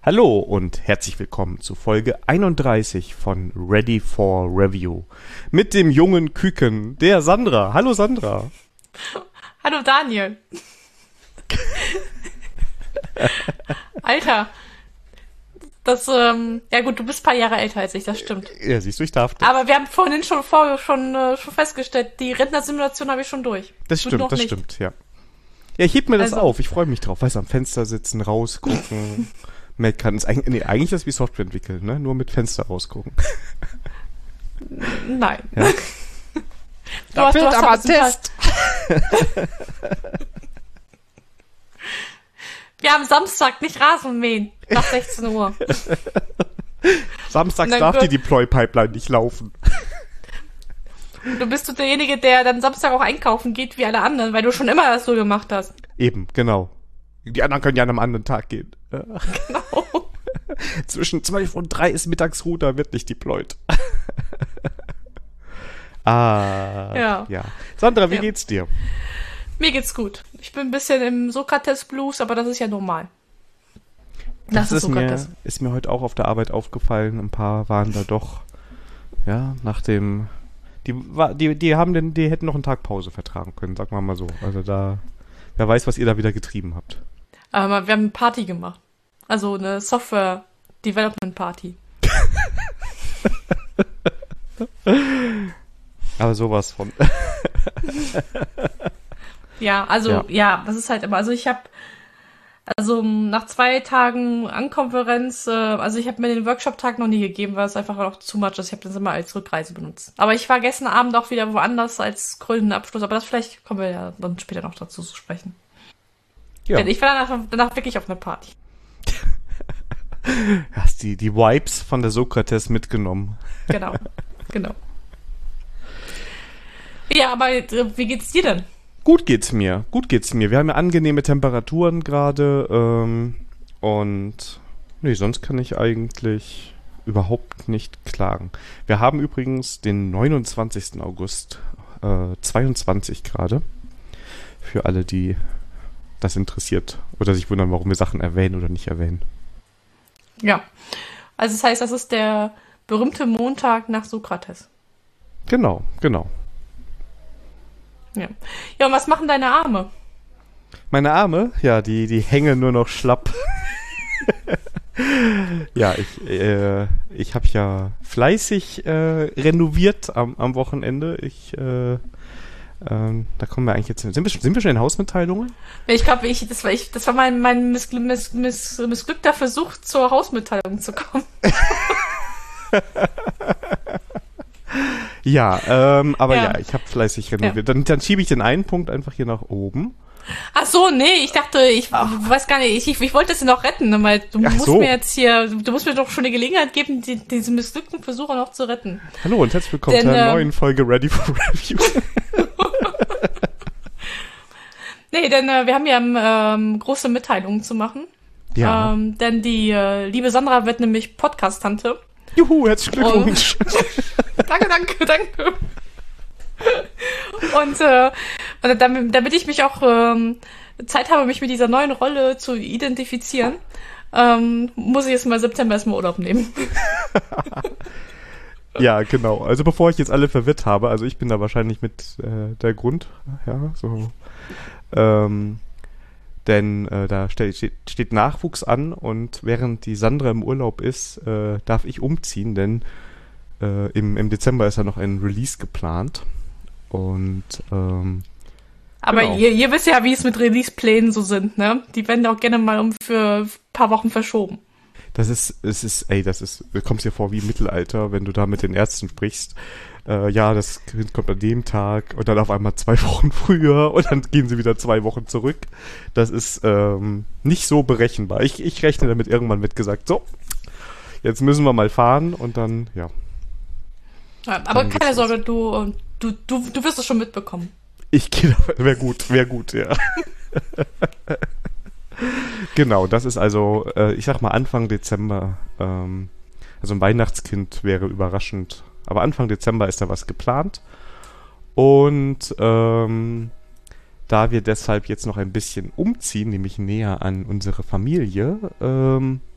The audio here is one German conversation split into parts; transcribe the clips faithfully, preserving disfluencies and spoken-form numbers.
Hallo und herzlich willkommen zu Folge einunddreißig von Ready for Review mit dem jungen Küken, der Sandra. Hallo Sandra. Hallo Daniel. Alter. Das, ähm, ja gut, du bist ein paar Jahre älter als ich, das stimmt. Ja, siehst du, ich darf das. Aber wir haben vorhin schon, vor, schon, äh, schon festgestellt, die Rentnersimulation habe ich schon durch. Das Du stimmt, noch das nicht. stimmt, ja. Ja, ich heb mir das Also- auf, ich freue mich drauf. Weißt du, am Fenster sitzen, rausgucken, meckern. Ist eigentlich, nee, eigentlich ist das wie Software entwickeln, ne? Nur mit Fenster rausgucken. Nein. Ja. Du hast, du hast aber ein bisschen Test. Wir haben Samstag, nicht Rasen mähen. Nach sechzehn Uhr. Samstags Na darf gut. die Deploy-Pipeline nicht laufen. Du bist so derjenige, der dann Samstag auch einkaufen geht wie alle anderen, weil du schon immer das so gemacht hast. Eben, genau. Die anderen können ja an einem anderen Tag gehen. Genau. Zwischen zwölf und drei ist Mittagsruhe, da wird nicht deployed. ah, Ja. ja. Sandra, wie Ja. geht's dir? Mir geht's gut. Ich bin ein bisschen im Sokrates-Blues, aber das ist ja normal. Das, Das, ist ist, mir, Sokrates. ist mir heute auch auf der Arbeit aufgefallen. Ein paar waren da doch, ja, nach dem, die, wa- die, die haben den, die hätten noch einen Tag Pause vertragen können, sagen wir mal so. Also da, wer weiß, was ihr da wieder getrieben habt. Aber wir haben eine Party gemacht. Also eine Software-Development-Party. Aber sowas von. Ja, also, Ja. ja. das ist halt immer, also ich habe, also nach zwei Tagen Ankonferenz, äh, also ich habe mir den Workshop-Tag noch nie gegeben, weil es einfach noch zu much ist. Ich habe das immer als Rückreise benutzt. Aber ich war gestern Abend auch wieder woanders als krönenden Abschluss, aber das vielleicht kommen wir ja dann später noch dazu zu sprechen. Ja, Denn ich war danach, danach wirklich auf einer Party. hast die, die Vibes von der Sokrates mitgenommen. Genau, genau. Ja, aber äh, wie geht's dir denn? Gut geht's mir, gut geht's mir. Wir haben ja angenehme Temperaturen gerade ähm, und nee, sonst kann ich eigentlich überhaupt nicht klagen. Wir haben übrigens den neunundzwanzigsten August, äh, zweiundzwanzig gerade. Für alle, die das interessiert oder sich wundern, warum wir Sachen erwähnen oder nicht erwähnen. Ja, also das heißt, das ist der berühmte Montag nach Sokrates. Genau, genau. Ja. Ja, und was machen deine Arme? Meine Arme, ja, die, die hängen nur noch schlapp. ja, ich, äh, ich habe ja fleißig äh, renoviert am, am Wochenende. Ich, äh, ähm, da kommen wir eigentlich jetzt hin. Sind wir schon, sind wir schon in Hausmitteilungen? Ich glaube, ich, das war ich, das war mein, mein missgl miss miss missglückter Versuch, zur Hausmitteilung zu kommen. Ja, ähm, aber ja, Ja. ich habe fleißig renoviert. Dann, dann schiebe ich den einen Punkt einfach hier nach oben. Ach so, nee, ich dachte, ich weiß gar nicht, ich, ich wollte das noch retten, weil du Ach musst so. mir jetzt hier, du musst mir doch schon die Gelegenheit geben, die, diesen missglückten Versuch noch zu retten. Hallo und herzlich willkommen Denn, zu einer ähm, neuen Folge Ready for Review. Nee, denn äh, wir haben ja ähm, große Mitteilungen zu machen. ja. Ähm, denn die äh, liebe Sandra wird nämlich Podcast-Tante. Juhu, herzlichen Glückwunsch. Danke, danke, danke. Und, äh, und damit, damit ich mich auch ähm, Zeit habe, mich mit dieser neuen Rolle zu identifizieren, ähm, muss ich jetzt mal September erstmal Urlaub nehmen. Ja, genau. Also bevor ich jetzt alle verwirrt habe, also ich bin da wahrscheinlich mit äh, der Grund, ja, so. Ähm, denn äh, da ste steht, steht Nachwuchs an und während die Sandra im Urlaub ist, äh, darf ich umziehen, denn äh, im, im Dezember ist ja noch ein Release geplant. Und ähm, Aber Genau. ihr, ihr wisst ja, wie es mit Release-Plänen so sind, ne? Die werden auch gerne mal um für ein paar Wochen verschoben. das ist, es ist, ey, das ist, du kommst dir vor wie im Mittelalter, wenn du da mit den Ärzten sprichst. Äh, ja, das Kind kommt an dem Tag und dann auf einmal zwei Wochen früher und dann gehen sie wieder zwei Wochen zurück. Das ist ähm, nicht so berechenbar. Ich, ich rechne damit, irgendwann wird gesagt, so, jetzt müssen wir mal fahren und dann, ja. Ja, aber Dann geht's keine los. Sorge, du, du, du, du wirst es schon mitbekommen. Ich gehe, wäre gut, wäre gut, ja. Genau, das ist also, äh, ich sag mal Anfang Dezember, ähm, also ein Weihnachtskind wäre überraschend, aber Anfang Dezember ist da was geplant und ähm, da wir deshalb jetzt noch ein bisschen umziehen, nämlich näher an unsere Familie, ähm,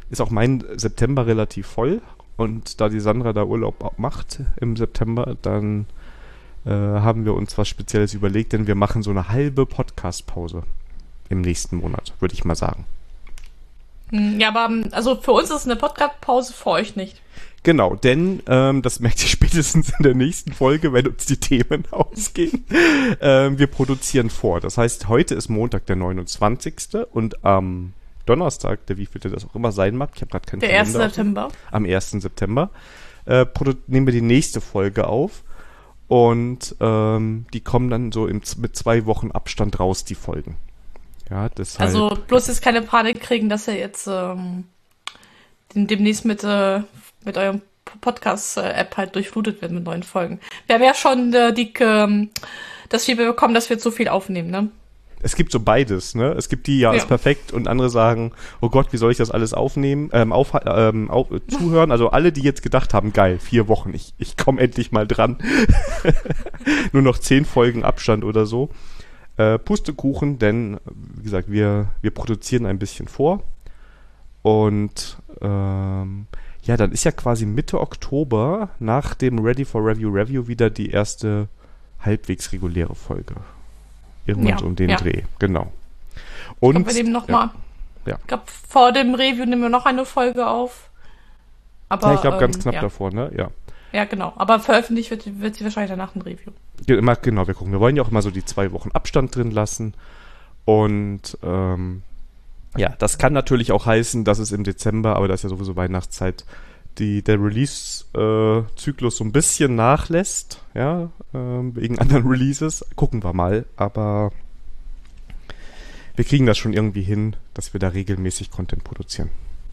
ist auch mein September relativ voll. Und da die Sandra da Urlaub macht im September, dann äh, haben wir uns was Spezielles überlegt, denn wir machen so eine halbe Podcast-Pause im nächsten Monat, würde ich mal sagen. Ja, aber also für uns ist es eine Podcast-Pause, für euch nicht. Genau, denn ähm, das merkt ihr spätestens in der nächsten Folge, wenn uns die Themen ausgehen. ähm, wir produzieren vor. Das heißt, heute ist Montag, der neunundzwanzigste und am Donnerstag, der wievielte das auch immer sein mag, ich habe gerade keinen Der erste September. Am ersten September äh, produ- nehmen wir die nächste Folge auf und ähm, die kommen dann so im, mit zwei Wochen Abstand raus, die Folgen. Ja, deshalb, also bloß jetzt keine Panik kriegen, dass ihr jetzt ähm, demnächst mit, äh, mit eurem Podcast-App halt durchflutet wird mit neuen Folgen. Wir haben ja schon äh, die, ähm, das Feedback bekommen, dass wir zu viel aufnehmen, ne? Es gibt so beides, ne? Es gibt die, ja, ja, ist perfekt und andere sagen, oh Gott, wie soll ich das alles aufnehmen, ähm, auf, ähm, auf, äh, zuhören? Also alle, die jetzt gedacht haben, geil, vier Wochen, ich, ich komme endlich mal dran. Nur noch zehn Folgen Abstand oder so. Äh, Pustekuchen, denn, wie gesagt, wir, wir produzieren ein bisschen vor. Und ähm, ja, dann ist ja quasi Mitte Oktober nach dem Ready for Review Review wieder die erste halbwegs reguläre Folge. Irgendwann ja, so um den ja. Dreh, genau. Und ich glaub, wir nehmen noch ja, mal, ja. Ich glaube, vor dem Review nehmen wir noch eine Folge auf. Aber, ja, ich glaube, ganz ähm, knapp ja. davor, ne? Ja. Ja, genau. Aber veröffentlicht wird, wird sie wahrscheinlich danach ein Review. Ja, immer, genau, wir gucken. Wir wollen ja auch immer so die zwei Wochen Abstand drin lassen. Und ähm, ja, das kann natürlich auch heißen, dass es im Dezember, aber da ist ja sowieso Weihnachtszeit, die, der Release-Zyklus äh, so ein bisschen nachlässt, ja, äh, wegen anderen Releases. Gucken wir mal, aber wir kriegen das schon irgendwie hin, dass wir da regelmäßig Content produzieren.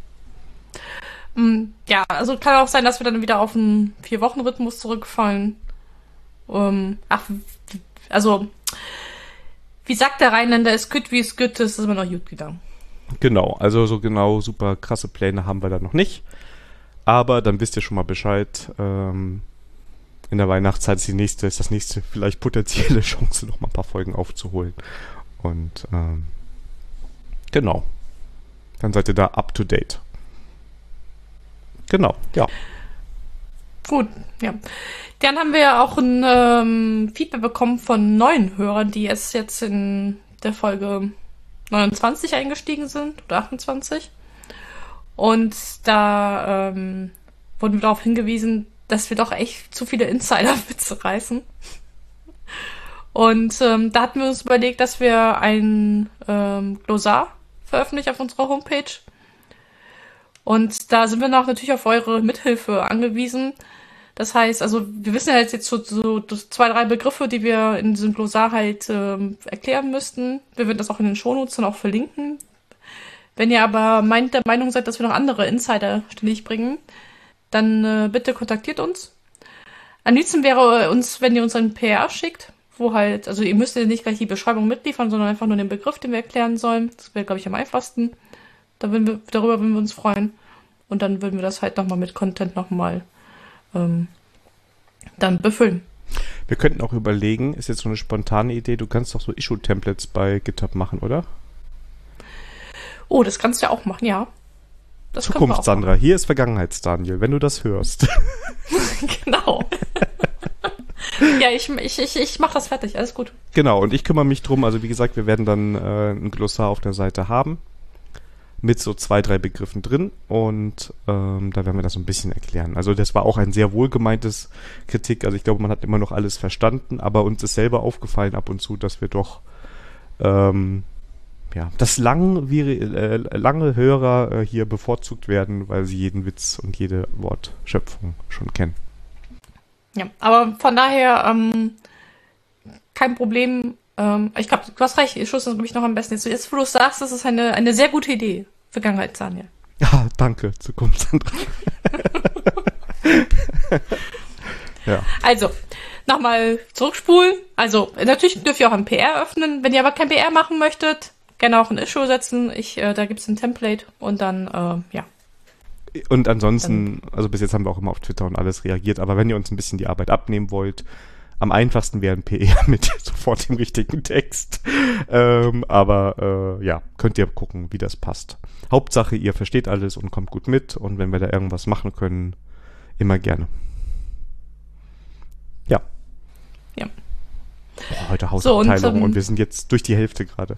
Ja, also kann auch sein, dass wir dann wieder auf einen Vier-Wochen-Rhythmus zurückfallen. Um, ach, also, wie sagt der Rheinländer, es gut wie es gut ist, ist immer noch gut gegangen. Genau, also so genau super krasse Pläne haben wir da noch nicht. Aber dann wisst ihr schon mal Bescheid. Ähm, in der Weihnachtszeit ist die nächste, ist das nächste vielleicht potenzielle Chance, noch mal ein paar Folgen aufzuholen. Und ähm, genau. Dann seid ihr da up to date. Genau, ja. Gut, ja. Dann haben wir ja auch ein ähm, Feedback bekommen von neuen Hörern, die erst jetzt in der Folge neunundzwanzig eingestiegen sind oder achtundzwanzig. Und da ähm, wurden wir darauf hingewiesen, dass wir doch echt zu viele Insider-Witze reißen. Und ähm, da hatten wir uns überlegt, dass wir ein ähm, Glossar veröffentlichen auf unserer Homepage. Und da sind wir noch natürlich auf eure Mithilfe angewiesen. Das heißt, also wir wissen ja jetzt so, so zwei, drei Begriffe, die wir in diesem Glossar halt ähm, erklären müssten. Wir würden das auch in den Shownotes dann auch verlinken. Wenn ihr aber meint, der Meinung seid, dass wir noch andere Insider ständig bringen, dann äh, bitte kontaktiert uns. Am liebsten wäre uns, wenn ihr uns ein P R schickt, wo halt, also ihr müsst ja nicht gleich die Beschreibung mitliefern, sondern einfach nur den Begriff, den wir erklären sollen. Das wäre, glaube ich, am einfachsten. Da würden wir, darüber würden wir uns freuen. Und dann würden wir das halt nochmal mit Content nochmal ähm, dann befüllen. Wir könnten auch überlegen, ist jetzt so eine spontane Idee, du kannst doch so Issue-Templates bei GitHub machen, oder? Oh, das kannst du ja auch machen, ja. Das Zukunft, Sandra. Machen. Hier ist Vergangenheits-Daniel, wenn du das hörst. Genau. Ja, ich, ich, ich, ich mach das fertig, alles gut. Genau, und ich kümmere mich drum. Also wie gesagt, wir werden dann äh, ein Glossar auf der Seite haben. Mit so zwei, drei Begriffen drin. Und ähm, da werden wir das so ein bisschen erklären. Also das war auch ein sehr wohlgemeintes Kritik. Also ich glaube, man hat immer noch alles verstanden. Aber uns ist selber aufgefallen ab und zu, dass wir doch ähm, ja, dass lang, wie, äh, lange Hörer äh, hier bevorzugt werden, weil sie jeden Witz und jede Wortschöpfung schon kennen. Ja, aber von daher ähm, kein Problem. Ähm, ich glaube, du hast recht, ich schluss das, glaube ich, noch am besten. Jetzt, jetzt wo du es sagst, das ist eine, eine sehr gute Idee. Vergangenheit, Daniel. Ja, danke. Zukunft, Sandra. Ja. Also, nochmal zurückspulen. Also, natürlich dürft ihr auch ein P R öffnen. Wenn ihr aber kein P R machen möchtet, gerne auch ein Issue setzen. Ich, äh, da gibt es ein Template und dann, äh, ja. Und ansonsten, also bis jetzt haben wir auch immer auf Twitter und alles reagiert, aber wenn ihr uns ein bisschen die Arbeit abnehmen wollt, Am einfachsten wäre ein P R mit sofort dem richtigen Text. Ähm, aber äh, ja, könnt ihr gucken, wie das passt. Hauptsache, ihr versteht alles und kommt gut mit. Und wenn wir da irgendwas machen können, immer gerne. Ja. Ja. Boah, heute Hausabteilung so, und, ähm, und wir sind jetzt durch die Hälfte gerade.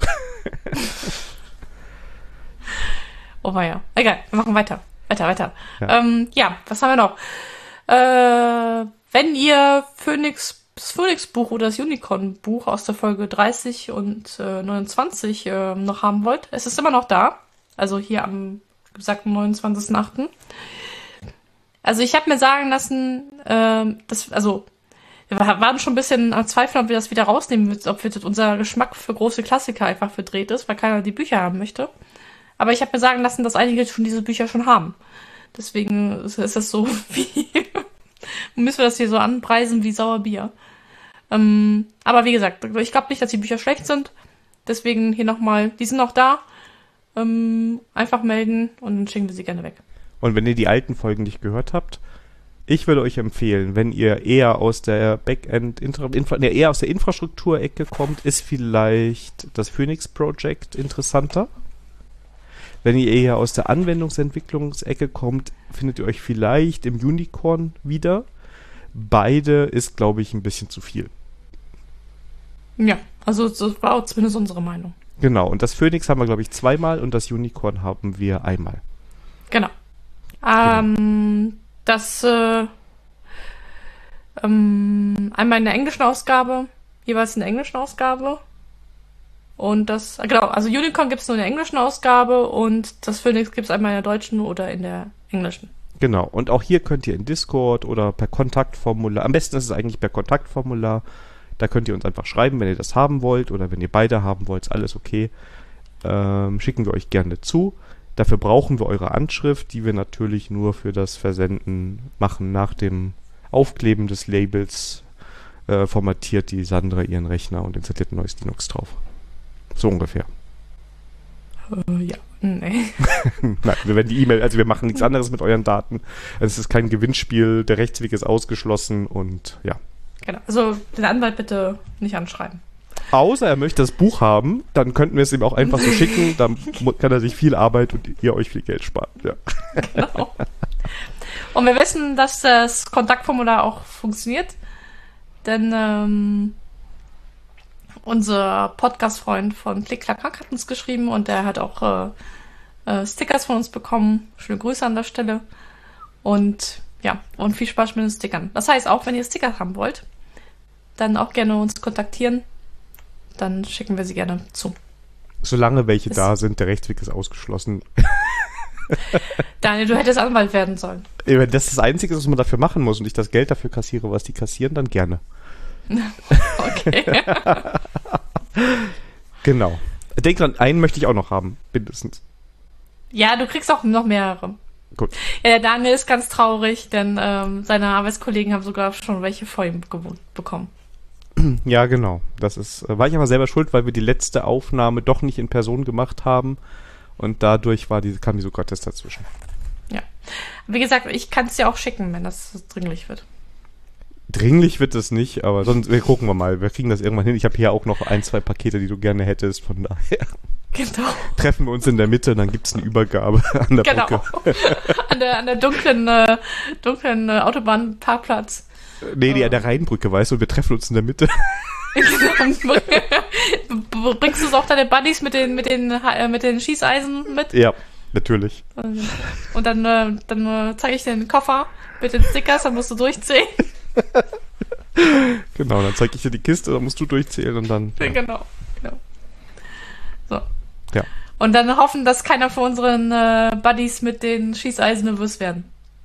Oh ja. Egal, wir machen weiter. Weiter, weiter. Ja, ähm, ja was haben wir noch? Äh, wenn ihr Phoenix, das Phoenix-Buch oder das Unicorn-Buch aus der Folge dreißig und äh, neunundzwanzig äh, noch haben wollt, es ist immer noch da. Also hier am gesagten neunundzwanzigsten achten Also ich habe mir sagen lassen, äh, dass, also wir waren schon ein bisschen am Zweifeln, ob wir das wieder rausnehmen, ob wir unser Geschmack für große Klassiker einfach verdreht ist, weil keiner die Bücher haben möchte. Aber ich habe mir sagen lassen, dass einige schon diese Bücher schon haben. Deswegen ist das so wie, müssen wir das hier so anpreisen wie Sauerbier. Ähm, aber wie gesagt, ich glaube nicht, dass die Bücher schlecht sind. Deswegen hier nochmal, die sind noch da. Ähm, einfach melden und dann schicken wir sie gerne weg. Und wenn ihr die alten Folgen nicht gehört habt, ich würde euch empfehlen, wenn ihr eher aus der Backend, Infra, Infra, nee, eher aus der Infrastrukturecke kommt, ist vielleicht das Phoenix Project interessanter. Wenn ihr eher aus der Anwendungsentwicklungsecke kommt, findet ihr euch vielleicht im Unicorn wieder. Beide ist, glaube ich, ein bisschen zu viel. Ja, also das war auch zumindest unsere Meinung. Genau, und das Phoenix haben wir, glaube ich, zweimal und das Unicorn haben wir einmal. Genau. Ähm, genau. Das äh, ähm, einmal in der englischen Ausgabe, jeweils in der englischen Ausgabe. Und das, genau, also Unicorn gibt es nur in der englischen Ausgabe und das Phoenix gibt es einmal in der deutschen oder in der englischen. Genau, und auch hier könnt ihr in Discord oder per Kontaktformular, am besten ist es eigentlich per Kontaktformular, da könnt ihr uns einfach schreiben, wenn ihr das haben wollt oder wenn ihr beide haben wollt, ist alles okay. Ähm, schicken wir euch gerne zu. Dafür brauchen wir eure Anschrift, die wir natürlich nur für das Versenden machen. Nach dem Aufkleben des Labels äh, formatiert die Sandra ihren Rechner und installiert ein neues Linux drauf. So ungefähr. Uh, ja, nee. Nein, wir werden die E-Mail, also wir machen nichts anderes mit euren Daten. Es ist kein Gewinnspiel, der Rechtsweg ist ausgeschlossen und ja. Genau, also den Anwalt bitte nicht anschreiben. Außer er möchte das Buch haben, dann könnten wir es ihm auch einfach so schicken, dann kann er sich viel Arbeit und ihr euch viel Geld sparen. Ja. Genau. Und wir wissen, dass das Kontaktformular auch funktioniert, denn ähm, unser Podcast-Freund von Klick, Klack, Klack hat uns geschrieben und der hat auch äh, äh, Stickers von uns bekommen. Schöne Grüße an der Stelle. Und ja, und viel Spaß mit den Stickern. Das heißt, auch wenn ihr Sticker haben wollt, dann auch gerne uns kontaktieren. Dann schicken wir sie gerne zu. Solange welche ist da sind, der Rechtsweg ist ausgeschlossen. Daniel, du hättest Anwalt werden sollen. Wenn das das Einzige ist, was man dafür machen muss und ich das Geld dafür kassiere, was die kassieren, dann gerne. Okay. Genau. Denk dran, einen möchte ich auch noch haben, mindestens. Ja, du kriegst auch noch mehrere. Gut. Ja, der Daniel ist ganz traurig, denn ähm, seine Arbeitskollegen haben sogar schon welche vor ihm gewohnt, bekommen. Ja, genau. Das ist, war ich aber selber schuld, weil wir die letzte Aufnahme doch nicht in Person gemacht haben und dadurch war die, kam die Sokrates dazwischen. Ja. Wie gesagt, ich kann es dir auch schicken, wenn das dringlich wird. Dringlich wird es nicht, aber sonst wir gucken wir mal. Wir kriegen das irgendwann hin. Ich habe hier auch noch ein, zwei Pakete, die du gerne hättest, von daher. Genau. Treffen wir uns in der Mitte, dann gibt es eine Übergabe an der genau. Brücke. an der, an der dunklen, äh, dunklen äh, Autobahnparkplatz. Nee, die an der Rheinbrücke, weißt du, wir treffen uns in der Mitte. Bringst du es auch deine Buddies mit den, mit den, äh, mit den Schießeisen mit? Ja, natürlich. Und dann, äh, dann äh, zeige ich dir den Koffer mit den Stickers, dann musst du durchzählen. Genau, dann zeige ich dir die Kiste, dann musst du durchzählen und dann... Ja. Ja. Genau, genau. So. Ja. Und dann hoffen, dass keiner von unseren äh, Buddies mit den Schießeisen nervös werden.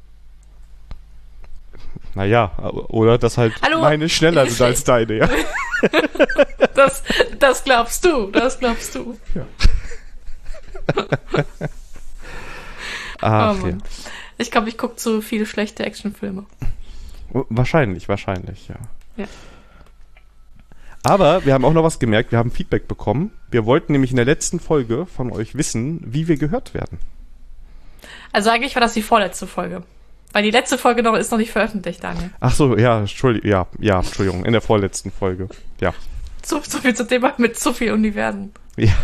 Naja, oder dass halt Hallo? meine schneller sind als deine, ja. das, das glaubst du, das glaubst du. Ja. Ach, oh ja. Ich glaube, ich gucke zu viele schlechte Actionfilme. Wahrscheinlich, wahrscheinlich, ja. Ja. Aber wir haben auch noch was gemerkt, wir haben Feedback bekommen. Wir wollten nämlich in der letzten Folge von euch wissen, wie wir gehört werden. Also eigentlich war das die vorletzte Folge. Weil die letzte Folge noch ist noch nicht veröffentlicht, Daniel. Ach so, ja, Entschuldigung, ja, ja, Entschuldigung, in der vorletzten Folge, ja. So, so viel zum Thema mit so viel Universen. Ja.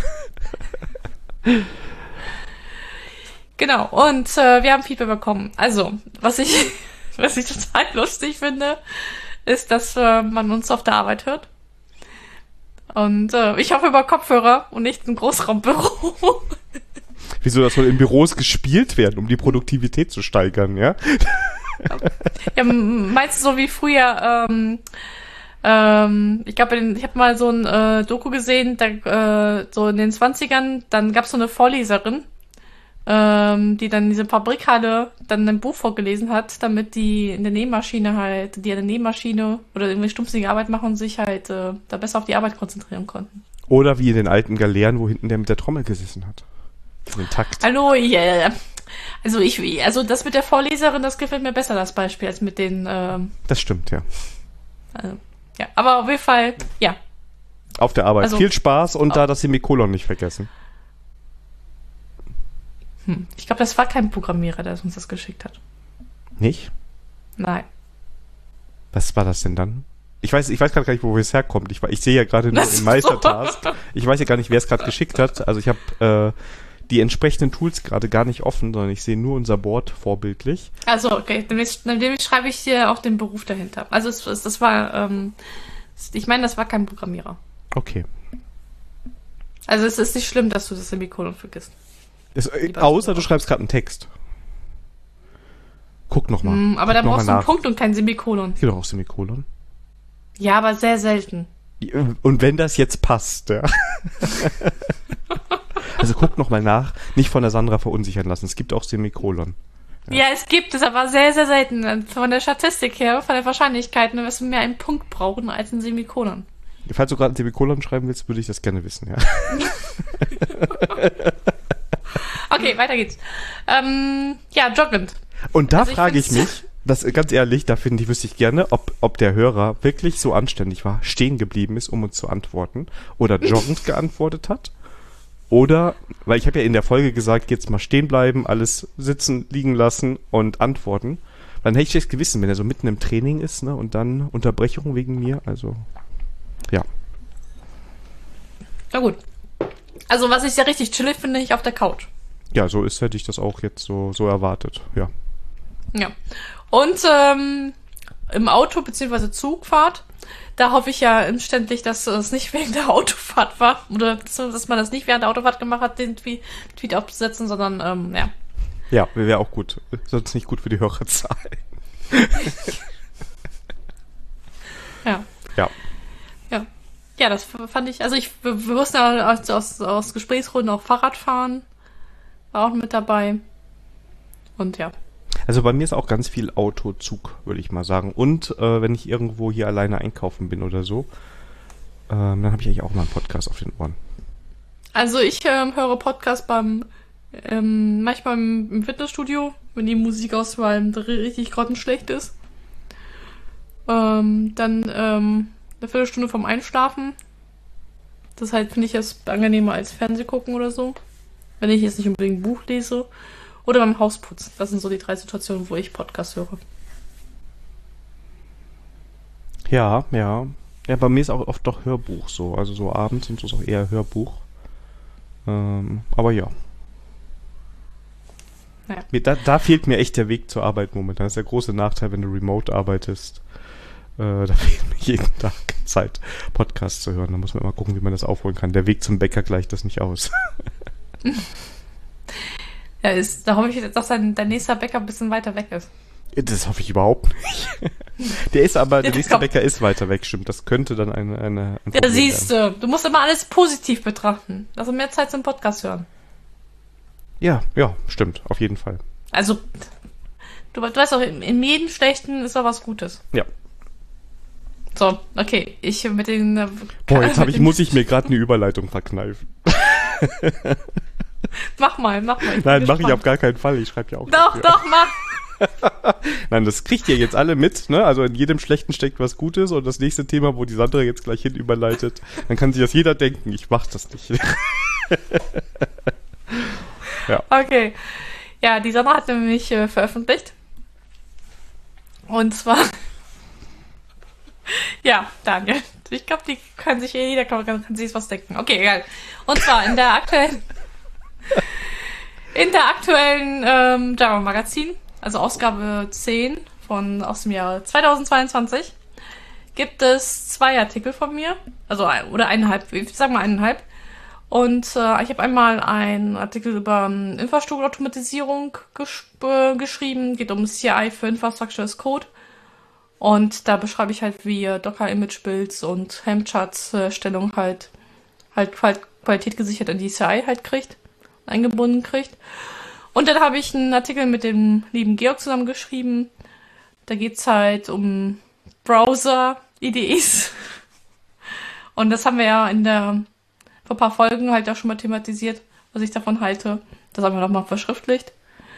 Genau, und äh, wir haben Feedback bekommen. Also, was ich, was ich total lustig finde, ist, dass äh, man uns auf der Arbeit hört. Und äh, ich hoffe über Kopfhörer und nicht im Großraumbüro. Wieso, das soll in Büros gespielt werden, um die Produktivität zu steigern, ja? Ja, meinst du so wie früher, ähm, ähm, ich glaube, ich habe mal so ein äh, Doku gesehen, da, äh, so in den zwanzigern, dann gab es so eine Vorleserin, ähm, die dann in diese Fabrikhalle dann ein Buch vorgelesen hat, damit die in der Nähmaschine halt, die an der Nähmaschine oder irgendwie stumpfsinnige Arbeit machen, sich halt äh, da besser auf die Arbeit konzentrieren konnten. Oder wie in den alten Galeeren, wo hinten der mit der Trommel gesessen hat. Den Takt. Hallo, yeah. Also ich, also das mit der Vorleserin, das gefällt mir besser, das Beispiel, als mit den, ähm, Das stimmt, ja. Also, ja, aber auf jeden Fall, ja. Auf der Arbeit. Also, Viel Spaß und da das Semikolon nicht vergessen. Hm. Ich glaube, das war kein Programmierer, der uns das geschickt hat. Nicht? Nein. Was war das denn dann? Ich weiß, ich weiß gerade gar nicht, wo es herkommt. Ich, ich sehe ja gerade nur den Meistertask. Ich weiß ja gar nicht, wer es gerade geschickt hat. Also ich habe äh, die entsprechenden Tools gerade gar nicht offen, sondern ich sehe nur unser Board vorbildlich. Also, okay, nämlich, nämlich schreibe ich dir auch den Beruf dahinter. Also es, es, das war, ähm, ich meine, das war kein Programmierer. Okay. Also es ist nicht schlimm, dass du das Semikolon vergisst. Das, äh, außer du schreibst gerade einen Text. Guck nochmal. Mm, aber da brauchst du einen Punkt und kein Semikolon. Hier doch auch Semikolon. Ja, aber sehr selten. Und wenn das jetzt passt, ja. Also guck nochmal nach. Nicht von der Sandra verunsichern lassen. Es gibt auch Semikolon. Ja. ja, es gibt es, aber sehr, sehr selten. Von der Statistik her, von der Wahrscheinlichkeit, wirst du mehr einen Punkt brauchen als ein Semikolon. Falls du gerade ein Semikolon schreiben willst, würde ich das gerne wissen, ja. Okay, weiter geht's. Ähm, ja, joggend. Und da also frage ich, ich mich, das ganz ehrlich, da finde ich, wüsste ich gerne, ob, ob der Hörer wirklich so anständig war, stehen geblieben ist, um uns zu antworten, oder joggend geantwortet hat. Oder, weil ich habe ja in der Folge gesagt, jetzt mal stehen bleiben, alles sitzen, liegen lassen und antworten. Dann hätte ich das Gewissen, wenn er so mitten im Training ist, ne, und dann Unterbrechung wegen mir, also, ja. Na gut. Also, was ich sehr richtig chillig finde, ich auf der Couch. Ja, so ist, hätte ich das auch jetzt so, so erwartet, ja. Ja. Und, ähm, im Auto bzw. Zugfahrt, da hoffe ich ja inständig, dass es nicht wegen der Autofahrt war, oder dass man das nicht während der Autofahrt gemacht hat, den Tweet, Tweet aufzusetzen, sondern, ähm, ja. Ja, wäre auch gut. Sonst nicht gut für die Hörerzahl. Ja. Ja. Ja. Ja, das fand ich, also ich, wir, wir wussten ja aus, aus, aus Gesprächsrunden auch Fahrradfahren, war auch mit dabei. Und ja. Also bei mir ist auch ganz viel Autozug, würde ich mal sagen. Und äh, wenn ich irgendwo hier alleine einkaufen bin oder so, ähm, dann habe ich eigentlich auch mal einen Podcast auf den Ohren. Also ich ähm, höre Podcast beim, ähm, manchmal im, im Fitnessstudio, wenn die Musikauswahl richtig grottenschlecht ist. Ähm, dann ähm, eine Viertelstunde vom Einschlafen. Das halt finde ich jetzt angenehmer als Fernseh gucken oder so. Wenn ich jetzt nicht unbedingt ein Buch lese. Oder beim Hausputz. Das sind so die drei Situationen, wo ich Podcast höre. Ja, ja. Ja, bei mir ist auch oft doch Hörbuch so. Also so abends und so ist auch eher Hörbuch. Ähm, aber ja. Naja. Da, da fehlt mir echt der Weg zur Arbeit momentan. Das ist der große Nachteil, wenn du remote arbeitest. Äh, da fehlt mir jeden Tag Zeit, Podcasts zu hören. Da muss man mal gucken, wie man das aufholen kann. Der Weg zum Bäcker gleicht das nicht aus. Ja, ist, da hoffe ich jetzt, dass dein, dein nächster Bäcker ein bisschen weiter weg ist. Das hoffe ich überhaupt nicht. Der ist aber, der Ja, nächste komm. Bäcker ist weiter weg, stimmt. Das könnte dann eine, eine ein Ja, Problem siehst werden. du. Du musst immer alles positiv betrachten. Also mehr Zeit zum Podcast hören. Ja, ja, stimmt. Auf jeden Fall. Also, du, du weißt auch, in, in jedem Schlechten ist auch was Gutes. Ja. So, okay. Ich mit den... Äh, Boah, jetzt hab mit ich, den- muss ich mir gerade eine Überleitung verkneifen. Mach mal, mach mal. bin Nein, mache ich gespannt. auf gar keinen Fall. Ich schreibe ja auch Doch, dafür. doch, mach. Nein, das kriegt ihr jetzt alle mit, ne? Also in jedem Schlechten steckt was Gutes und das nächste Thema, wo die Sandra jetzt gleich hin überleitet, dann kann sich das jeder denken, ich mach das nicht. Okay. Ja, die Sandra hat nämlich äh, veröffentlicht, Und zwar, ja, Daniel, ich glaube, die kann sich jeder kann, kann, kann sich was denken. Okay, egal. Und zwar in der aktuellen, in der aktuellen ähm, Java Magazin, also Ausgabe zehn von aus dem Jahr zweitausendzweiundzwanzig, gibt es zwei Artikel von mir, also ein, oder eineinhalb, ich sag mal eineinhalb. Und äh, ich habe einmal einen Artikel über ähm, Infrastrukturautomatisierung gesch äh, geschrieben, geht um C I für Infrastructure as Code. Und da beschreibe ich halt, wie äh, Docker-Image-Builds und Helm-Charts-Stellung halt, halt halt Qualität gesichert in die C I halt kriegt, eingebunden kriegt. Und dann habe ich einen Artikel mit dem lieben Georg zusammen geschrieben. Da geht's halt um Browser-I D Es. Und das haben wir ja in der vor ein paar Folgen halt auch schon mal thematisiert, was ich davon halte. Das haben wir nochmal verschriftlicht.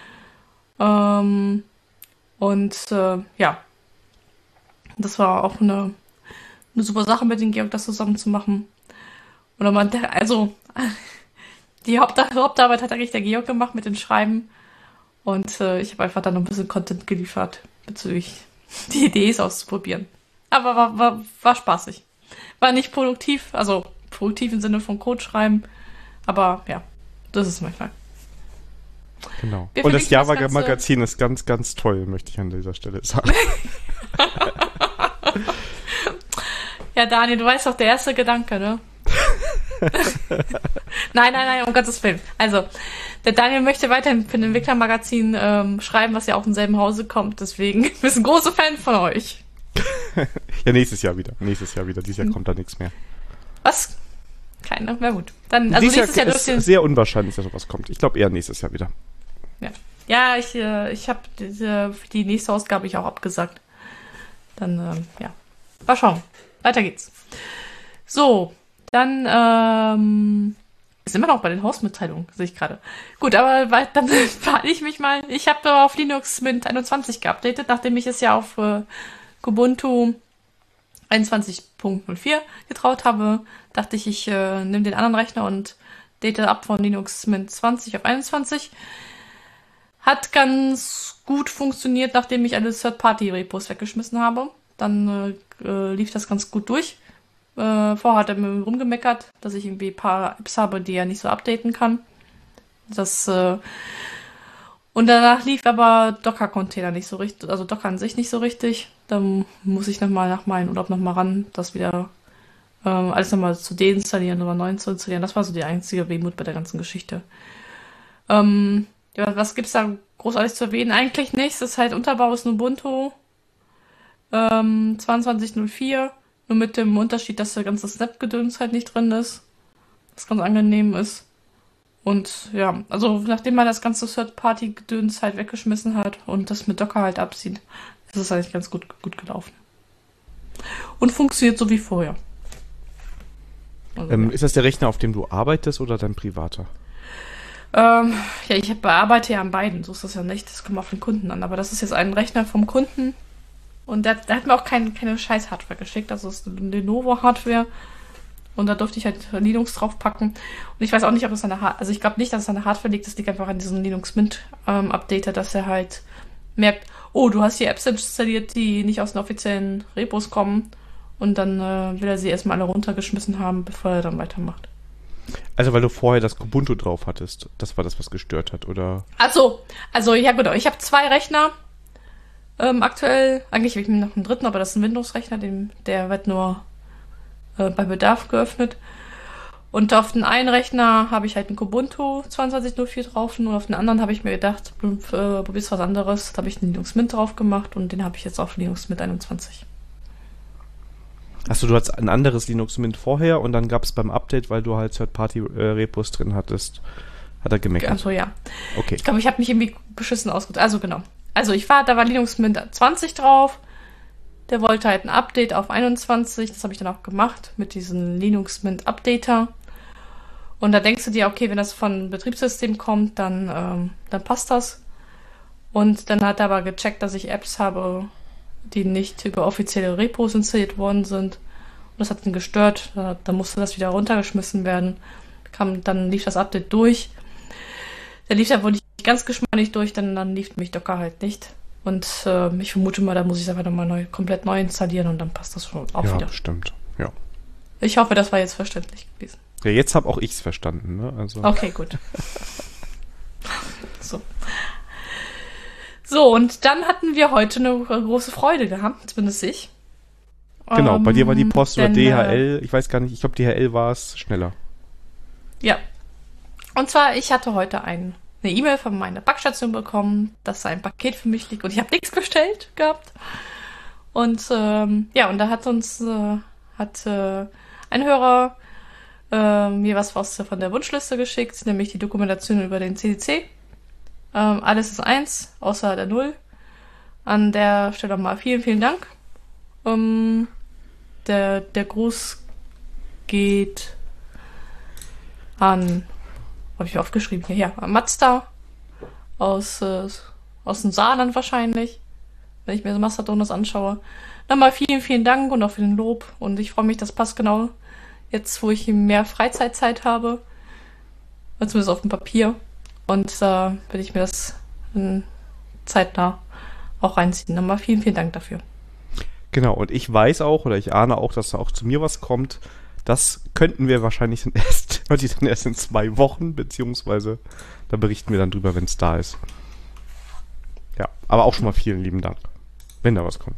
Ähm, und äh, ja, das war auch eine, eine super Sache mit dem Georg, das zusammen zu machen. Und man, also die Haupt Hauptarbeit hat eigentlich der Georg gemacht mit dem Schreiben. Und äh, ich habe einfach dann noch ein bisschen Content geliefert, bezüglich die Idee auszuprobieren. Aber war, war, war spaßig. War nicht produktiv, also produktiv im Sinne von Code schreiben, aber ja, das ist manchmal. Genau. Wir Und das verlinken das Java-Magazin ist ganz, ganz toll, möchte ich an dieser Stelle sagen. Ja, Daniel, du weißt doch, der erste Gedanke, ne? Nein, nein, nein, um Gottes Willen. Also, der Daniel möchte weiterhin für ein Entwicklermagazin ähm, schreiben, was ja auch im selben Hause kommt, deswegen, wir sind große Fans von euch. Ja, nächstes Jahr wieder. Nächstes Jahr wieder. Dieses Jahr kommt da nichts mehr. Was? Keine, na gut. Dann, also Dieses nächstes Jahr Jahr dürft ist ihr... sehr unwahrscheinlich, dass sowas kommt. Ich glaube eher nächstes Jahr wieder. Ja, ja ich, äh, ich habe diese, die nächste Ausgabe ich auch abgesagt. Dann, ähm, ja. Mal schauen. Weiter geht's. So, dann, ähm... sind wir noch bei den Hausmitteilungen, sehe ich gerade. Gut, aber weil, dann verhalte ich mich mal. Ich habe auf Linux Mint einundzwanzig geupdatet, nachdem ich es ja auf äh, Kubuntu einundzwanzig Punkt null vier getraut habe, dachte ich, ich äh, nehme den anderen Rechner und date ab von Linux Mint zwanzig auf einundzwanzig. Hat ganz gut funktioniert, nachdem ich alle Third-Party-Repos weggeschmissen habe. Dann äh, äh, lief das ganz gut durch. Äh, vorher hat er mir rumgemeckert, dass ich irgendwie ein paar Apps habe, die er nicht so updaten kann. Das, äh, und danach lief aber Docker-Container nicht so richtig, also Docker an sich nicht so richtig. Dann muss ich nochmal nach meinem Urlaub nochmal ran, das wieder ähm, alles nochmal zu deinstallieren, nochmal neu zu installieren. Das war so die einzige Wehmut bei der ganzen Geschichte. Ähm, ja, was gibt's da großartig zu erwähnen? Eigentlich nichts. Das ist halt Unterbau ist ein Ubuntu ähm, zweiundzwanzig Punkt null vier. Nur mit dem Unterschied, dass der ganze Snap-Gedöns halt nicht drin ist. Was ganz angenehm ist. Und ja, also nachdem man das ganze Third-Party-Gedöns halt weggeschmissen hat und das mit Docker halt abzieht, ist es eigentlich ganz gut, gut gelaufen. Und funktioniert so wie vorher. Also, ähm, ja. Ist das der Rechner, auf dem du arbeitest oder dein privater? Ähm, ja, ich bearbeite ja an beiden. So ist das ja nicht. Das kommt auf den Kunden an. Aber das ist jetzt ein Rechner vom Kunden. Und der, der hat mir auch kein, keine scheiß Hardware geschickt. Das ist eine Lenovo-Hardware. Und da durfte ich halt Linux draufpacken. Und ich weiß auch nicht, ob es an der Hardware... Also ich glaube nicht, dass es an der Hardware liegt. Das liegt einfach an diesem Linux Mint ähm, Updater, dass er halt merkt, oh, du hast hier Apps installiert, die nicht aus den offiziellen Repos kommen. Und dann äh, will er sie erstmal alle runtergeschmissen haben, bevor er dann weitermacht. Also weil du vorher das Kubuntu drauf hattest. Das war das, was gestört hat, oder? Also, also ja genau. Ich habe zwei Rechner. Ähm, aktuell, eigentlich habe ich mir noch einen dritten, aber das ist ein Windows-Rechner, den, der wird nur äh, bei Bedarf geöffnet. Und auf den einen Rechner habe ich halt einen Kubuntu zweiundzwanzig Punkt null vier drauf und auf den anderen habe ich mir gedacht, äh, probier's was anderes. Da habe ich einen Linux Mint drauf gemacht und den habe ich jetzt auf Linux Mint einundzwanzig. Achso, du hattest ein anderes Linux Mint vorher und dann gab es beim Update, weil du halt Third-Party-Repos drin hattest, hat er gemeckert. Achso, ja. Okay. Ich glaube, ich habe mich irgendwie beschissen ausgedrückt. Also genau. Also ich war, da war Linux Mint zwanzig drauf. Der wollte halt ein Update auf einundzwanzig. Das habe ich dann auch gemacht mit diesem Linux Mint Updater. Und da denkst du dir, okay, wenn das von Betriebssystem kommt, dann, ähm, dann passt das. Und dann hat er aber gecheckt, dass ich Apps habe, die nicht über offizielle Repos installiert worden sind. Und das hat ihn gestört. Da, da musste das wieder runtergeschmissen werden. Kam, dann lief das Update durch. Der lief ja wohl nicht ganz geschmeidig durch, denn dann lief mich Docker halt nicht. Und äh, ich vermute mal, da muss ich es einfach nochmal neu, komplett neu installieren und dann passt das schon auch ja, wieder. Bestimmt. Ja. Ich hoffe, das war jetzt verständlich gewesen. Ja, jetzt habe auch ich es verstanden. Ne? Also. Okay, gut. so. So, und dann hatten wir heute eine große Freude gehabt, zumindest ich. Genau, bei dir war die Post denn, oder D H L, ich weiß gar nicht, ich glaube D H L war es schneller. Ja. Und zwar, ich hatte heute ein, eine E-Mail von meiner Packstation bekommen, dass ein Paket für mich liegt und ich habe nichts bestellt gehabt. Und ähm, ja, und da hat uns äh, hat äh, ein Hörer äh, mir was aus, von der Wunschliste geschickt, nämlich die Dokumentation über den C D C. Ähm, alles ist eins, außer der Null. An der Stelle mal vielen, vielen Dank. Ähm, der, der Gruß geht an, habe ich aufgeschrieben hier, ja, an Mazda aus, äh, aus dem Saarland wahrscheinlich, wenn ich mir das Mastodon anschaue. Nochmal vielen, vielen Dank und auch für den Lob. Und ich freue mich, das passt genau jetzt, wo ich mehr Freizeitzeit habe. Zumindest auf dem Papier. Und da äh, werde ich mir das in zeitnah auch reinziehen. Nochmal vielen, vielen Dank dafür. Genau, und ich weiß auch, oder ich ahne auch, dass da auch zu mir was kommt. Das könnten wir wahrscheinlich dann erst, hört sich dann erst in zwei Wochen, beziehungsweise da berichten wir dann drüber, wenn es da ist. Ja, aber auch schon mal vielen lieben Dank, wenn da was kommt.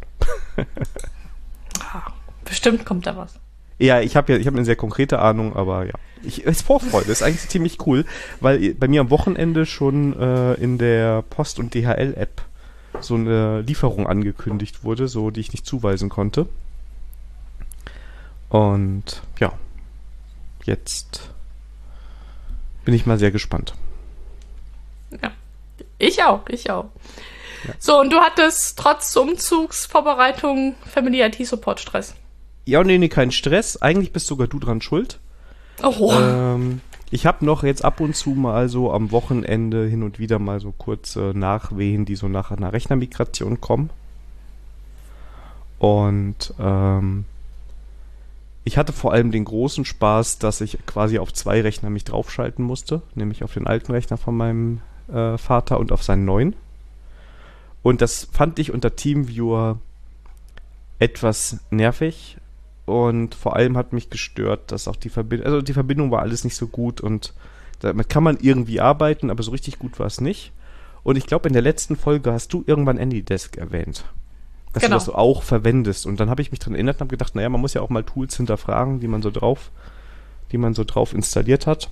ah, bestimmt kommt da was. Ja, ich habe ja, ich habe eine sehr konkrete Ahnung, aber ja. Ich, es ist Vorfreude, ist eigentlich ziemlich cool, weil bei mir am Wochenende schon äh, in der Post- und D H L-App so eine Lieferung angekündigt wurde, so die ich nicht zuweisen konnte. Und ja, jetzt bin ich mal sehr gespannt. Ja, ich auch, ich auch. Ja. So, und du hattest trotz Umzugsvorbereitung Family I T-Support Stress. Ja, nee, nee, kein Stress. Eigentlich bist sogar du dran schuld. Oh. Ähm, ich habe noch jetzt ab und zu mal so am Wochenende hin und wieder mal so kurze Nachwehen, die so nach einer Rechnermigration kommen. Und ähm, ich hatte vor allem den großen Spaß, dass ich quasi auf zwei Rechner mich draufschalten musste. Nämlich auf den alten Rechner von meinem äh, Vater und auf seinen neuen. Und das fand ich unter TeamViewer etwas nervig. Und vor allem hat mich gestört, dass auch die Verbindung, also die Verbindung war alles nicht so gut und damit kann man irgendwie arbeiten, aber so richtig gut war es nicht. Und ich glaube, in der letzten Folge hast du irgendwann AnyDesk erwähnt, dass genau. du das auch verwendest. Und dann habe ich mich dran erinnert und habe gedacht, naja, man muss ja auch mal Tools hinterfragen, die man so drauf, die man so drauf installiert hat.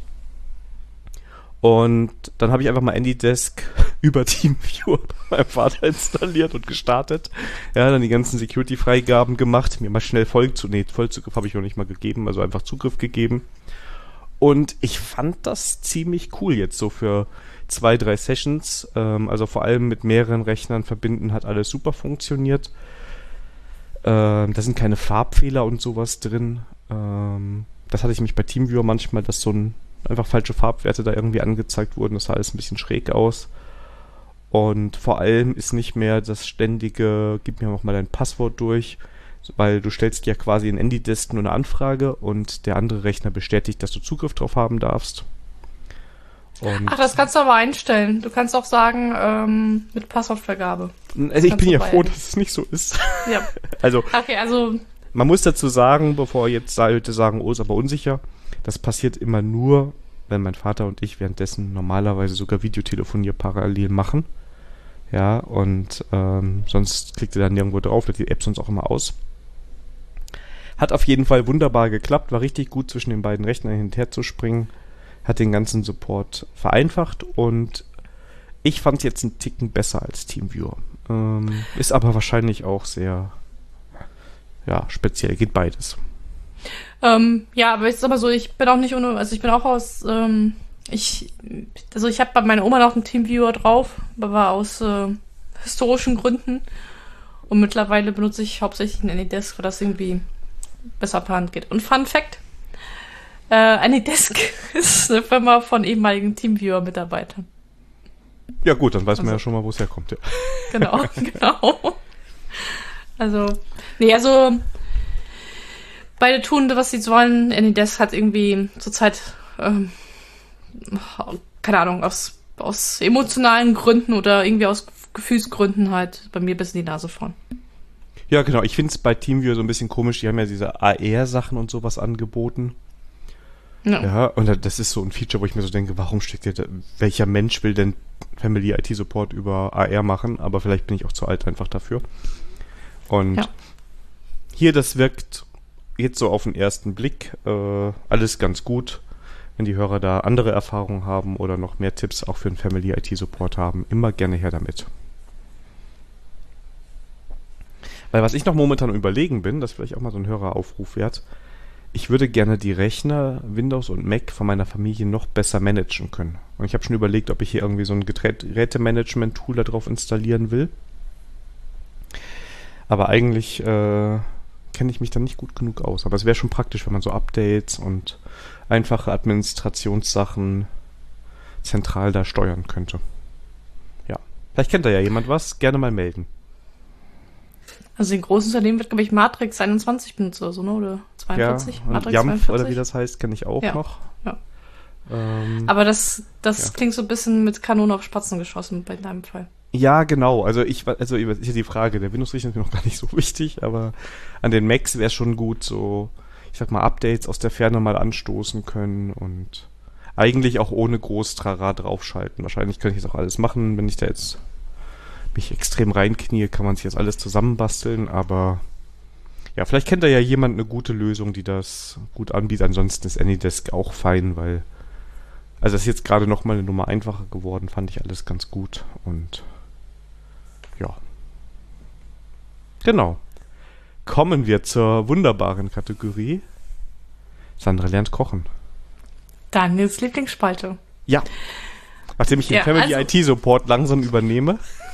Und dann habe ich einfach mal AnyDesk über TeamViewer bei meinem Vater installiert und gestartet. Ja, dann die ganzen Security-Freigaben gemacht, mir mal schnell voll zu, nee, Vollzugriff habe ich noch nicht mal gegeben, also einfach Zugriff gegeben. Und ich fand das ziemlich cool jetzt so für zwei, drei Sessions. Ähm, also vor allem mit mehreren Rechnern verbinden hat alles super funktioniert. Ähm, da sind keine Farbfehler und sowas drin. Ähm, das hatte ich mich bei TeamViewer manchmal, dass so ein einfach falsche Farbwerte da irgendwie angezeigt wurden. Das sah alles ein bisschen schräg aus. Und vor allem ist nicht mehr das ständige, gib mir noch mal dein Passwort durch, weil du stellst ja quasi in AnyDesk nur eine Anfrage und der andere Rechner bestätigt, dass du Zugriff drauf haben darfst. Und Ach, das kannst du aber einstellen. Du kannst auch sagen, ähm, mit Passwortvergabe. Also ich bin ja froh, dass es nicht so ist. Ja. Also, okay, also man muss dazu sagen, bevor jetzt Leute sagen, oh, ist aber unsicher, das passiert immer nur, wenn mein Vater und ich währenddessen normalerweise sogar Videotelefonier parallel machen. Ja, und ähm, sonst klickt ihr dann nirgendwo drauf, lädt die App sonst auch immer aus. Hat auf jeden Fall wunderbar geklappt, war richtig gut zwischen den beiden Rechnern hin und her zu springen, hat den ganzen Support vereinfacht und ich fand es jetzt einen Ticken besser als TeamViewer. Ähm, ist aber wahrscheinlich auch sehr, ja, speziell, geht beides. Ähm, ja, aber ich sag mal so, ich bin auch nicht ohne, also ich bin auch aus, ähm, ich, also ich habe bei meiner Oma noch einen TeamViewer drauf, aber aus äh, historischen Gründen und mittlerweile benutze ich hauptsächlich einen AnyDesk, weil das irgendwie besser per Hand geht. Und Fun Fact, äh, AnyDesk ist eine Firma von ehemaligen TeamViewer-Mitarbeitern. Ja gut, dann weiß also, man ja schon mal, wo es herkommt. Ja. Genau, genau. Also, nee, also beide tun, was sie wollen. AnyDesk hat irgendwie zurzeit, ähm, keine Ahnung, aus aus emotionalen Gründen oder irgendwie aus Gefühlsgründen halt bei mir bis in die Nase vorn. Ja, genau. Ich finde es bei TeamViewer so ein bisschen komisch. Die haben ja diese A R-Sachen und sowas angeboten. Ja. ja, und das ist so ein Feature, wo ich mir so denke, warum steckt ihr da, welcher Mensch will denn Family I T Support über A R machen? Aber vielleicht bin ich auch zu alt einfach dafür. Und ja. hier, das wirkt jetzt so auf den ersten Blick äh, alles ganz gut. Wenn die Hörer da andere Erfahrungen haben oder noch mehr Tipps auch für den Family I T Support haben, immer gerne her damit. Weil was ich noch momentan überlegen bin, das ist vielleicht auch mal so ein Höreraufruf wert, ich würde gerne die Rechner, Windows und Mac von meiner Familie noch besser managen können. Und ich habe schon überlegt, ob ich hier irgendwie so ein Gerätemanagement-Tool da drauf installieren will. Aber eigentlich äh, kenne ich mich da nicht gut genug aus. Aber es wäre schon praktisch, wenn man so Updates und einfache Administrationssachen zentral da steuern könnte. Ja, vielleicht kennt da ja jemand was. Gerne mal melden. Also in großen Unternehmen wird, glaube ich, Matrix einundzwanzig benutzt oder so, ne? Oder zweiundvierzig? Ja, Matrix Jamf zweiundvierzig? Oder wie das heißt, kenne ich auch ja. noch. Ja. Ähm, Aber das, das ja. klingt so ein bisschen mit Kanonen auf Spatzen geschossen bei deinem Fall. Ja, genau. Also ich also ist ja die Frage, der Windows-Rechner ist mir noch gar nicht so wichtig, aber an den Macs wäre es schon gut, so, ich sag mal, Updates aus der Ferne mal anstoßen können und eigentlich auch ohne groß Trara draufschalten. Wahrscheinlich könnte ich das auch alles machen, wenn ich da jetzt mich extrem reinknie, kann man sich das alles zusammenbasteln, aber ja, vielleicht kennt da ja jemand eine gute Lösung, die das gut anbietet. Ansonsten ist AnyDesk auch fein, weil also das ist jetzt gerade noch mal eine Nummer einfacher geworden, fand ich alles ganz gut und ja. Genau. Kommen wir zur wunderbaren Kategorie. Sandra lernt kochen. Daniels Lieblingsspalte. Ja. Nachdem ich den ja, Family also, I T Support langsam übernehme.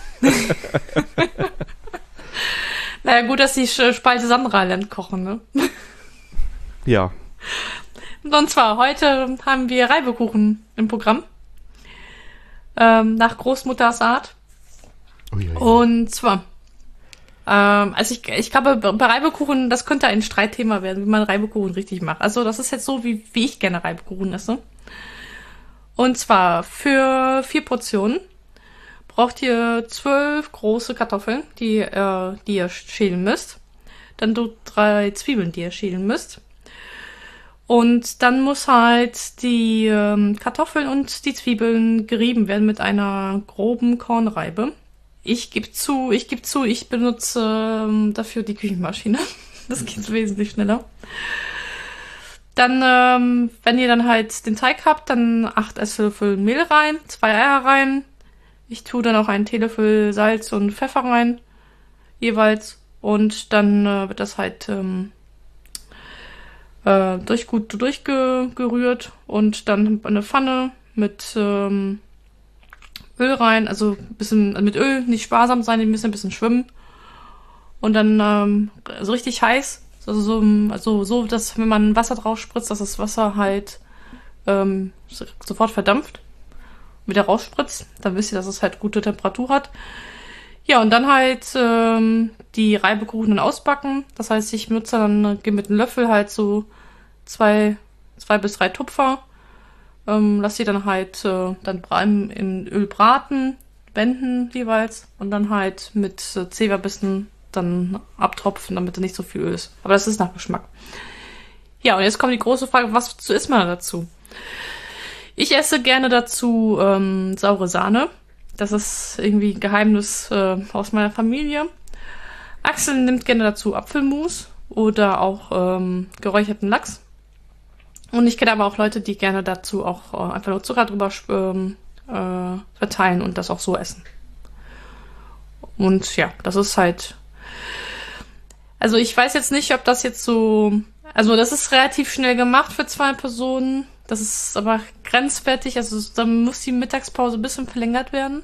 Naja, gut, dass die Spalte Sandra lernt kochen, ne? Ja. Und zwar, heute haben wir Reibekuchen im Programm. Ähm, nach Großmutters Art. Uiuiui. Und zwar, ähm, also ich, ich glaube, bei Reibekuchen, das könnte ein Streitthema werden, wie man Reibekuchen richtig macht. Also das ist jetzt so, wie, wie ich gerne Reibekuchen esse. Und zwar für vier Portionen braucht ihr zwölf große Kartoffeln, die, äh, die ihr schälen müsst. Dann drei Zwiebeln, die ihr schälen müsst. Und dann muss halt die ähm, Kartoffeln und die Zwiebeln gerieben werden mit einer groben Kornreibe. Ich gebe zu, ich gebe zu, ich benutze ähm, dafür die Küchenmaschine. Das geht wesentlich schneller. Dann, ähm, wenn ihr dann halt den Teig habt, dann acht Esslöffel Mehl rein, zwei Eier rein. Ich tue dann auch einen Teelöffel Salz und Pfeffer rein, jeweils. Und dann äh, wird das halt ähm, äh, durch gut durchgerührt. Und dann eine Pfanne mit ähm, Öl rein, also ein bisschen mit Öl, nicht sparsam sein, ein bisschen, ein bisschen schwimmen. Und dann ähm, so richtig heiß. Also so, also so, dass wenn man Wasser drauf spritzt, dass das Wasser halt ähm, sofort verdampft, wieder rausspritzt. Dann wisst ihr, dass es halt gute Temperatur hat. Ja, und dann halt ähm, die Reibekuchen dann ausbacken. Das heißt, ich benutze dann gehe mit einem Löffel halt so zwei, zwei bis drei Tupfer. Ähm, lass die dann halt äh, dann in Öl braten, wenden jeweils. Und dann halt mit äh, Zewa-Bissen dann abtropfen, damit da nicht so viel Öl ist. Aber das ist nach Geschmack. Ja, und jetzt kommt die große Frage, was isst man dazu? Ich esse gerne dazu ähm, saure Sahne. Das ist irgendwie ein Geheimnis äh, aus meiner Familie. Axel nimmt gerne dazu Apfelmus oder auch ähm, geräucherten Lachs. Und ich kenne aber auch Leute, die gerne dazu auch äh, einfach nur Zucker drüber ähm, äh, verteilen und das auch so essen. Und ja, das ist halt... Also ich weiß jetzt nicht, ob das jetzt so... Also das ist relativ schnell gemacht für zwei Personen. Das ist aber grenzwertig. Also da muss die Mittagspause ein bisschen verlängert werden.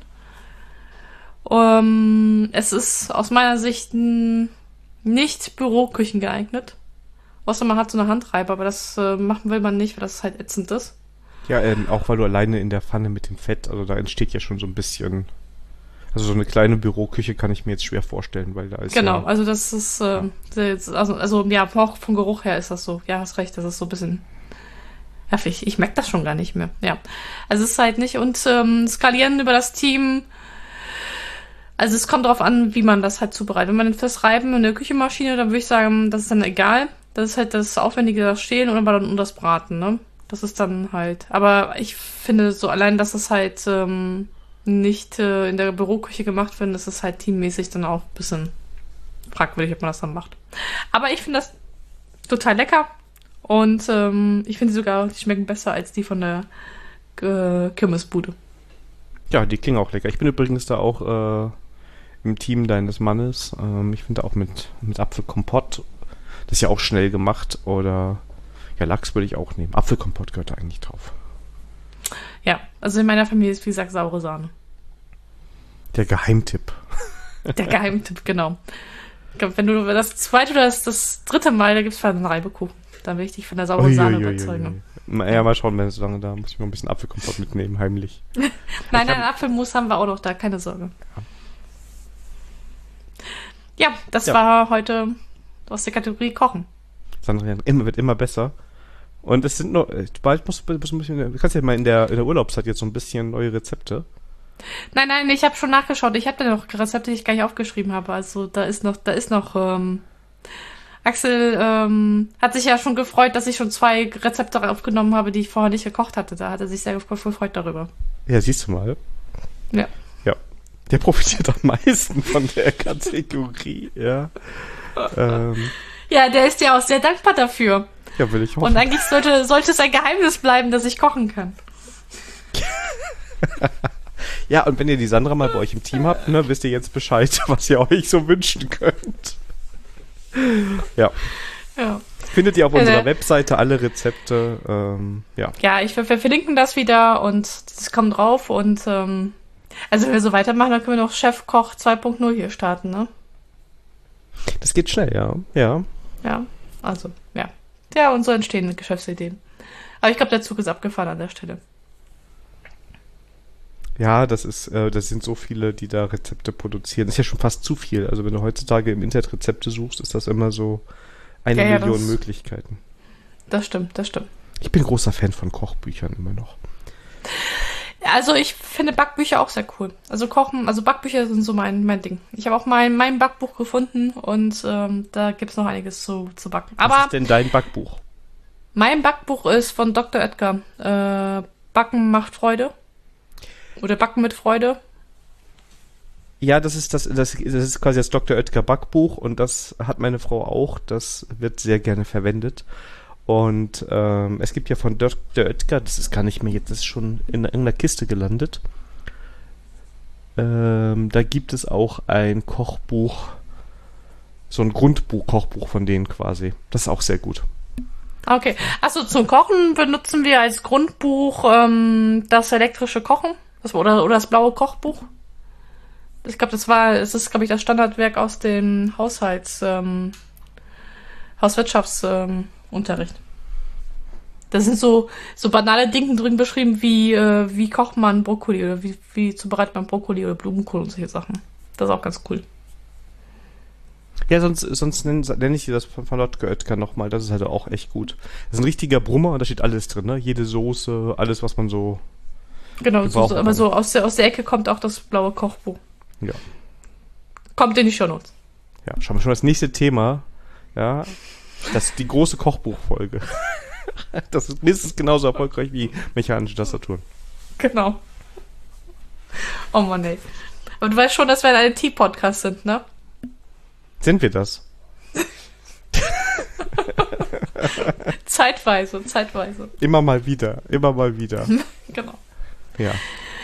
Um, es ist aus meiner Sicht nicht Büroküchen geeignet. Außer man hat so eine Handreibe, aber das äh, machen will man nicht, weil das halt ätzend ist. Ja, ähm, auch weil du alleine in der Pfanne mit dem Fett, also da entsteht ja schon so ein bisschen... Also so eine kleine Büroküche kann ich mir jetzt schwer vorstellen, weil da ist Genau, ja, also das ist, äh, ja. also, also ja, auch vom Geruch her ist das so. Ja, hast recht, das ist so ein bisschen, Ja, ich, ich merke das schon gar nicht mehr. Ja. Also es ist halt nicht. Und ähm, skalieren über das Team. Also es kommt darauf an, wie man das halt zubereitet. Wenn man fürs Reiben in der Küchenmaschine, dann würde ich sagen, das ist dann egal. Das ist halt das Aufwendige, das Stehlen oder dann und das Braten, ne? Das ist dann halt. Aber ich finde so allein, dass es halt ähm, nicht äh, in der Büroküche gemacht wird, das ist halt teammäßig dann auch ein bisschen fragwürdig, ob man das dann macht. Aber ich finde das total lecker. Und ähm, ich finde sogar, die schmecken besser als die von der äh, Kirmesbude. Ja, die klingen auch lecker. Ich bin übrigens da auch äh, im Team deines Mannes. Ähm, ich finde auch mit, mit Apfelkompott, das ist ja auch schnell gemacht. Oder ja, Lachs würde ich auch nehmen. Apfelkompott gehört da eigentlich drauf. Ja, also in meiner Familie ist, wie gesagt, saure Sahne. Der Geheimtipp. Der Geheimtipp, genau. Ich glaube, wenn du das zweite oder das, das dritte Mal, da gibt es einen Reibekuchen. Dann will ich dich von der sauren Sahne überzeugen. Ja, mal schauen, wenn es so lange da muss ich mal ein bisschen Apfelkompott mitnehmen, heimlich. nein, nein, Apfelmus haben wir auch noch da, keine Sorge. Ja, ja das ja. war heute aus der Kategorie Kochen. Sandra, immer wird immer besser. Und es sind noch, bald musst du, musst du, du kannst ja mal in der, in der Urlaubszeit jetzt so ein bisschen neue Rezepte. Nein, nein, ich habe schon nachgeschaut. Ich habe da noch Rezepte, die ich gar nicht aufgeschrieben habe. Also da ist noch, da ist noch, ähm, Axel ähm, hat sich ja schon gefreut, dass ich schon zwei Rezepte aufgenommen habe, die ich vorher nicht gekocht hatte. Da hat er sich sehr gefreut darüber. Ja, siehst du mal. Ja. Ja. Der profitiert am meisten von der Kategorie, ja. ähm. Ja, der ist ja auch sehr dankbar dafür. Ja, will ich hoffen. Und eigentlich sollte, sollte es ein Geheimnis bleiben, dass ich kochen kann. Ja, und wenn ihr die Sandra mal bei euch im Team habt, ne, wisst ihr jetzt Bescheid, was ihr euch so wünschen könnt. Ja. Ja. Findet ihr auf unserer äh, Webseite alle Rezepte. Ähm, ja. Ja, ich, wir verlinken das wieder und das kommt drauf. Und ähm, also wenn wir so weitermachen, dann können wir noch Chefkoch zwei Punkt null hier starten, ne? Das geht schnell, ja. Ja. Ja, also, ja. Ja, und so entstehen Geschäftsideen. Aber ich glaube, der Zug ist abgefahren an der Stelle. Ja, das ist, äh, das sind so viele, die da Rezepte produzieren. Das ist ja schon fast zu viel. Also wenn du heutzutage im Internet Rezepte suchst, ist das immer so eine ja, Million ja, das, Möglichkeiten. Das stimmt, das stimmt. Ich bin großer Fan von Kochbüchern immer noch. Also ich finde Backbücher auch sehr cool. Also Kochen, also Backbücher sind so mein, mein Ding. Ich habe auch mein, mein Backbuch gefunden und ähm, da gibt es noch einiges zu, zu backen. Aber was ist denn dein Backbuch? Mein Backbuch ist von Doktor Oetker. Äh, Backen macht Freude. Oder Backen mit Freude. Ja, das ist das, das, das ist quasi das Doktor Oetker Backbuch und das hat meine Frau auch. Das wird sehr gerne verwendet. Und ähm, es gibt ja von Doktor Oetker, das ist gar nicht mehr jetzt, das ist schon in irgendeiner Kiste gelandet. Ähm, da gibt es auch ein Kochbuch, so ein Grundbuch-Kochbuch von denen quasi. Das ist auch sehr gut. Okay, also zum Kochen benutzen wir als Grundbuch ähm, das elektrische Kochen das, oder, oder das blaue Kochbuch. Ich glaube, das war, es ist, glaube ich, das Standardwerk aus dem Haushalts, ähm, Hauswirtschaftsunterricht. Ähm, da sind so, so banale Dinge drin beschrieben, wie, äh, wie kocht man Brokkoli oder wie, wie zubereitet man Brokkoli oder Blumenkohl und solche Sachen. Das ist auch ganz cool. Ja, sonst, sonst nenne, nenne ich dir das von, von Doktor Oetker nochmal. Das ist halt auch echt gut. Das ist ein richtiger Brummer und da steht alles drin, ne? Jede Soße, alles, was man so. Genau, so, so, aber so aus der, aus der Ecke kommt auch das blaue Kochbuch. Ja. Kommt in die Shownotes. Ja, schauen wir schon das nächste Thema. Ja, das ist die große Kochbuchfolge. Das ist mindestens genauso erfolgreich wie mechanische Tastaturen. Genau. Oh Mann, ey. Aber du weißt schon, dass wir ein I T-Podcast sind, ne? Sind wir das? Zeitweise, zeitweise. Immer mal wieder, immer mal wieder. Genau. Ja.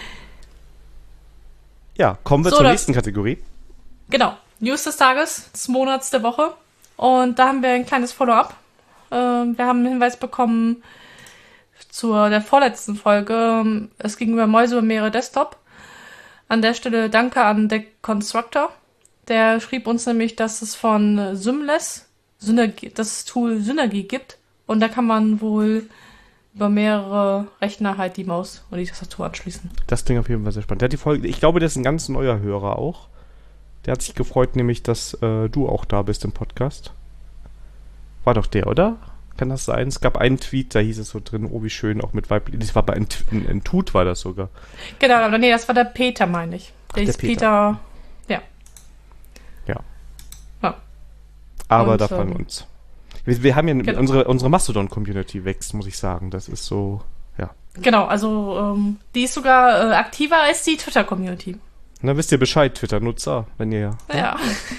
Ja, kommen wir so, zur das, nächsten Kategorie. Genau. News des Tages, des Monats, der Woche. Und da haben wir ein kleines Follow-up. Ähm, wir haben einen Hinweis bekommen zur der vorletzten Folge. Es ging über Mäuse und Meere Desktop. An der Stelle danke an The Constructor. Der schrieb uns nämlich, dass es von Symless Synergie, das Tool Synergie gibt. Und da kann man wohl über mehrere Rechner halt die Maus und die Tastatur anschließen. Das klingt auf jeden Fall sehr spannend. Der hat die Folge, ich glaube, der ist ein ganz neuer Hörer auch. Der hat sich gefreut, nämlich, dass äh, du auch da bist im Podcast. War doch der, oder? Kann das sein? Es gab einen Tweet, da hieß es so drin, oh wie schön, auch mit weiblich. Das war bei Entut war das sogar. Genau, aber nee, das war der Peter, meine ich. Der Ach, ist der Peter. Peter, ja. Ja. Ja. Aber Und, da freuen wir ähm, uns. Wir, wir haben ja, genau. unsere, unsere Mastodon-Community wächst, muss ich sagen. Das ist so, ja. Genau, also ähm, die ist sogar äh, aktiver als die Twitter-Community. Na, wisst ihr Bescheid, Twitter-Nutzer, wenn ihr Ja.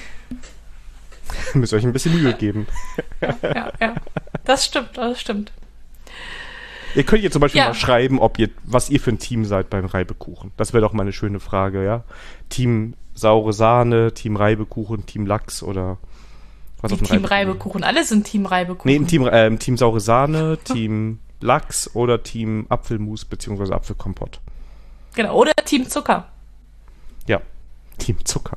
müsst euch ein bisschen Mühe geben. ja, ja, ja. Das stimmt, das stimmt. Ihr könnt ihr zum Beispiel Ja. mal schreiben, ob ihr, was ihr für ein Team seid beim Reibekuchen. Das wäre doch mal eine schöne Frage, ja? Team saure Sahne, Team Reibekuchen, Team Lachs oder was Die auf dem Team Reibekuchen, alle sind Team Reibekuchen. Nee, im Team, äh, Team saure Sahne, Team Lachs oder Team Apfelmus bzw. Apfelkompott. Genau, oder Team Zucker. Ja, Team Zucker.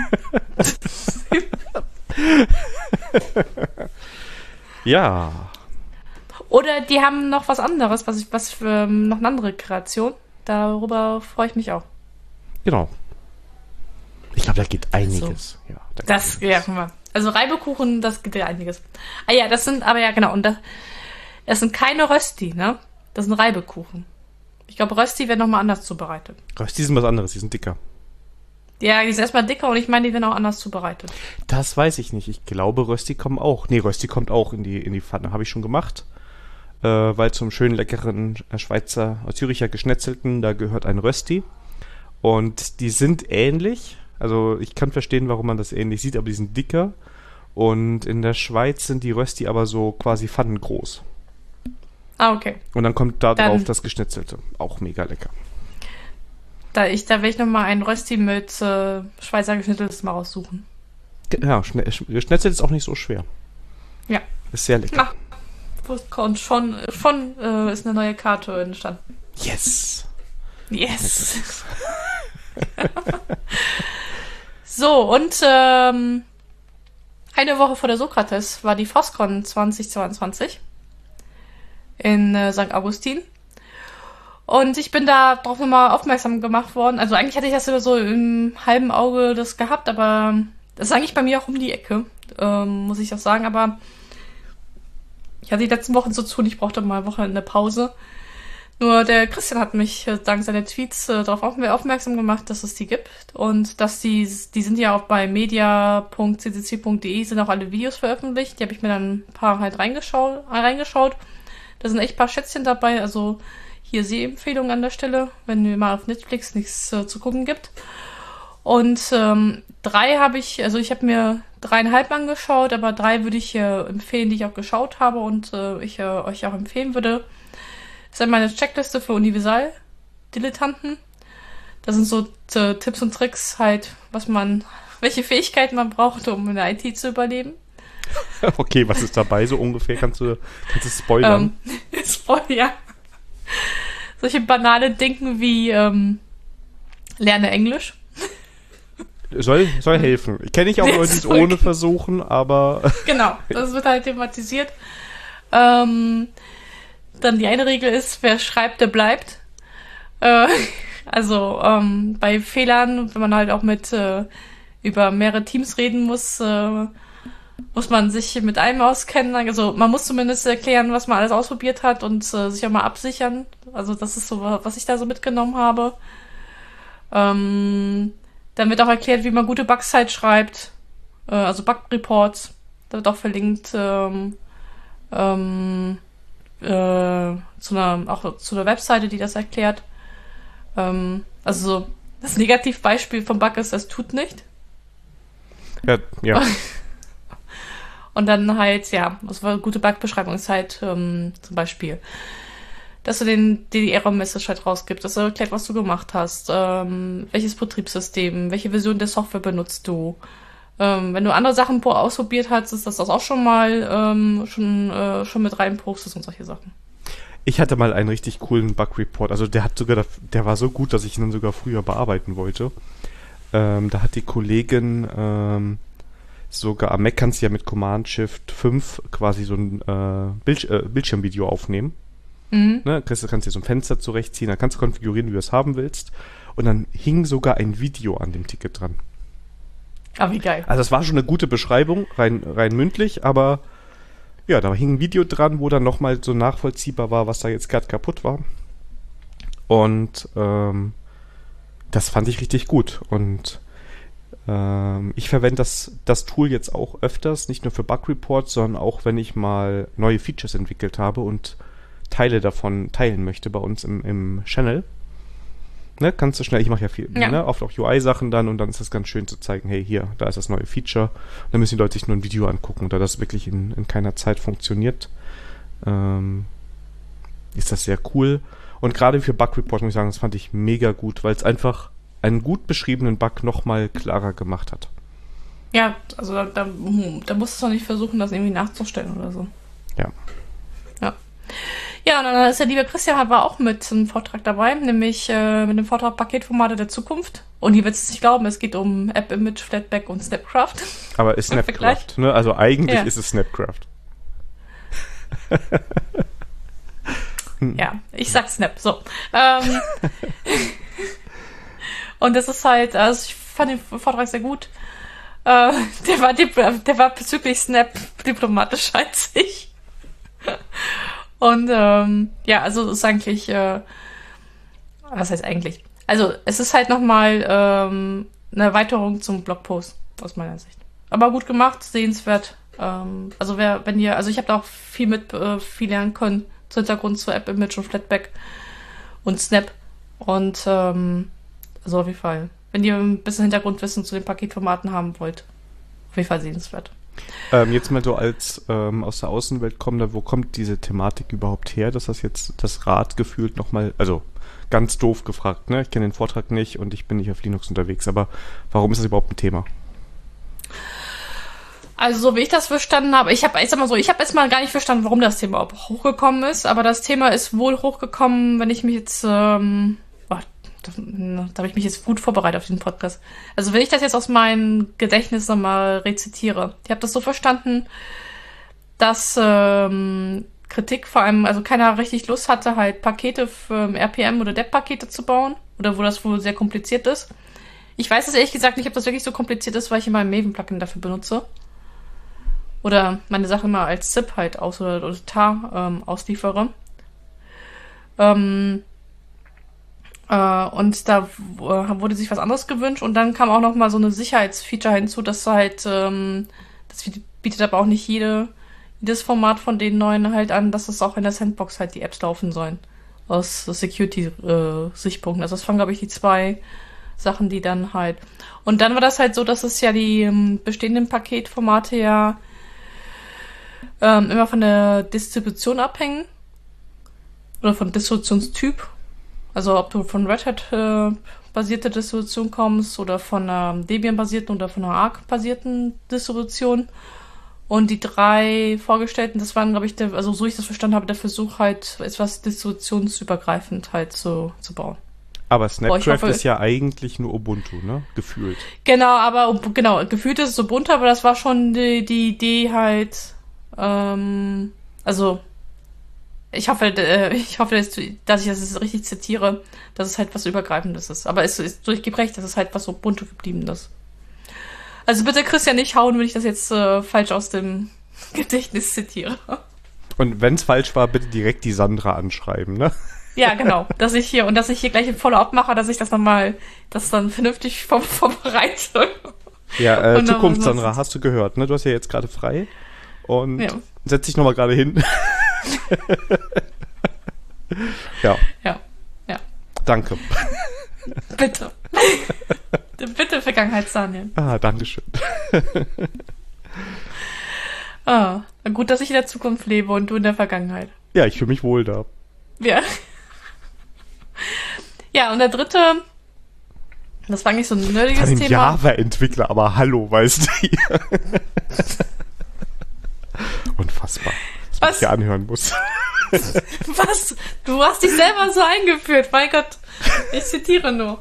Ja, Oder die haben noch was anderes, was ich, was für ähm, noch eine andere Kreation. Darüber freue ich mich auch. genau. Ich glaube, da geht einiges. Ja, da geht Das, ja, guck mal. Also Reibekuchen, das gibt ja einiges. Ah ja, das sind, aber ja, genau, und das, das sind keine Rösti, ne? Das sind Reibekuchen. Ich glaube, Rösti werden nochmal anders zubereitet. Rösti sind was anderes, die sind dicker. Ja, die sind erstmal dicker und ich meine, die werden auch anders zubereitet. Das weiß ich nicht. Ich glaube, Rösti kommen auch. Nee, Rösti kommt auch in die, in die Pfanne. Habe ich schon gemacht. Äh, weil zum schönen, leckeren äh, Schweizer, äh, Züricher Geschnetzelten, da gehört ein Rösti. Und die sind ähnlich. Also ich kann verstehen, warum man das ähnlich sieht, aber die sind dicker. Und in der Schweiz sind die Rösti aber so quasi pfannengroß. Ah, okay. Und dann kommt da drauf Dann- das Geschnetzelte. Auch mega lecker. Da, ich, da will ich nochmal einen Rösti mit äh, Schweizer Geschnitzeltes mal raussuchen. Ge- Ja, Schne Geschnetzelt ist auch nicht so schwer. Ja. Ist sehr lecker. Na, und schon, schon äh, ist eine neue Karte entstanden. Yes! Yes! So, und ähm, eine Woche vor der Sokrates war die Frostcon zwanzig zweiundzwanzig in äh, Sankt Augustin. Und ich bin da drauf nochmal aufmerksam gemacht worden. Also eigentlich hatte ich das immer so im halben Auge das gehabt, aber das ist eigentlich bei mir auch um die Ecke, ähm, muss ich auch sagen. Aber ich hatte die letzten Wochen so zu und ich brauchte mal eine Woche eine Pause. Nur der Christian hat mich äh, dank seiner Tweets äh, darauf auf, aufmerksam gemacht, dass es die gibt. Und dass die, die sind ja auch bei media punkt c c c punkt d e sind auch alle Videos veröffentlicht. Die habe ich mir dann ein paar halt reingeschaut. Äh, reingeschaut. Da sind echt ein paar Schätzchen dabei. Also hier Sehempfehlung an der Stelle, wenn mir mal auf Netflix nichts äh, zu gucken gibt. Und ähm, drei habe ich, also ich habe mir dreieinhalb angeschaut, aber drei würde ich äh, empfehlen, die ich auch geschaut habe und äh, ich äh, euch auch empfehlen würde. Das ist einmal eine Checkliste für Universal-Dilettanten. Da sind so äh, Tipps und Tricks halt, was man, welche Fähigkeiten man braucht, um in der I T zu überleben. Okay, was ist dabei so ungefähr? Kannst du, kannst du spoilern? Ähm, Spoiler, ja. Solche banale Dinge wie ähm, lerne Englisch. Soll, soll helfen. Ich kenne nicht auch Nee, Leute, die es soll- ohne versuchen, aber Genau, das wird halt thematisiert. Ähm, dann die eine Regel ist, wer schreibt, der bleibt. Äh, also ähm, bei Fehlern, wenn man halt auch mit äh, über mehrere Teams reden muss, äh, muss man sich mit einem auskennen. Also man muss zumindest erklären, was man alles ausprobiert hat und äh, sich auch mal absichern. Also das ist so, was ich da so mitgenommen habe. Ähm, dann wird auch erklärt, wie man gute Bugs halt schreibt. Äh, also Bug-Reports. Da wird auch verlinkt ähm, ähm, äh, zu einer, auch zu einer Webseite, die das erklärt. Ähm, also so, das Negativbeispiel vom Bug ist, das tut nicht. ja, ja. Und dann halt, ja, also eine gute Bug-Beschreibung ist halt ähm, zum Beispiel, dass du den, die Error-Message halt rausgibst, dass du erklärt, was du gemacht hast, ähm, welches Betriebssystem, welche Version der Software benutzt du. Ähm, wenn du andere Sachen pro- ausprobiert hast, ist das, das auch schon mal ähm, schon, äh, schon mit reinpostest und solche Sachen. Ich hatte mal einen richtig coolen Bug-Report. Also der hat sogar, der war so gut, dass ich ihn dann sogar früher bearbeiten wollte. Ähm, da hat die Kollegin ähm, sogar am Mac kannst du ja mit Command Shift fünf quasi so ein äh, Bild, äh, Bildschirmvideo aufnehmen. Mhm. Ne? Kannst, kannst dir so ein Fenster zurechtziehen, dann kannst du konfigurieren, wie du es haben willst. Und dann hing sogar ein Video an dem Ticket dran. Ah, wie geil. Also es war schon eine gute Beschreibung, rein, rein mündlich, aber Ja, da hing ein Video dran, wo dann nochmal so nachvollziehbar war, was da jetzt gerade kaputt war. Und ähm, das fand ich richtig gut. Und ähm, ich verwende das, das Tool jetzt auch öfters, nicht nur für Bug Reports, sondern auch, wenn ich mal neue Features entwickelt habe und Teile davon teilen möchte bei uns im, im Channel. Ne, kannst du schnell, ich mache ja viel, Ja. ne, oft auch U I-Sachen dann und dann ist es ganz schön zu zeigen, hey, hier, da ist das neue Feature. Und dann müssen die Leute sich nur ein Video angucken. Da das wirklich in, in keiner Zeit funktioniert, ähm, ist das sehr cool. Und gerade für Bug Report muss ich sagen, das fand ich mega gut, weil es einfach einen gut beschriebenen Bug nochmal klarer gemacht hat. Ja, also da, da, da musst du doch nicht versuchen, das irgendwie nachzustellen oder so. Ja. Ja. Ja, und dann ist der liebe Christian war auch mit einem Vortrag dabei, nämlich äh, mit dem Vortrag Paketformate der Zukunft. Und ihr werdet es nicht glauben, es geht um App-Image, Flatpak und Snapcraft. Aber ist Snapcraft, ne? Also eigentlich ja. ist es Snapcraft. Ja, ich sag Snap, so. Ähm, und das ist halt, also ich fand den Vortrag sehr gut. Äh, der, war dip- der war bezüglich Snap diplomatisch, als ich. Und ähm, ja, also es ist eigentlich, äh, was heißt eigentlich? Also es ist halt nochmal ähm, eine Erweiterung zum Blogpost, aus meiner Sicht. Aber gut gemacht, sehenswert. Ähm, also wer, wenn ihr, also ich habe da auch viel mit, äh, viel lernen können zu Hintergrund zu App-Image und Flatpak und Snap. Und ähm, also auf jeden Fall, wenn ihr ein bisschen Hintergrundwissen zu den Paketformaten haben wollt, auf jeden Fall sehenswert. Ähm, jetzt mal so als ähm, aus der Außenwelt kommender, wo kommt diese Thematik überhaupt her, dass das jetzt das Rad gefühlt nochmal, also ganz doof gefragt, ne? Ich kenne den Vortrag nicht und ich bin nicht auf Linux unterwegs, aber warum ist das überhaupt ein Thema? Also so wie ich das verstanden habe, ich habe, ich sag mal so, ich habe erstmal gar nicht verstanden, warum das Thema überhaupt hochgekommen ist, aber das Thema ist wohl hochgekommen, wenn ich mich jetzt, ähm, oh, da, da habe ich mich jetzt gut vorbereitet auf diesen Podcast. Also wenn ich das jetzt aus meinem Gedächtnis nochmal rezitiere, ich habe das so verstanden, dass ähm, Kritik vor allem, also keiner richtig Lust hatte, halt Pakete für R P M oder Deb-Pakete zu bauen, oder wo das wohl sehr kompliziert ist. Ich weiß es ehrlich gesagt nicht, ob das wirklich so kompliziert ist, weil ich immer ein Maven-Plugin dafür benutze. Oder meine Sachen mal als Zip halt aus oder, oder tar ähm, ausliefere. Ähm, äh, und da w- wurde sich was anderes gewünscht und dann kam auch noch mal so eine Sicherheitsfeature hinzu, dass halt, ähm, das bietet aber auch nicht jede, jedes Format von den neuen halt an, dass es auch in der Sandbox halt die Apps laufen sollen. Aus Security-Sichtpunkten. Also das waren, glaube ich, die zwei Sachen, die dann halt. Und dann war das halt so, dass es ja die ähm, bestehenden Paketformate ja ähm, immer von der Distribution abhängen. Oder von Distributionstyp. Also ob du von Red Hat äh, basierte Distribution kommst oder von einer Debian-basierten oder von einer Arc-basierten Distribution. Und die drei vorgestellten, das waren, glaube ich, der, also so ich das verstanden habe, der Versuch halt etwas distributionsübergreifend halt zu, zu bauen. Aber Snapcraft hoffe- ist ja eigentlich nur Ubuntu, ne? Gefühlt. Genau, aber genau, gefühlt ist es so bunt, aber das war schon die, die Idee halt, ähm, also ich hoffe, äh, ich hoffe, dass, du- dass ich das jetzt richtig zitiere, dass es halt was Übergreifendes ist. Aber es ist durchgebrecht, das ist halt was so Ubuntu gebliebenes. Also bitte Christian nicht hauen, wenn ich das jetzt äh, falsch aus dem Gedächtnis zitiere. Und wenn es falsch war, bitte direkt die Sandra anschreiben, ne? Ja, genau. Dass ich hier, und dass ich hier gleich ein Follow-up mache, dass ich das nochmal, das dann vernünftig vor, vorbereite. Ja, äh, Und dann- Zukunft, Sandra, hast du gehört, ne? Du hast ja jetzt gerade frei. Und Ja. setz dich nochmal gerade hin. Ja, Ja, ja. danke. Bitte. Bitte, Vergangenheits-Daniel. Ah, dankeschön. Ah, gut, dass ich in der Zukunft lebe und du in der Vergangenheit. Ja, ich fühle mich wohl da. Ja. Ja, und der dritte, das war eigentlich so ein nerdiges Von dem Thema. Java-Entwickler, aber hallo, weißt du. Unfassbar, was man Was? sich hier anhören muss. Was? Du hast dich selber so eingeführt, mein Gott. Ich zitiere nur.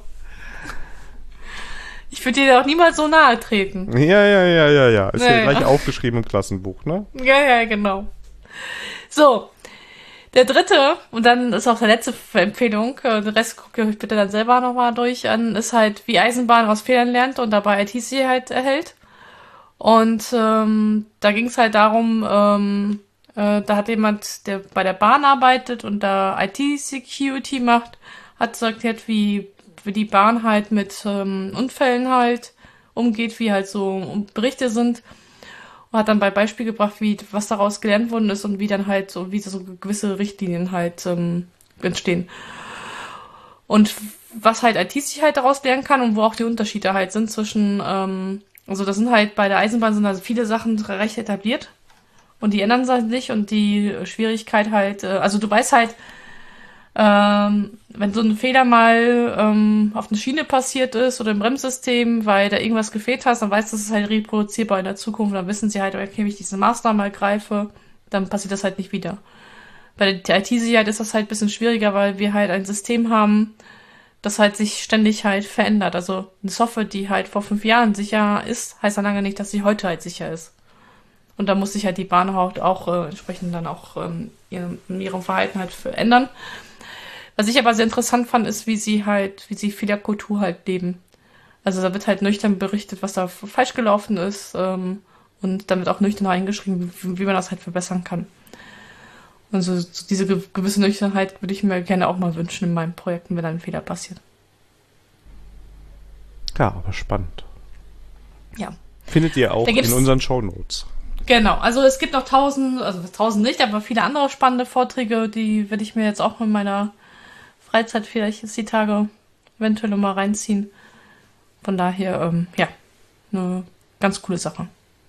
Ich würde dir auch niemals so nahe treten. Ja, ja, ja, ja, ja. Ist ja Ja, gleich ja. aufgeschrieben im Klassenbuch, ne? Ja, ja, genau. So, der dritte, und dann ist auch der letzte Empfehlung, äh, den Rest guckt ihr euch bitte dann selber nochmal durch an, ist halt, wie Eisenbahn aus Fehlern lernt und dabei I T-Sicherheit erhält. Und ähm, da ging es halt darum, ähm, Äh, da hat jemand, der bei der Bahn arbeitet und da I T-Security macht, hat erklärt, wie, wie die Bahn halt mit ähm, Unfällen halt umgeht, wie halt so Berichte sind. Und hat dann bei Beispiel gebracht, wie was daraus gelernt worden ist und wie dann halt so, wie so gewisse Richtlinien halt ähm, entstehen. Und was halt I T-Sicherheit daraus lernen kann und wo auch die Unterschiede halt sind zwischen, ähm, also das sind halt bei der Eisenbahn sind also viele Sachen recht etabliert und die ändern sich nicht und die Schwierigkeit halt, äh, also du weißt halt, ähm, wenn so ein Fehler mal ähm, auf einer Schiene passiert ist oder im Bremssystem, weil da irgendwas gefehlt hast, dann weißt du, das ist halt reproduzierbar in der Zukunft, dann wissen sie halt, okay, wenn ich diese Maßnahme ergreife, dann passiert das halt nicht wieder. Bei der I T-Sicherheit ist das halt ein bisschen schwieriger, weil wir halt ein System haben, das halt sich ständig halt verändert. Also eine Software, die halt vor fünf Jahren sicher ist, heißt dann lange nicht, dass sie heute halt sicher ist. Und da muss sich halt die Bahn halt auch äh, entsprechend dann auch ähm, in, in ihrem Verhalten halt verändern. Was ich aber sehr interessant fand, ist, wie sie halt, wie sie Fehlerkultur halt leben. Also da wird halt nüchtern berichtet, was da falsch gelaufen ist ähm, und dann wird auch nüchtern reingeschrieben, wie, wie man das halt verbessern kann. Also so diese ge- gewisse Nüchternheit würde ich mir gerne auch mal wünschen in meinen Projekten, wenn ein Fehler passiert. Ja, aber spannend. Ja. Findet ihr auch Da gibt's- in unseren Shownotes. Genau, also es gibt noch tausend, also tausend nicht, aber viele andere spannende Vorträge, die werde ich mir jetzt auch in meiner Freizeit vielleicht jetzt die Tage eventuell mal reinziehen. Von daher, ähm, ja, eine ganz coole Sache.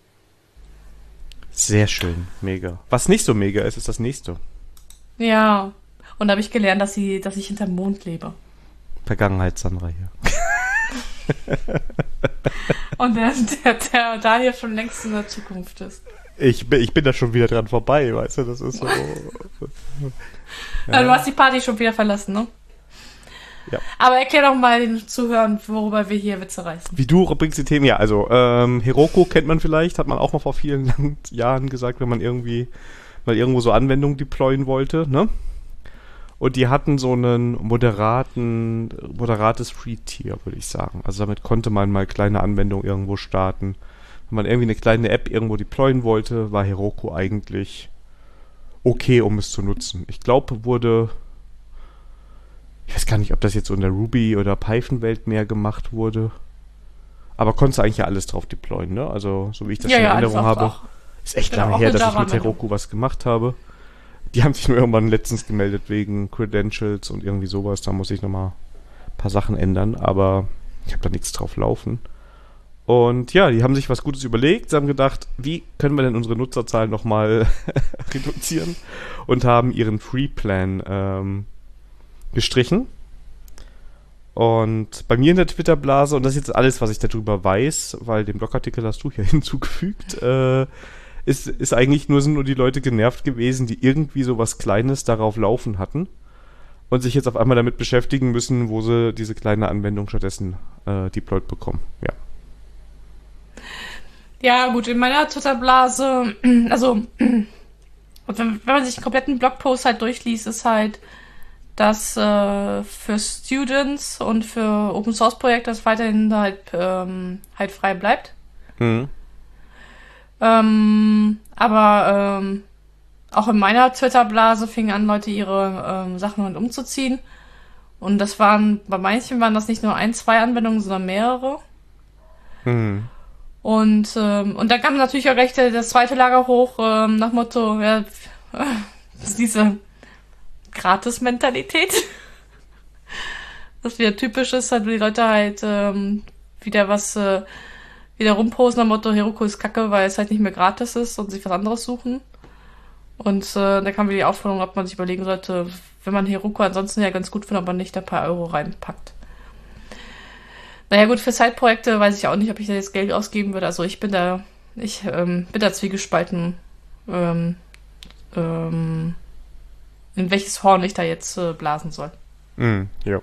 Sehr schön, mega. Was nicht so mega ist, ist das nächste. Ja, und da habe ich gelernt, dass, sie, dass ich hinterm Mond lebe. Vergangenheit, Sandra hier. Und der, der, der Daniel schon längst in der Zukunft ist. Ich bin, ich bin da schon wieder dran vorbei, weißt du, das ist so. Ja. Du hast die Party schon wieder verlassen, ne? Ja. Aber erklär doch mal den Zuhörern, worüber wir hier Witze reißen. Wie du bringst die Themen, ja, also ähm, Heroku kennt man vielleicht, hat man auch mal vor vielen Jahren gesagt, wenn man irgendwie mal irgendwo so Anwendungen deployen wollte, ne? Und die hatten so einen moderaten, moderates Free-Tier, würde ich sagen. Also damit konnte man mal kleine Anwendungen irgendwo starten. Wenn man irgendwie eine kleine App irgendwo deployen wollte, war Heroku eigentlich okay, um es zu nutzen. Ich glaube, wurde, ich weiß gar nicht, ob das jetzt so in der Ruby- oder Python-Welt mehr gemacht wurde. Aber konntest du eigentlich ja alles drauf deployen, ne? Also, so wie ich das Ja, in ja, Erinnerung alles auch- habe. auch. Ist echt Genau, lange auch her, eine dass ich mit Java-Anwendung. Heroku was gemacht habe. Die haben sich nur irgendwann letztens gemeldet wegen Credentials und irgendwie sowas. Da muss ich nochmal ein paar Sachen ändern, aber ich habe da nichts drauf laufen. Und ja, die haben sich was Gutes überlegt. Sie haben gedacht, wie können wir denn unsere Nutzerzahlen nochmal reduzieren? Und haben ihren Free-Plan ähm, gestrichen. Und bei mir in der Twitter-Blase, und das ist jetzt alles, was ich darüber weiß, weil den Blogartikel hast du hier hinzugefügt, äh, ist, ist eigentlich nur, sind nur die Leute genervt gewesen, die irgendwie so was Kleines darauf laufen hatten und sich jetzt auf einmal damit beschäftigen müssen, wo sie diese kleine Anwendung stattdessen äh, deployed bekommen. Ja. Ja, gut, in meiner Twitter-Blase, also, und wenn, wenn man sich den kompletten Blogpost halt durchliest, ist halt, dass äh, für Students und für Open-Source-Projekte das weiterhin halt, ähm, halt frei bleibt. Mhm. Ähm, aber ähm, auch in meiner Twitter-Blase fingen an, Leute ihre ähm, Sachen halt umzuziehen. Und das waren, bei manchen waren das nicht nur ein, zwei Anwendungen, sondern mehrere. Mhm. Und, ähm, und dann kam natürlich auch gleich der, das zweite Lager hoch, ähm, nach Motto, ja, das ist diese Gratis-Mentalität. Das wieder typisch ist, halt, wo die Leute halt ähm, wieder was, äh, wieder rumposen nach Motto, Heroku ist kacke, weil es halt nicht mehr gratis ist und sich was anderes suchen. Und äh, da kam wieder die Aufforderung, ob man sich überlegen sollte, wenn man Heroku ansonsten ja ganz gut findet, ob man nicht ein paar Euro reinpackt. Naja gut, für Side-Projekte weiß ich auch nicht, ob ich da jetzt Geld ausgeben würde. Also ich bin da, ich ähm, bin da zwiegespalten, ähm, ähm, in welches Horn ich da jetzt äh, blasen soll. Mhm. Ja.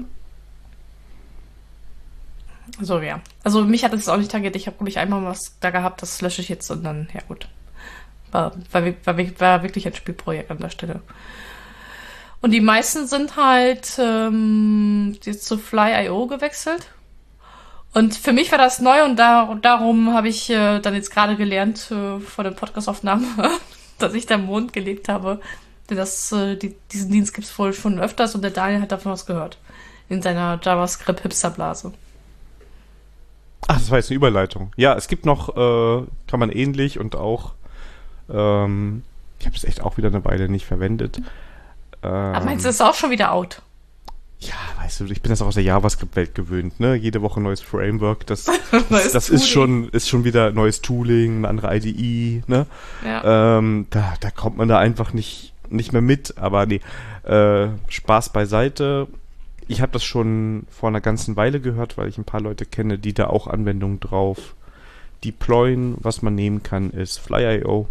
Also ja. Also mich hat das auch nicht tangiert. Ich habe nämlich einmal was da gehabt, das lösche ich jetzt und dann, ja gut. War, war, war, war wirklich ein Spielprojekt an der Stelle. Und die meisten sind halt ähm, jetzt zu Fly Punkt io gewechselt. Und für mich war das neu und da, darum habe ich äh, dann jetzt gerade gelernt äh, vor den Podcast-Aufnahmen, dass ich da im Mond gelebt habe. Denn das, äh, die, diesen Dienst gibt es wohl schon öfters und der Daniel hat davon was gehört. In seiner JavaScript-Hipsterblase. Ach, das war jetzt eine Überleitung. Ja, es gibt noch, äh, kann man ähnlich und auch, ähm, ich habe es echt auch wieder eine Weile nicht verwendet. Ähm, Aber meinst du, das ist auch schon wieder out? Ja, weißt du, ich bin das auch aus der JavaScript-Welt gewöhnt, ne? Jede Woche neues Framework, das, Neues das, das ist Tooling. schon, ist schon wieder neues Tooling, eine andere I D E, ne? Ja. Ähm, da, da kommt man da einfach nicht, nicht mehr mit, aber nee, äh, Spaß beiseite. Ich habe das schon vor einer ganzen Weile gehört, weil ich ein paar Leute kenne, die da auch Anwendungen drauf deployen. Was man nehmen kann, ist Fly Punkt io.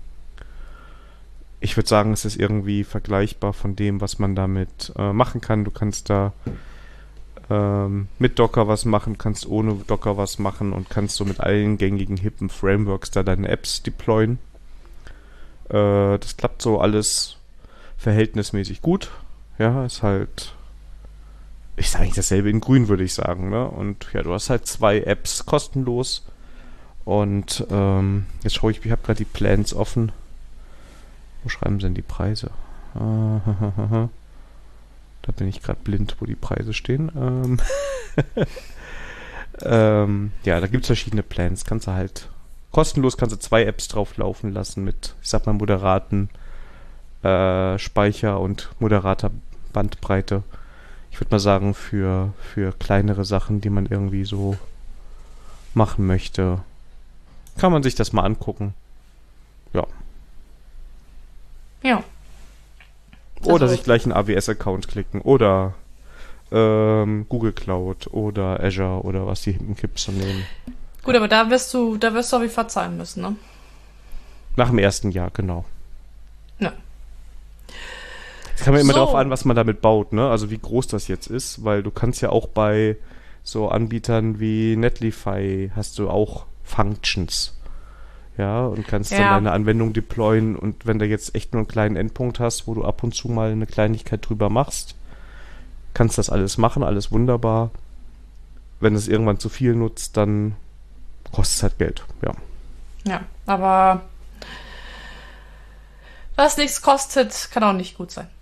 Ich würde sagen, es ist irgendwie vergleichbar von dem, was man damit äh, machen kann. Du kannst da ähm, mit Docker was machen, kannst ohne Docker was machen und kannst so mit allen gängigen hippen Frameworks da deine Apps deployen. Äh, das klappt so alles verhältnismäßig gut. Ja, ist halt, ich sage eigentlich dasselbe in grün, würde ich sagen, ne? Und ja, du hast halt zwei Apps kostenlos. Und ähm, jetzt schaue ich, ich habe gerade die Plans offen. Wo schreiben sie denn die Preise? Da bin ich gerade blind, wo die Preise stehen. Ähm ähm, ja, da gibt es verschiedene Plans. Kannst du halt kostenlos, kannst du zwei Apps drauf laufen lassen mit, ich sag mal, moderaten äh, Speicher und moderater Bandbreite. Ich würde mal sagen, für, für kleinere Sachen, die man irgendwie so machen möchte, kann man sich das mal angucken. Ja. Ja. Oder Also- sich gleich einen A W S-Account klicken. Oder ähm, Google Cloud oder Azure oder was die hinten Kips so nehmen. Gut, aber da wirst du, da wirst du auf jeden Fall zahlen müssen, ne? Nach dem ersten Jahr, genau. Ja. Es kommt immer So. darauf an, was man damit baut, ne? Also wie groß das jetzt ist, weil du kannst ja auch bei so Anbietern wie Netlify hast du auch Functions. Ja, und kannst Ja. dann deine Anwendung deployen und wenn du jetzt echt nur einen kleinen Endpunkt hast, wo du ab und zu mal eine Kleinigkeit drüber machst, kannst das alles machen, alles wunderbar. Wenn es irgendwann zu viel nutzt, dann kostet es halt Geld, ja. Ja, aber was nichts kostet, kann auch nicht gut sein.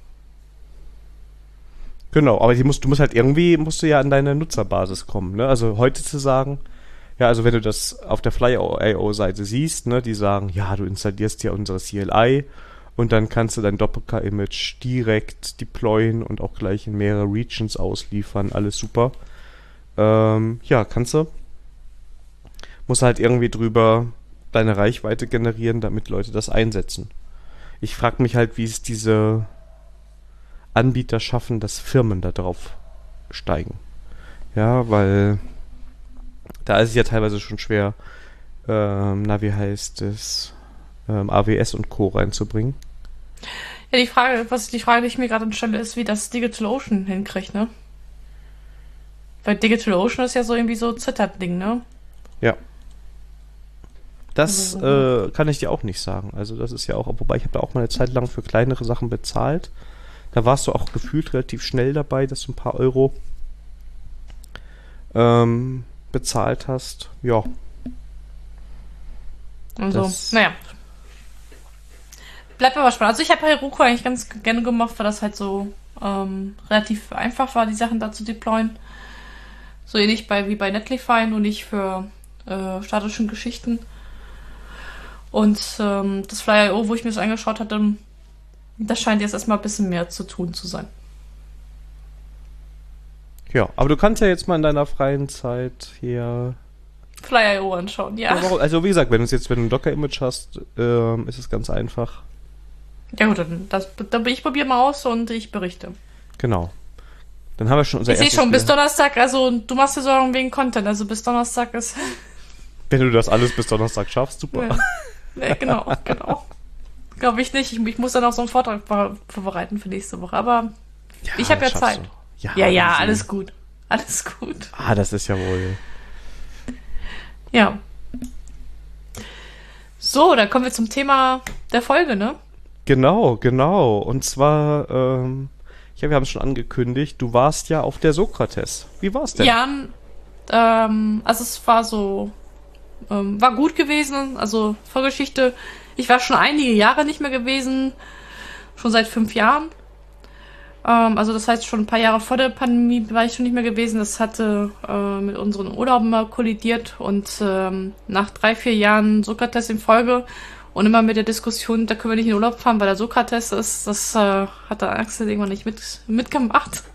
Genau, aber die musst, du musst halt irgendwie, musst du ja an deine Nutzerbasis kommen, ne? Also heute zu sagen, ja, also wenn du das auf der Fly Punkt io Seite siehst, ne, die sagen, ja, du installierst hier unsere C L I und dann kannst du dein Doppelk-Image direkt deployen und auch gleich in mehrere Regions ausliefern, alles super. Ähm, ja, kannst du. Musst halt irgendwie drüber deine Reichweite generieren, damit Leute das einsetzen. Ich frage mich halt, wie es diese Anbieter schaffen, dass Firmen da drauf steigen. Ja, weil da ist es ja teilweise schon schwer, ähm, na, wie heißt es, ähm, A W S und Co. reinzubringen. Ja, die Frage, was die Frage, die ich mir gerade stelle, ist, wie das DigitalOcean hinkriegt, ne? Weil DigitalOcean ist ja so irgendwie so ein Zittert-Ding, ne? Ja. Das Mhm. äh, kann ich dir auch nicht sagen. Also das ist ja auch, wobei ich habe da auch mal eine Zeit lang für kleinere Sachen bezahlt. Da warst du auch gefühlt relativ schnell dabei, dass du ein paar Euro ähm, bezahlt hast. Ja. Also, Das- naja. Bleibt aber spannend. Also ich habe Heroku eigentlich ganz gerne gemacht, weil das halt so ähm, relativ einfach war, die Sachen da zu deployen. So ähnlich bei, wie bei Netlify, nur nicht für äh, statischen Geschichten. Und ähm, das Fly Punkt io, wo ich mir das angeschaut hatte, das scheint jetzt erstmal ein bisschen mehr zu tun zu sein. Ja, aber du kannst ja jetzt mal in deiner freien Zeit hier. Fly Punkt io anschauen, ja. Ja, warum- also wie gesagt, wenn du es jetzt, wenn du ein Docker-Image hast, ähm, ist es ganz einfach. Ja gut, dann, das, dann ich probiere mal aus und ich berichte. Genau. Dann haben wir schon unser Ich sehe erstes schon, bis Bier. Donnerstag, also du machst dir Sorgen wegen Content, also bis Donnerstag ist... Wenn du das alles bis Donnerstag schaffst, super. Ja. Nee, genau, genau. Glaube ich nicht. Ich, ich muss dann auch so einen Vortrag vor- vorbereiten für nächste Woche. Aber ich habe ja das Zeit. schaffst du. ja, ja, easy. alles gut. Alles gut. Ah, das ist ja wohl. Ja. So, dann kommen wir zum Thema der Folge, ne? Genau, genau. Und zwar, ähm, ja, wir haben es schon angekündigt, du warst ja auf der Sokrates. Wie war's denn? Ja, ähm, also es war so ähm, war gut gewesen. Also Vorgeschichte, ich war schon einige Jahre nicht mehr gewesen, schon seit fünf Jahren. Ähm, also das heißt, schon ein paar Jahre vor der Pandemie war ich schon nicht mehr gewesen. Das hatte äh, mit unseren Urlauben mal kollidiert und ähm, nach drei, vier Jahren Sokrates in Folge und immer mit der Diskussion, da können wir nicht in Urlaub fahren, weil der Sokrates ist, das äh, hat der Axel irgendwann nicht mit, mitgemacht.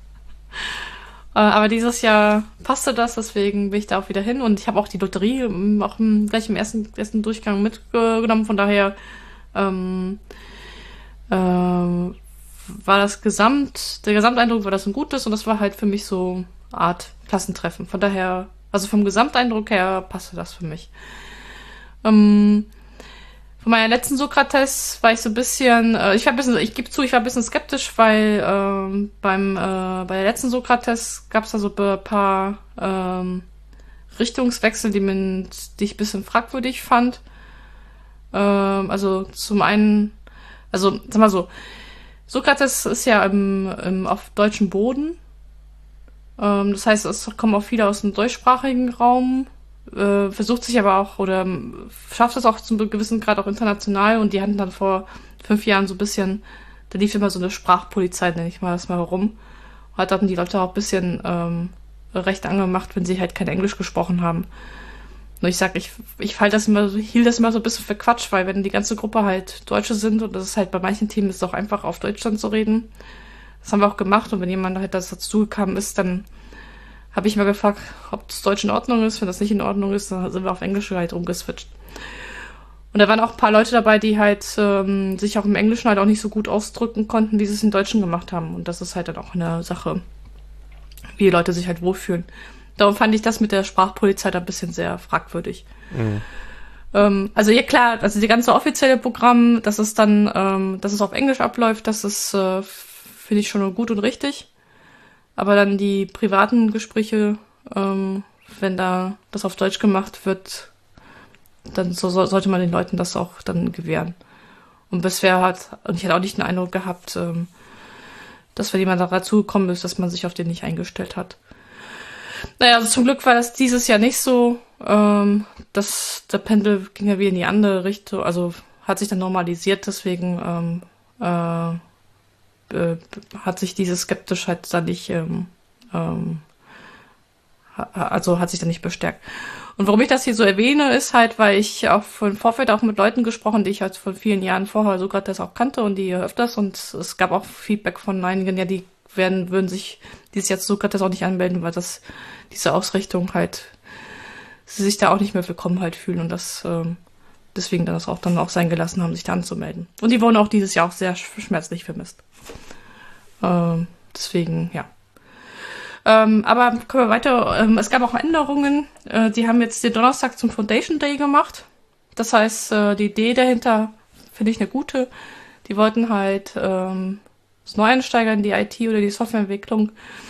äh, aber dieses Jahr passte das, deswegen bin ich da auch wieder hin und ich habe auch die Lotterie ähm, auch im, gleich im ersten, ersten Durchgang mitgenommen, von daher ähm, ähm, war das Gesamt, der Gesamteindruck war das ein gutes und das war halt für mich so eine Art Klassentreffen. Von daher, also vom Gesamteindruck her passte das für mich. Ähm, von meiner letzten Sokrates war ich so ein bisschen, äh, ich war ein bisschen, ich gebe zu, ich war ein bisschen skeptisch, weil ähm, beim äh, bei der letzten Sokrates gab es da so ein paar ähm, Richtungswechsel, die, man, die ich ein bisschen fragwürdig fand. Ähm, also zum einen, also sag mal so, Sokrates ist ja im, im, auf deutschem Boden. Ähm, das heißt, es kommen auch viele aus dem deutschsprachigen Raum, äh, versucht sich aber auch oder schafft es auch zum gewissen Grad auch international und die hatten dann vor fünf Jahren so ein bisschen, da lief immer so eine Sprachpolizei, nenne ich mal das mal herum. Hat dann die Leute auch ein bisschen ähm, recht angemacht, wenn sie halt kein Englisch gesprochen haben. Nur ich sag, ich, ich fall das immer, hielt das immer so ein bisschen für Quatsch, weil wenn die ganze Gruppe halt Deutsche sind und das ist halt bei manchen Teams ist es auch einfach auf Deutsch dann zu reden. Das haben wir auch gemacht und wenn jemand halt dazu gekommen ist, dann habe ich mal gefragt, ob das Deutsch in Ordnung ist. Wenn das nicht in Ordnung ist, dann sind wir auf Englisch halt rumgeswitcht. Und da waren auch ein paar Leute dabei, die halt ähm, sich auch im Englischen halt auch nicht so gut ausdrücken konnten, wie sie es im Deutschen gemacht haben. Und das ist halt dann auch eine Sache, wie die Leute sich halt wohlfühlen. Darum fand ich das mit der Sprachpolizei da ein bisschen sehr fragwürdig. Mhm. Ähm, also ja klar, also die ganze offizielle Programm, dass es dann, ähm, dass es auf Englisch abläuft, das ist, äh, finde ich schon gut und richtig. Aber dann die privaten Gespräche, ähm, wenn da das auf Deutsch gemacht wird, dann so, so, sollte man den Leuten das auch dann gewähren. Und bisher hat, und ich hatte auch nicht den Eindruck gehabt, ähm, dass wenn jemand da dazugekommen ist, dass man sich auf den nicht eingestellt hat. Naja, also zum Glück war das dieses Jahr nicht so. Ähm, das, der Pendel ging ja wieder in die andere Richtung, also hat sich dann normalisiert, deswegen ähm, äh, äh, hat sich diese Skeptischheit dann nicht, ähm, ähm, also hat sich dann nicht bestärkt. Und warum ich das hier so erwähne, ist halt, weil ich auch im Vorfeld auch mit Leuten gesprochen, die ich halt vor vielen Jahren vorher Sokrates auch kannte und die öfters und es gab auch Feedback von einigen, ja, die werden, würden sich dieses Jahr zu Sokrates auch nicht anmelden, weil das, diese Ausrichtung halt, sie sich da auch nicht mehr willkommen halt fühlen und das, ähm, deswegen dann das auch dann auch sein gelassen haben, sich da anzumelden. Und die wurden auch dieses Jahr auch sehr schmerzlich vermisst. Ähm, deswegen, ja. Ähm, aber kommen wir weiter. Ähm, es gab auch Änderungen. Äh, die haben jetzt den Donnerstag zum Foundation Day gemacht. Das heißt, äh, die Idee dahinter finde ich eine gute. Die wollten halt ähm, als Neueinsteiger in die I T oder die Softwareentwicklung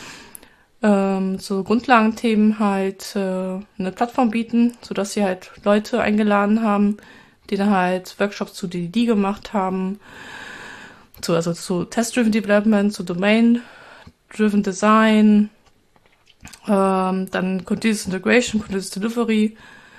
ähm, so Grundlagenthemen halt äh, eine Plattform bieten, sodass sie halt Leute eingeladen haben, die dann halt Workshops zu D D D gemacht haben, zu, also zu Test-Driven Development, zu Domain-Driven Design, ähm, dann Continuous Integration, Continuous Delivery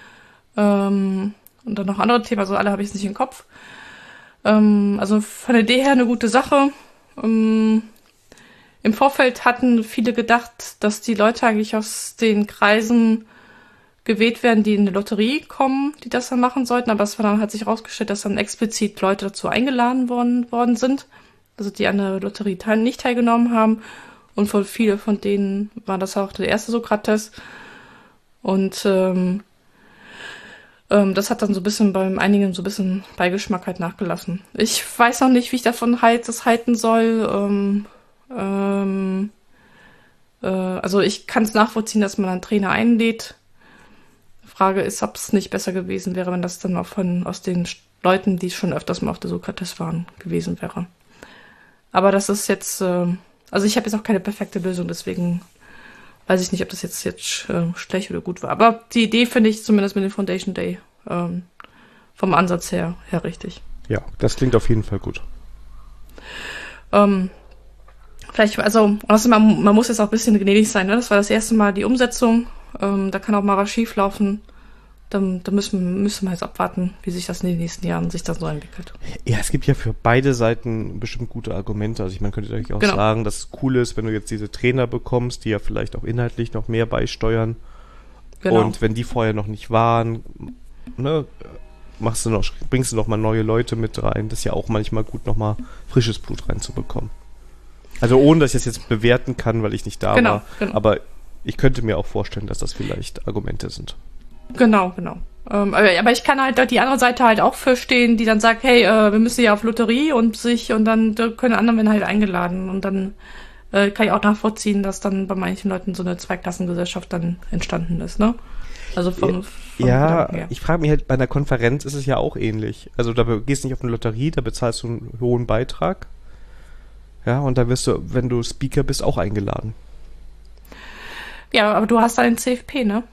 ähm, und dann noch andere Themen, also alle habe ich es nicht im Kopf. Ähm, also von der Idee her eine gute Sache. Ähm, Im Vorfeld hatten viele gedacht, dass die Leute eigentlich aus den Kreisen gewählt werden, die in die Lotterie kommen, die das dann machen sollten, aber es war dann, hat sich herausgestellt, dass dann explizit Leute dazu eingeladen worden, worden sind, also die an der Lotterie teil, nicht teilgenommen haben. Und von viele von denen war das auch der erste Sokrates. Und ähm, ähm, das hat dann so ein bisschen bei einigen so ein bisschen Beigeschmack halt nachgelassen. Ich weiß noch nicht, wie ich davon halt das halten soll. Ähm, ähm, äh, also ich kann es nachvollziehen, dass man einen Trainer einlädt. Frage ist, ob es nicht besser gewesen wäre, wenn das dann auch von aus den Leuten, die schon öfters mal auf der Sokrates waren, gewesen wäre. Aber das ist jetzt, äh, also ich habe jetzt auch keine perfekte Lösung, deswegen weiß ich nicht, ob das jetzt, jetzt äh, schlecht oder gut war. Aber die Idee finde ich zumindest mit dem Foundation Day ähm, vom Ansatz her, her richtig. Ja, das klingt auf jeden Fall gut. Ähm, vielleicht, also also man, man muss jetzt auch ein bisschen gnädig sein, ne? Das war das erste Mal die Umsetzung. Ähm, da kann auch mal was schief laufen. dann, dann müssen, müssen wir jetzt abwarten, wie sich das in den nächsten Jahren sich dann so entwickelt. Ja, es gibt ja für beide Seiten bestimmt gute Argumente. Also ich meine, könnte natürlich auch Genau. sagen, dass es cool ist, wenn du jetzt diese Trainer bekommst, die ja vielleicht auch inhaltlich noch mehr beisteuern. Genau. Und wenn die vorher noch nicht waren, ne, machst du noch, bringst du noch mal neue Leute mit rein. Das ist ja auch manchmal gut, noch mal frisches Blut reinzubekommen. Also ohne, dass ich das jetzt bewerten kann, weil ich nicht da Genau, war. genau. Aber ich könnte mir auch vorstellen, dass das vielleicht Argumente sind. Genau, genau. Ähm, aber, aber ich kann halt die andere Seite halt auch verstehen, die dann sagt, hey, äh, wir müssen ja auf Lotterie und sich und dann da können andere werden halt eingeladen und dann äh, kann ich auch nachvollziehen, dass dann bei manchen Leuten so eine Zweiklassengesellschaft dann entstanden ist, ne? Also vom, vom Ja, Gedanken her. ich frage mich halt, bei einer Konferenz ist es ja auch ähnlich. Also da be- gehst du nicht auf eine Lotterie, da bezahlst du einen hohen Beitrag. Ja, und da wirst du, wenn du Speaker bist, auch eingeladen. Ja, aber du hast einen C F P, ne?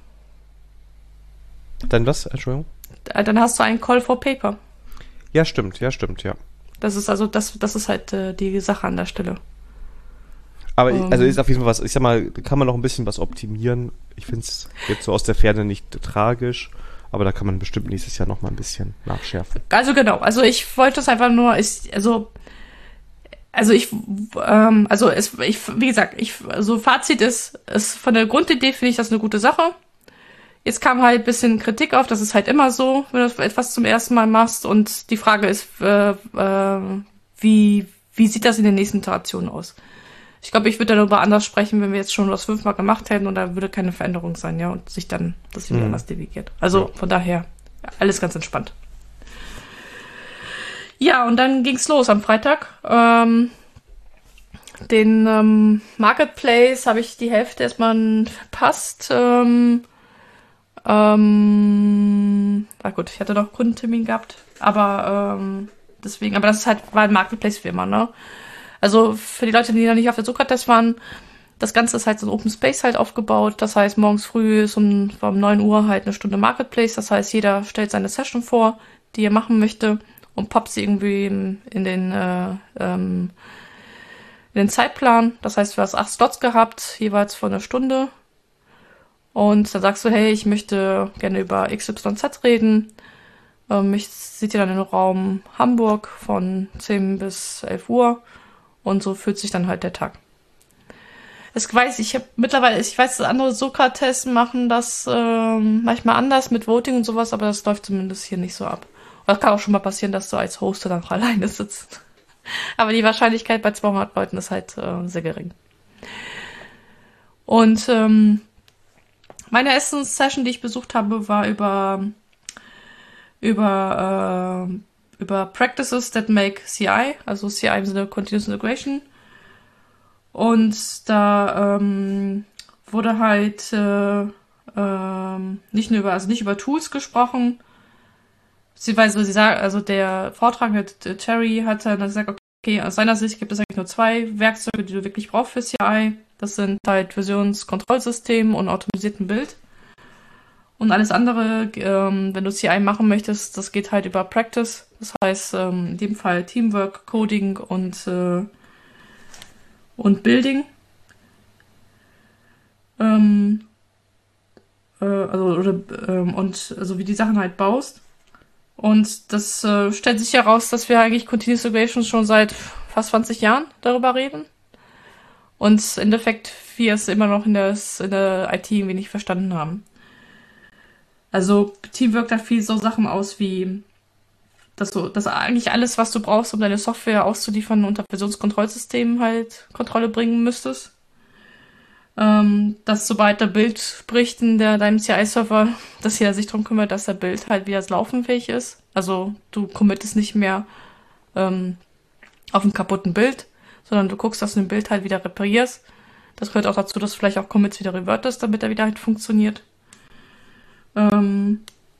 Dann was? Entschuldigung? Äh, Dann hast du einen Call for Paper. Ja, stimmt, ja, stimmt, ja. Das ist also, das, das ist halt äh, die Sache an der Stelle. Aber ich, Ähm. also ist auf jeden Fall was, ich sag mal, da kann man noch ein bisschen was optimieren. Ich finde es jetzt so aus der Ferne nicht tragisch, aber da kann man bestimmt nächstes Jahr noch mal ein bisschen nachschärfen. Also genau, also ich wollte es einfach nur, ich, also, also ich, ähm, also es, ich, wie gesagt, ich, also Fazit ist, ist von der Grundidee finde ich das eine gute Sache. Jetzt kam halt ein bisschen Kritik auf, das ist halt immer so, wenn du etwas zum ersten Mal machst und die Frage ist, äh, äh, wie, wie sieht das in den nächsten Iterationen aus? Ich glaube, ich würde darüber anders sprechen, wenn wir jetzt schon das fünfmal gemacht hätten und da würde keine Veränderung sein, ja, und sich dann das wieder Mhm. anders delegiert. Also Ja. von daher, alles ganz entspannt. Ja, und dann ging's los am Freitag. Ähm, den ähm, Marketplace habe ich die Hälfte erstmal verpasst. Ähm, ähm, war gut, ich hatte noch einen Kundentermin gehabt, aber ähm, deswegen, aber das ist halt, war ein Marketplace-Firma, ne? Also für die Leute, die noch nicht auf der Sokrates waren, das Ganze ist halt so ein Open Space halt aufgebaut. Das heißt, morgens früh ist um, um neun Uhr halt eine Stunde Marketplace. Das heißt, jeder stellt seine Session vor, die er machen möchte und poppt sie irgendwie in, in den äh, ähm, in den Zeitplan. Das heißt, du hast acht Slots gehabt, jeweils für eine Stunde. Und dann sagst du, hey, ich möchte gerne über X Y Z reden. Ähm, ich sieht ihr dann im Raum Hamburg von zehn bis elf Uhr. Und so fühlt sich dann halt der Tag. Ich weiß, ich habe mittlerweile, ich weiß, dass andere Sokrates machen das ähm, manchmal anders mit Voting und sowas, aber das läuft zumindest hier nicht so ab. Und das kann auch schon mal passieren, dass du als Host dann auch alleine sitzt. Aber die Wahrscheinlichkeit bei zweihundert Leuten ist halt äh, sehr gering. Und ähm, meine erste Session, die ich besucht habe, war über über äh, über Practices that make C I, also C I im Sinne Continuous Integration. Und da ähm, wurde halt äh, ähm, nicht nur über, also nicht über Tools gesprochen, beziehungsweise sie sagt, also der Vortragende der Terry hat dann gesagt, okay, aus seiner Sicht gibt es eigentlich nur zwei Werkzeuge, die du wirklich brauchst für C I. Das sind halt Versionskontrollsystem und automatisierten Bild. Und alles andere, ähm, wenn du C I machen möchtest, das geht halt über Practice. Das heißt, ähm, in dem Fall Teamwork, Coding und, äh, und Building. Ähm, äh, also, oder, ähm, und also wie die Sachen halt baust. Und das äh, stellt sich heraus, dass wir eigentlich Continuous Integration schon seit fast zwanzig Jahren darüber reden. Und im Endeffekt wir es immer noch in der, in der I T irgendwie nicht verstanden haben. Also Teamwork da viel so Sachen aus wie, dass du, dass eigentlich alles, was du brauchst, um deine Software auszuliefern, unter Versionskontrollsystemen halt Kontrolle bringen müsstest. Ähm, dass sobald der Bild bricht in der, deinem C I-Server, dass jeder sich darum kümmert, dass der Bild halt wieder laufenfähig ist. Also du committest nicht mehr ähm, auf einen kaputten Bild, sondern du guckst, dass du den Bild halt wieder reparierst. Das gehört auch dazu, dass du vielleicht auch Commits wieder revertest, damit er wieder halt funktioniert. Ähm,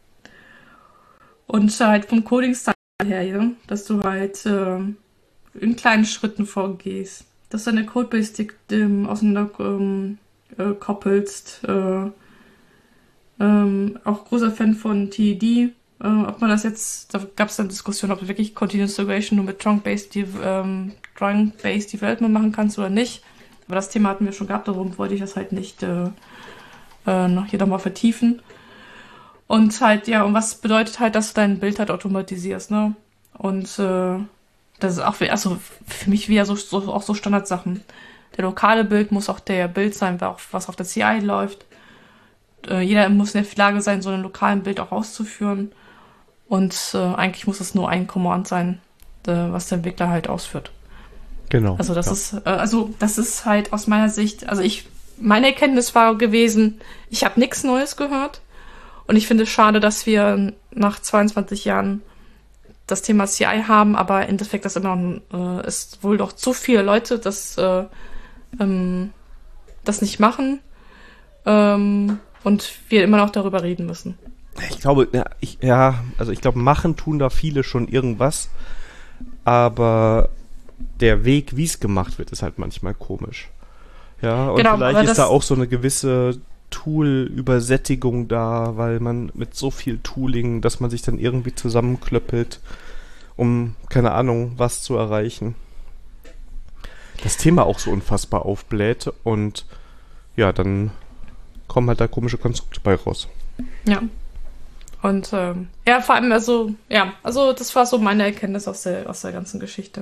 und halt vom Coding-Style her, ja, dass du halt äh, in kleinen Schritten vorgehst, dass du deine Codebase ähm, auseinander ähm, äh, koppelst. Äh, ähm, auch großer Fan von T E D. Äh, ob man das jetzt, da gab es dann Diskussion, ob du wirklich Continuous Integration nur mit Trunk-Based De ähm, Trunk-Based Development machen kannst oder nicht. Aber das Thema hatten wir schon gehabt, darum wollte ich das halt nicht äh, äh, noch hier nochmal vertiefen. Und halt, ja, und was bedeutet halt, dass du dein Bild halt automatisierst, ne? Und äh, das ist auch, also für mich wieder so, so auch so Standardsachen. Der lokale Bild muss auch der Bild sein, was auf der C I läuft. Äh, jeder muss in der Lage sein, so einen lokalen Bild auch auszuführen. Und äh, eigentlich muss es nur ein Command sein, äh, was der Entwickler halt ausführt. Genau. Also das ja. ist, äh, also das ist halt aus meiner Sicht, also ich, meine Erkenntnis war gewesen, ich habe nichts Neues gehört. Und ich finde es schade, dass wir nach zweiundzwanzig Jahren das Thema C I haben, aber im Endeffekt das immer noch, äh, ist wohl doch zu viele Leute, das, äh, ähm, das nicht machen ähm, und wir immer noch darüber reden müssen. Ich glaube, ja, ich, ja, also ich glaube, machen tun da viele schon irgendwas, aber der Weg, wie es gemacht wird, ist halt manchmal komisch. Ja, und genau, vielleicht ist da das, auch so eine gewisse Tool-Übersättigung da, weil man mit so viel Tooling, dass man sich dann irgendwie zusammenklöppelt, um, keine Ahnung, was zu erreichen. Das Thema auch so unfassbar aufbläht und ja, dann kommen halt da komische Konstrukte bei raus. Ja. Und ähm, ja, vor allem, also, ja, also das war so meine Erkenntnis aus der, aus der ganzen Geschichte.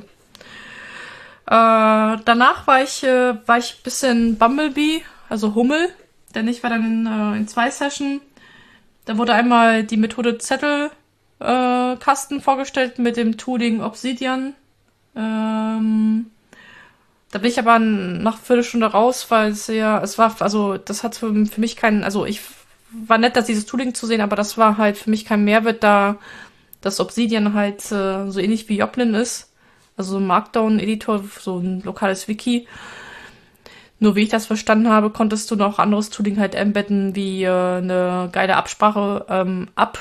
Äh, danach war ich, äh, war ich ein bisschen Bumblebee, also Hummel. Denn ich war dann in, äh, in zwei Sessions. Da wurde einmal die Methode Zettelkasten äh, vorgestellt mit dem Tooling Obsidian. Ähm, da bin ich aber nach einer Viertelstunde raus, weil es ja, es war, also das hat für, für mich keinen, also ich war nett, dass dieses Tooling zu sehen, aber das war halt für mich kein Mehrwert, da das Obsidian halt äh, so ähnlich wie Joplin ist. Also so ein Markdown-Editor, so ein lokales Wiki. Nur wie ich das verstanden habe, konntest du noch anderes Tooling halt embedden, wie äh, eine geile Absprache, ähm, Ab,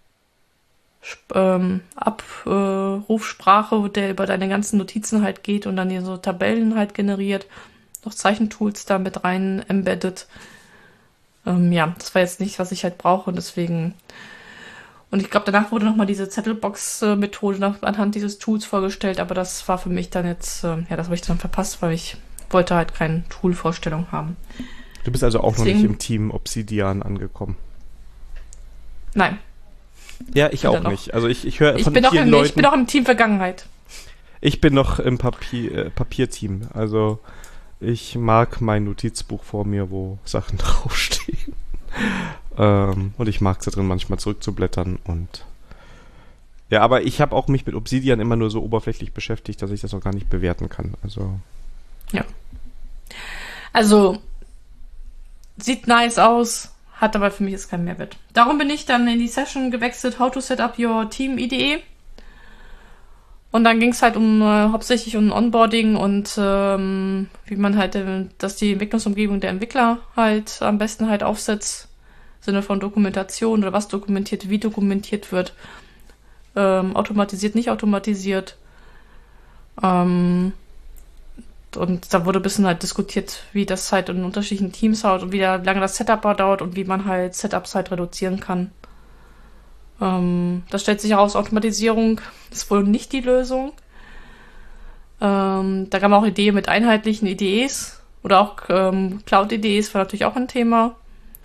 ähm, Abrufsprache, äh, der über deine ganzen Notizen halt geht und dann hier so Tabellen halt generiert, noch Zeichentools da mit rein embeddet. Ähm, ja, das war jetzt nicht, was ich halt brauche und deswegen. Und ich glaube, danach wurde nochmal diese Zettelbox-Methode anhand dieses Tools vorgestellt, aber das war für mich dann jetzt, äh, ja, das habe ich dann verpasst, weil ich wollte halt keine Tool-Vorstellung haben. Du bist also auch Deswegen, noch nicht im Team Obsidian angekommen. Nein. Ja, ich auch nicht. Also ich, ich höre ich von bin vielen im, Leuten... Ich bin auch im Team Vergangenheit. Ich bin noch im Papier, äh, Papierteam. Also ich mag mein Notizbuch vor mir, wo Sachen draufstehen. ähm, und ich mag es da drin manchmal zurückzublättern und ja, aber ich habe auch mich mit Obsidian immer nur so oberflächlich beschäftigt, dass ich das auch gar nicht bewerten kann. Also ja. Also, sieht nice aus, hat aber für mich jetzt keinen Mehrwert. Darum bin ich dann in die Session gewechselt, How to Set Up Your Team I D E. Und dann ging es halt um äh, hauptsächlich um Onboarding und ähm, wie man halt, äh, dass die Entwicklungsumgebung der Entwickler halt am besten halt aufsetzt, im Sinne von Dokumentation oder was dokumentiert, wie dokumentiert wird, ähm, automatisiert, nicht automatisiert. Ähm, Und da wurde ein bisschen halt diskutiert, wie das halt in unterschiedlichen Teams halt und wie lange das Setup dauert und wie man halt Setups halt reduzieren kann. Ähm, das stellt sich heraus, Automatisierung ist wohl nicht die Lösung. Ähm, da gab es auch Ideen mit einheitlichen I D Es oder auch ähm, Cloud-I D Es war natürlich auch ein Thema.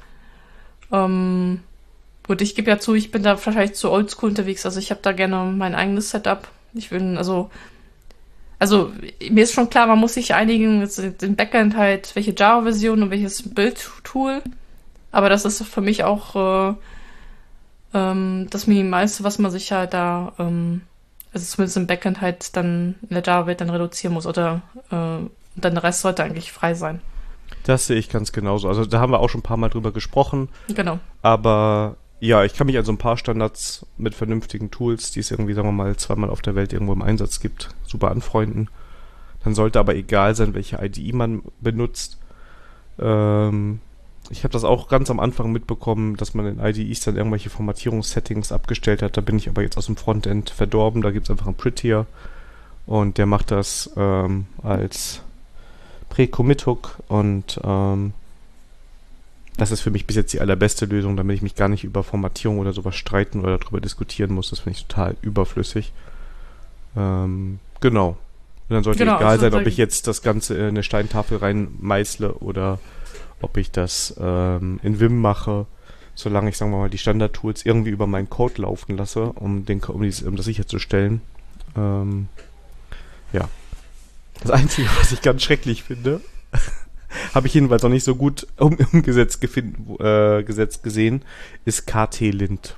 Ähm, gut, ich gebe ja zu, ich bin da wahrscheinlich zu oldschool unterwegs, also ich habe da gerne mein eigenes Setup. Ich will, also Also, mir ist schon klar, man muss sich einigen, den Backend halt, welche Java-Version und welches Build-Tool. Aber das ist für mich auch äh, ähm, das Minimalste, was man sich halt da, ähm, also zumindest im Backend halt dann in der Java-Welt dann reduzieren muss. Oder äh, dann der Rest sollte eigentlich frei sein. das sehe ich ganz genauso. Also da haben wir auch schon ein paar Mal drüber gesprochen. Genau. Aber ja, ich kann mich an so ein paar Standards mit vernünftigen Tools, die es irgendwie, sagen wir mal, zweimal auf der Welt irgendwo im Einsatz gibt, super anfreunden. Dann sollte aber egal sein, welche I D E man benutzt. Ähm, ich habe das auch ganz am Anfang mitbekommen, dass man in I D Es dann irgendwelche Formatierungssettings abgestellt hat. Da bin ich aber jetzt aus dem Frontend verdorben. Da gibt es einfach einen Prettier und der macht das ähm, als Pre-Commit-Hook und ähm, das ist für mich bis jetzt die allerbeste Lösung, damit ich mich gar nicht über Formatierung oder sowas streiten oder darüber diskutieren muss. Das finde ich total überflüssig. Ähm, genau. Und dann sollte Genau, egal also sein, so- ob ich jetzt das Ganze in eine Steintafel reinmeißle oder ob ich das ähm, in Vim mache. solange ich, sagen wir mal, die Standard-Tools irgendwie über meinen Code laufen lasse, um, den, um, dies, um das sicherzustellen. Ähm, ja. Das Einzige, was ich ganz schrecklich finde, habe ich jedenfalls noch nicht so gut um, umgesetzt gefin- äh, gesetzt gesehen, ist K T-Lint.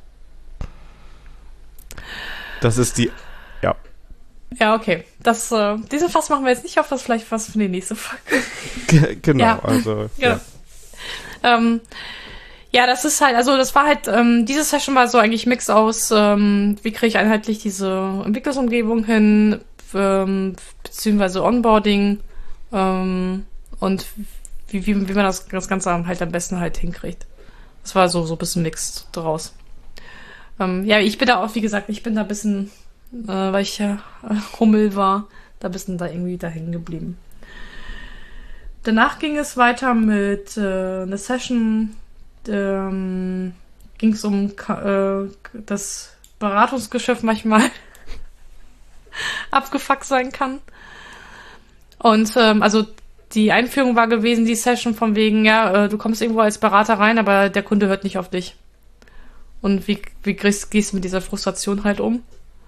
Das ist die, ja. Ja, okay. Das, äh, diesen Fass machen wir jetzt nicht auf, das ist vielleicht was für die nächste Folge. G- genau, ja. also, ja. Ja. Ähm, ja, das ist halt, also das war halt, ähm, diese Session war so eigentlich Mix aus, ähm, wie kriege ich einheitlich diese Entwicklungsumgebung hin, ähm, beziehungsweise Onboarding, ähm, und wie, wie, wie man das, das Ganze halt am besten halt hinkriegt. Das war so, so ein bisschen Mix draus. Ähm, ja, ich bin da auch, wie gesagt, ich bin da ein bisschen, äh, weil ich ja äh, Hummel war, da ein bisschen da irgendwie da hängen geblieben. Danach ging es weiter mit äh, einer Session, ähm, ging es um äh, das Beratungsgeschäft manchmal abgefuckt sein kann. Und ähm, also die Einführung war gewesen, die Session von wegen, ja, äh, du kommst irgendwo als Berater rein, aber der Kunde hört nicht auf dich. Und wie, wie gehst, gehst du mit dieser Frustration halt um?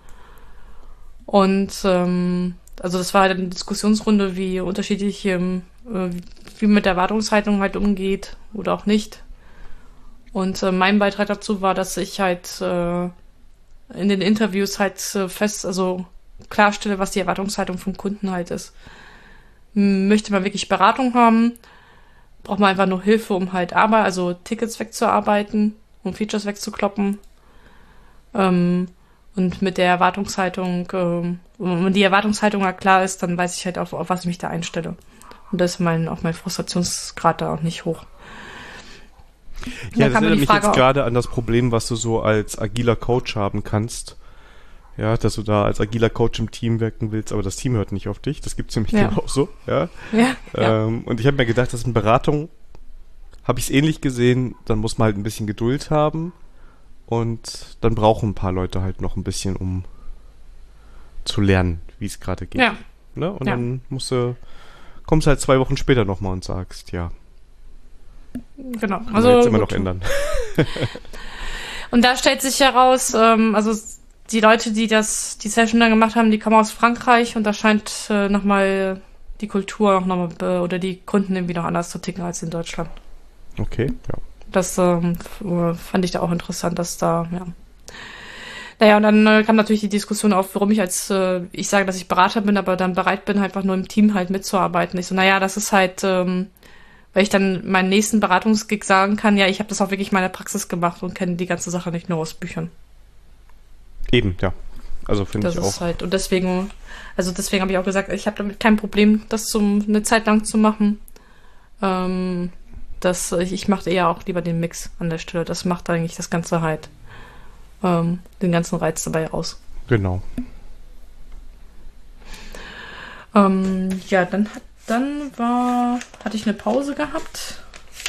Und ähm, also das war halt eine Diskussionsrunde, wie unterschiedlich, ähm, wie man mit der Erwartungshaltung halt umgeht oder auch nicht. Und äh, mein Beitrag dazu war, dass ich halt äh, in den Interviews halt äh, fest, also klarstelle, was die Erwartungshaltung vom Kunden halt ist. Möchte man wirklich Beratung haben, braucht man einfach nur Hilfe, um halt Arbeit, also Tickets wegzuarbeiten, um Features wegzukloppen. Ähm, und mit der Erwartungshaltung, ähm, wenn die Erwartungshaltung halt klar ist, dann weiß ich halt, auf, auf was ich mich da einstelle. Und da ist mein, auch mein Frustrationsgrad da auch nicht hoch. Ja, das erinnert mich jetzt gerade an das Problem, was du so als agiler Coach haben kannst. Ja, dass du da als agiler Coach im Team wirken willst, aber das Team hört nicht auf dich. Das gibt's nämlich ja. auch so. Ja. Ja, ähm, ja. Und ich habe mir gedacht, dass in Beratung habe ich es ähnlich gesehen. Dann muss man halt ein bisschen Geduld haben und dann brauchen ein paar Leute halt noch ein bisschen, um zu lernen, wie es gerade geht. Ja. Ne? Und ja. dann musst du, kommst halt zwei Wochen später nochmal und sagst, ja. Genau. Kann also man jetzt immer gut. noch ändern. Und da stellt sich heraus, ähm, also die Leute, die das, die Session dann gemacht haben, die kommen aus Frankreich und da scheint äh, nochmal die Kultur auch nochmal äh, oder die Kunden irgendwie noch anders zu ticken als in Deutschland. Okay, ja. Das ähm, fand ich da auch interessant, dass da, ja. Naja, und dann äh, kam natürlich die Diskussion auf, warum ich als, äh, ich sage, dass ich Berater bin, aber dann bereit bin, einfach nur im Team halt mitzuarbeiten. Ich so, naja, das ist halt, ähm, weil ich dann meinen nächsten Beratungsgig sagen kann, ja, ich habe das auch wirklich in meiner Praxis gemacht und kenne die ganze Sache nicht nur aus Büchern. Eben, ja. Also finde ich auch. Das ist halt, und deswegen, also deswegen habe ich auch gesagt, ich habe damit kein Problem, das zum, eine Zeit lang zu machen. Ähm, das, ich, ich mache eher auch lieber den Mix an der Stelle. Das macht eigentlich das Ganze halt, ähm, den ganzen Reiz dabei aus. Genau. Ähm, ja, dann hat, dann war, hatte ich eine Pause gehabt.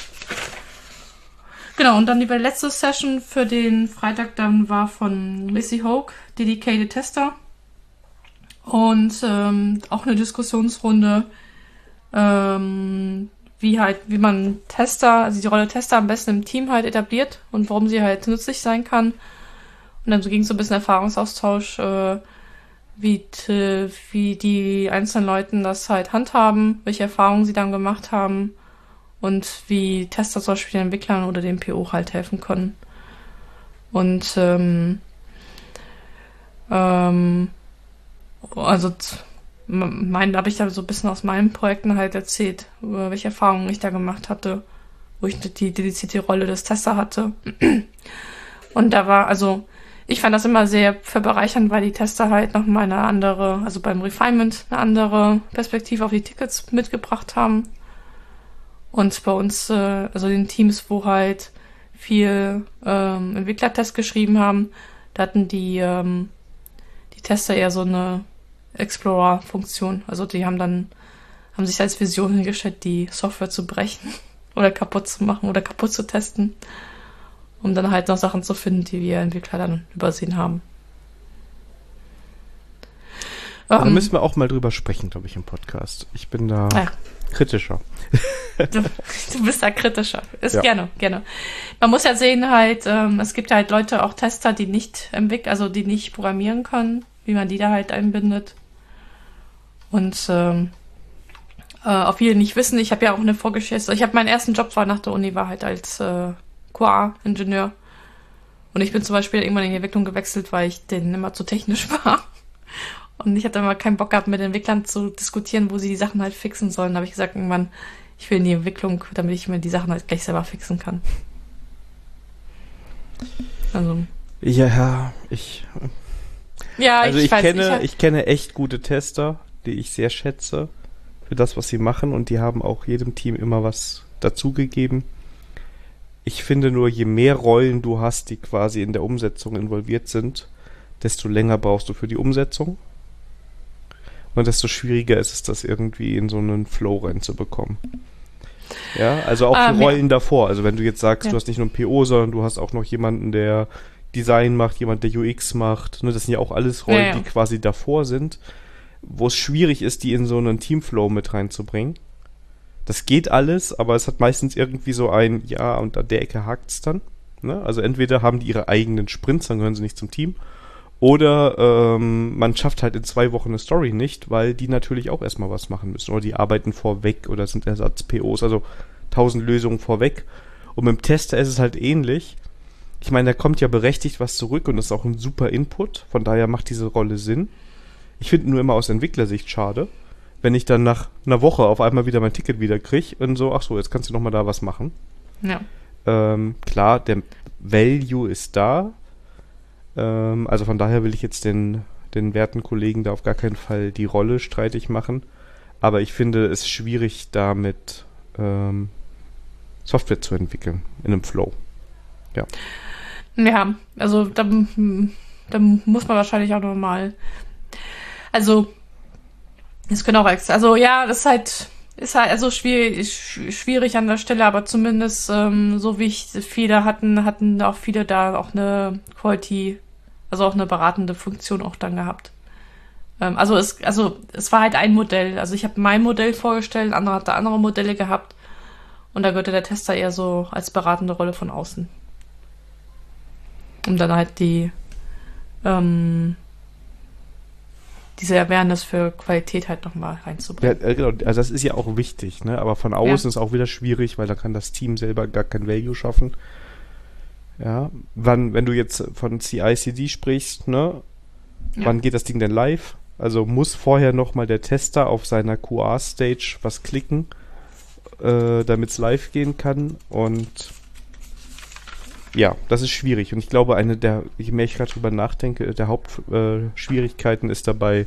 Genau, und dann die letzte Session für den Freitag dann war von Lissy Hoke, Dedicated Tester. Und ähm, auch eine Diskussionsrunde, ähm, wie halt, wie man Tester, also die Rolle Tester am besten im Team halt etabliert und warum sie halt nützlich sein kann. Und dann so ging es so ein bisschen Erfahrungsaustausch, äh, wie, t- wie die einzelnen Leuten das halt handhaben, welche Erfahrungen sie dann gemacht haben. Und wie Tester zum Beispiel den Entwicklern oder dem P O halt helfen können. Und ähm, ähm, also t- mein, habe ich da so ein bisschen aus meinen Projekten halt erzählt, welche Erfahrungen ich da gemacht hatte, wo ich die dedizierte Rolle des Tester hatte. Und da war, also ich fand das immer sehr für bereichernd, weil die Tester halt nochmal eine andere, also beim Refinement eine andere Perspektive auf die Tickets mitgebracht haben. Und bei uns, äh, also den Teams, wo halt viel ähm, Entwicklertests geschrieben haben, da hatten die, ähm, die Tester eher so eine Explorer-Funktion. Also die haben dann, haben sich als Vision hingestellt, die Software zu brechen oder kaputt zu machen oder kaputt zu testen, um dann halt noch Sachen zu finden, die wir Entwickler dann übersehen haben. Da Ähm, müssen wir auch mal drüber sprechen, glaube ich, im Podcast. Ich bin da ja. Kritischer. Du, du bist da kritischer. Ist Ja. gerne, gerne. Man muss ja sehen halt, ähm, es gibt halt Leute, auch Tester, die nicht entwickeln, also die nicht programmieren können, wie man die da halt einbindet. Und ähm, äh, auch viele nicht wissen, ich habe ja auch eine Vorgeschichte. Ich habe meinen ersten Job war nach der Uni, war halt als äh, Q A-Ingenieur. Und ich bin zum Beispiel irgendwann in die Entwicklung gewechselt, weil ich denen immer zu technisch war. Und ich hatte immer keinen Bock gehabt, mit Entwicklern zu diskutieren, wo sie die Sachen halt fixen sollen. Da habe ich gesagt, irgendwann, ich will in die Entwicklung, damit ich mir die Sachen halt gleich selber fixen kann. Also, Ja, ich, ja, also ich, ich, weiß, kenne, ich, ich kenne echt gute Tester, die ich sehr schätze für das, was sie machen, und die haben auch jedem Team immer was dazugegeben. Ich finde nur, je mehr Rollen du hast, die quasi in der Umsetzung involviert sind, desto länger brauchst du für die Umsetzung. Und desto schwieriger ist es, das irgendwie in so einen Flow reinzubekommen. Ja, also auch Ah, die mir- Rollen davor. Also wenn du jetzt sagst, Ja. du hast nicht nur einen P O, sondern du hast auch noch jemanden, der Design macht, jemand, der U X macht. Ne, das sind ja auch alles Rollen, Ja, ja. die quasi davor sind, wo es schwierig ist, die in so einen Teamflow mit reinzubringen. Das geht alles, aber es hat meistens irgendwie so ein, ja, und an der Ecke hakt's dann. Ne? Also entweder haben die ihre eigenen Sprints, dann gehören sie nicht zum Team. Oder ähm, man schafft halt in zwei Wochen eine Story nicht, weil die natürlich auch erstmal was machen müssen. Oder die arbeiten vorweg oder sind Ersatz-P Os, also tausend Lösungen vorweg. Und mit dem Tester ist es halt ähnlich. Ich meine, da kommt ja berechtigt was zurück und das ist auch ein super Input. Von daher macht diese Rolle Sinn. Ich finde nur immer aus Entwicklersicht schade, wenn ich dann nach einer Woche auf einmal wieder mein Ticket wieder kriege und so, ach so, jetzt kannst du nochmal da was machen. ja. Ähm, klar, der Value ist da. Ähm, also von daher will ich jetzt den, den werten Kollegen da auf gar keinen Fall die Rolle streitig machen. Aber ich finde es schwierig, damit ähm, Software zu entwickeln in einem Flow. Ja, also da, da muss man wahrscheinlich auch nochmal. Also, es können auch extra. Also ja, das ist halt, ist halt also schwierig, schwierig an der Stelle, aber zumindest, ähm, so wie ich viele hatten, hatten auch viele da auch eine Quality, also auch eine beratende Funktion auch dann gehabt. Ähm, also es, also es war halt ein Modell. Also ich habe mein Modell vorgestellt, andere hatte andere Modelle gehabt. Und da gehörte der Tester eher so als beratende Rolle von außen. Um dann halt die ähm, diese Awareness für Qualität halt nochmal Ja, reinzubringen. äh, genau, also das ist ja auch wichtig, ne? Aber von außen Ja. ist es auch wieder schwierig, weil da kann das Team selber gar kein Value schaffen. Ja, wann, wenn du jetzt von C I C D sprichst, ne? Ja. Wann geht das Ding denn live? Also muss vorher nochmal der Tester auf seiner Q A-Stage was klicken, äh, damit es live gehen kann. Und ja, das ist schwierig. Und ich glaube, eine der, je mehr ich gerade drüber nachdenke, der Hauptschwierigkeiten äh, Schwierigkeiten ist dabei,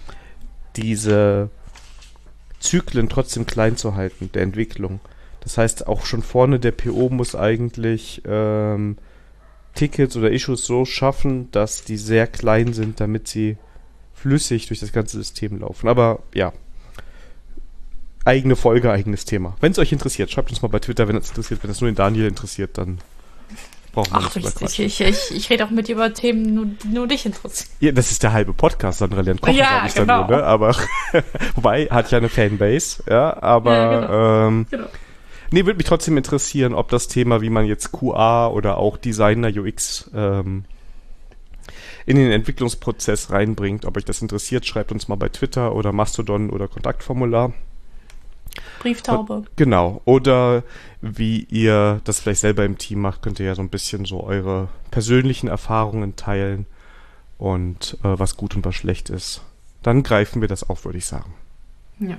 diese Zyklen trotzdem klein zu halten, der Entwicklung. Das heißt, auch schon vorne der P O muss eigentlich ähm, Tickets oder Issues so schaffen, dass die sehr klein sind, damit sie flüssig durch das ganze System laufen. Aber ja, eigene Folge, eigenes Thema. Wenn es euch interessiert, schreibt uns mal bei Twitter, wenn es interessiert. Wenn es nur den Daniel interessiert, dann brauchen wir Ach, nicht drüber ich, quatschen. ich, ich, ich rede auch mit dir über Themen, nur, die nur dich interessieren. Ja, das ist der halbe Podcast, Sandra lernt kochen, Ja, sag ich dann genau. nur, ne? Aber wobei, hat ja eine Fanbase, ja, aber Ja, genau. ähm, Genau. nee, würde mich trotzdem interessieren, ob das Thema, wie man jetzt Q A oder auch Designer U X ähm, in den Entwicklungsprozess reinbringt. Ob euch das interessiert, schreibt uns mal bei Twitter oder Mastodon oder Kontaktformular. Brieftaube. Genau. Oder wie ihr das vielleicht selber im Team macht, könnt ihr ja so ein bisschen so eure persönlichen Erfahrungen teilen und äh, was gut und was schlecht ist. Dann greifen wir das auf, würde ich sagen. Ja.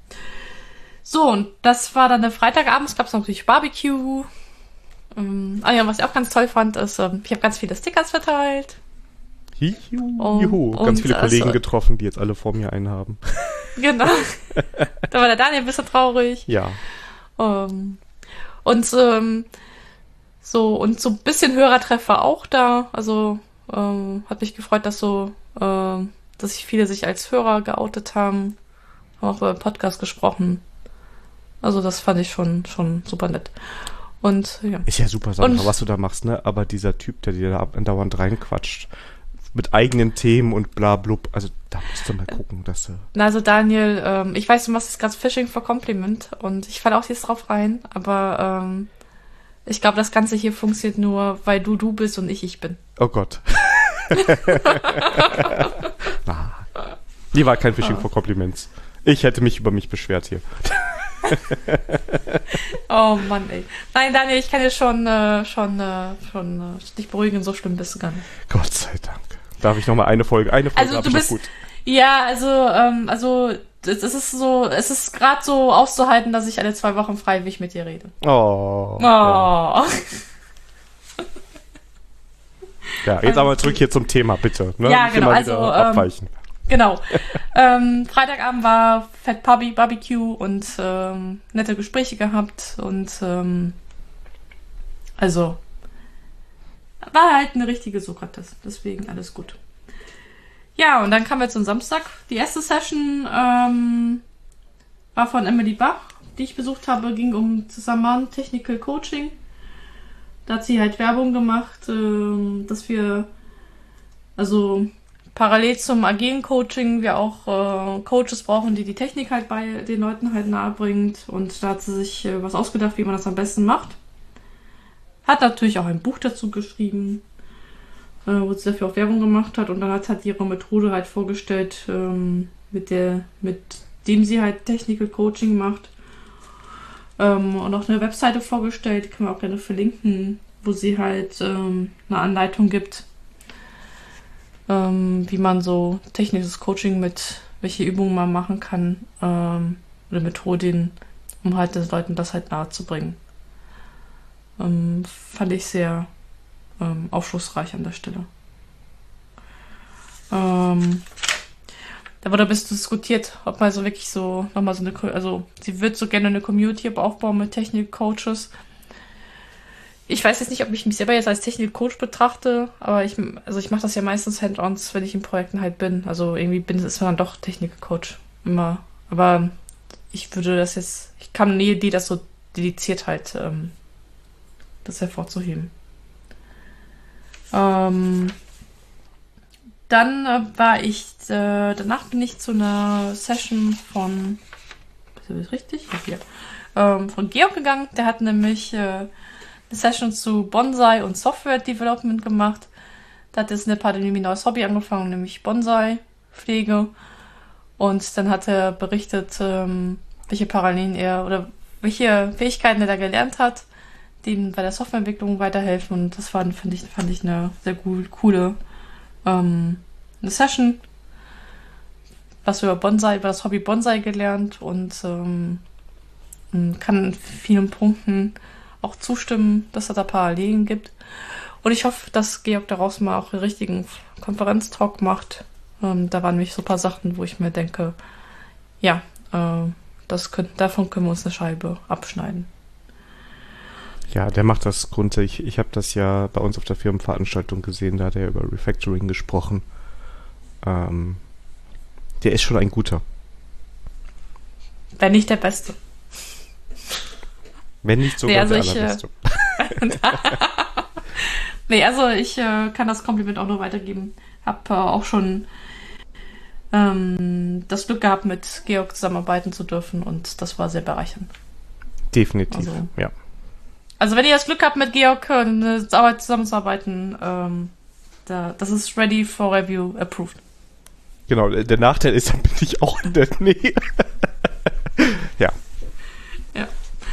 So, und das war dann der Freitagabend. Es gab natürlich Barbecue. Ähm, ah ja, was ich auch ganz toll fand, ist, ähm, ich habe ganz viele Stickers verteilt. Juhu, Oh, juhu. Ganz und viele also- Kollegen getroffen, die jetzt alle vor mir einen haben. Genau. Da war der Daniel ein bisschen traurig. Ja. Ähm, und ähm, so und so ein bisschen Hörertreffer auch da. Also ähm, hat mich gefreut, dass so, ähm, dass sich viele sich als Hörer geoutet haben, haben auch über den Podcast gesprochen. Also das fand ich schon schon super nett. Und ja. Ist ja super, Sandra, Und- was du da machst, ne? Aber dieser Typ, der dir da andauernd reinquatscht, mit eigenen Themen und bla blub, also Da musst du mal gucken, dass du... Na, also Daniel, ähm, ich weiß, du machst jetzt gerade Fishing for Compliment und ich falle auch jetzt drauf rein, aber ähm, ich glaube, das Ganze hier funktioniert nur, weil du du bist und ich ich bin. Oh Gott. Na, die war kein Fishing for Compliments. Ich hätte mich über mich beschwert hier. Oh Mann, ey. Nein, Daniel, ich kann dir schon, äh, schon, äh, schon äh, dich beruhigen, so schlimm bist du gar nicht. Gott sei Dank. Darf ich noch mal eine Folge? Eine Folge Also habe du ich bist, noch gut. ja, also, ähm, also es ist so, es ist gerade so auszuhalten, dass ich alle zwei Wochen freiwillig mit dir rede. Oh. Oh. Ja, ja jetzt aber zurück hier zum Thema, bitte. Ne? Ja, Nicht genau, immer also, wieder ähm, abweichen. Genau. ähm, Freitagabend war Fat Puppy Barbecue und ähm, nette Gespräche gehabt und ähm, also war halt eine richtige Sokrates, deswegen alles gut. Ja, und dann kamen wir zum Samstag. Die erste Session ähm, war von Emily Bach, die ich besucht habe, ging um Saman Technical Coaching. Da hat sie halt Werbung gemacht, ähm, dass wir also parallel zum agilen Coaching wir auch äh, Coaches brauchen, die die Technik halt bei den Leuten halt nahe bringt. Und da hat sie sich äh, was ausgedacht, wie man das am besten macht. Hat natürlich auch ein Buch dazu geschrieben, äh, wo sie dafür auch Werbung gemacht hat. Und dann hat halt ihre Methode halt vorgestellt, ähm, mit der, mit dem sie halt Technical Coaching macht. Ähm, und auch eine Webseite vorgestellt, die können wir auch gerne verlinken, wo sie halt ähm, eine Anleitung gibt, Ähm, wie man so technisches Coaching mit, welche Übungen man machen kann, ähm, oder Methoden, um halt den Leuten das halt nahe zu bringen. Ähm, fand ich sehr ähm, aufschlussreich an der Stelle. Ähm, da wurde ein bisschen diskutiert, ob man so wirklich so nochmal so eine, also sie wird so gerne eine Community aufbauen mit Technik-Coaches. Ich weiß jetzt nicht, ob ich mich selber jetzt als Technik-Coach betrachte, aber ich, also ich mache das ja meistens Hand-ons, wenn ich in Projekten halt bin. Also irgendwie bin ist man dann doch Technik-Coach immer. Aber ich würde das jetzt, ich kam nie die das so dediziert halt, ähm, das hervorzuheben. Ähm, dann äh, war ich, äh, danach bin ich zu einer Session von, ist das richtig? Ja, hier. Ähm, von Georg gegangen. Der hat nämlich äh, Session zu Bonsai und Software Development gemacht. Da hat jetzt eine Pandemie ein neues Hobby angefangen, nämlich Bonsai-Pflege. Und dann hat er berichtet, ähm, welche Parallelen er oder welche Fähigkeiten er da gelernt hat, die ihm bei der Softwareentwicklung weiterhelfen. Und das war, fand ich, fand ich eine sehr cool, coole ähm, eine Session. Was über Bonsai, über das Hobby Bonsai gelernt und ähm, kann in vielen Punkten auch zustimmen, dass es da Parallelen gibt. Und ich hoffe, dass Georg daraus mal auch einen richtigen Konferenztalk macht. Ähm, da waren nämlich so ein paar Sachen, wo ich mir denke, ja, äh, das könnt, davon können wir uns eine Scheibe abschneiden. Ja, der macht das grundsätzlich. Ich, ich habe das ja bei uns auf der Firmenveranstaltung gesehen, da hat er über Refactoring gesprochen. Ähm, der ist schon ein guter. Wenn nicht der Beste. Wenn nicht sogar nee, also der ich, allerbeste. nee, also ich äh, kann das Kompliment auch nur weitergeben. Hab äh, auch schon ähm, das Glück gehabt, mit Georg zusammenarbeiten zu dürfen und das war sehr bereichernd. Definitiv, also, ja. Also wenn ihr das Glück habt, mit Georg äh, zusammenzuarbeiten, ähm, da, das ist ready for review approved. Genau, der Nachteil ist, dann bin ich auch in der Nähe. ja. Ja.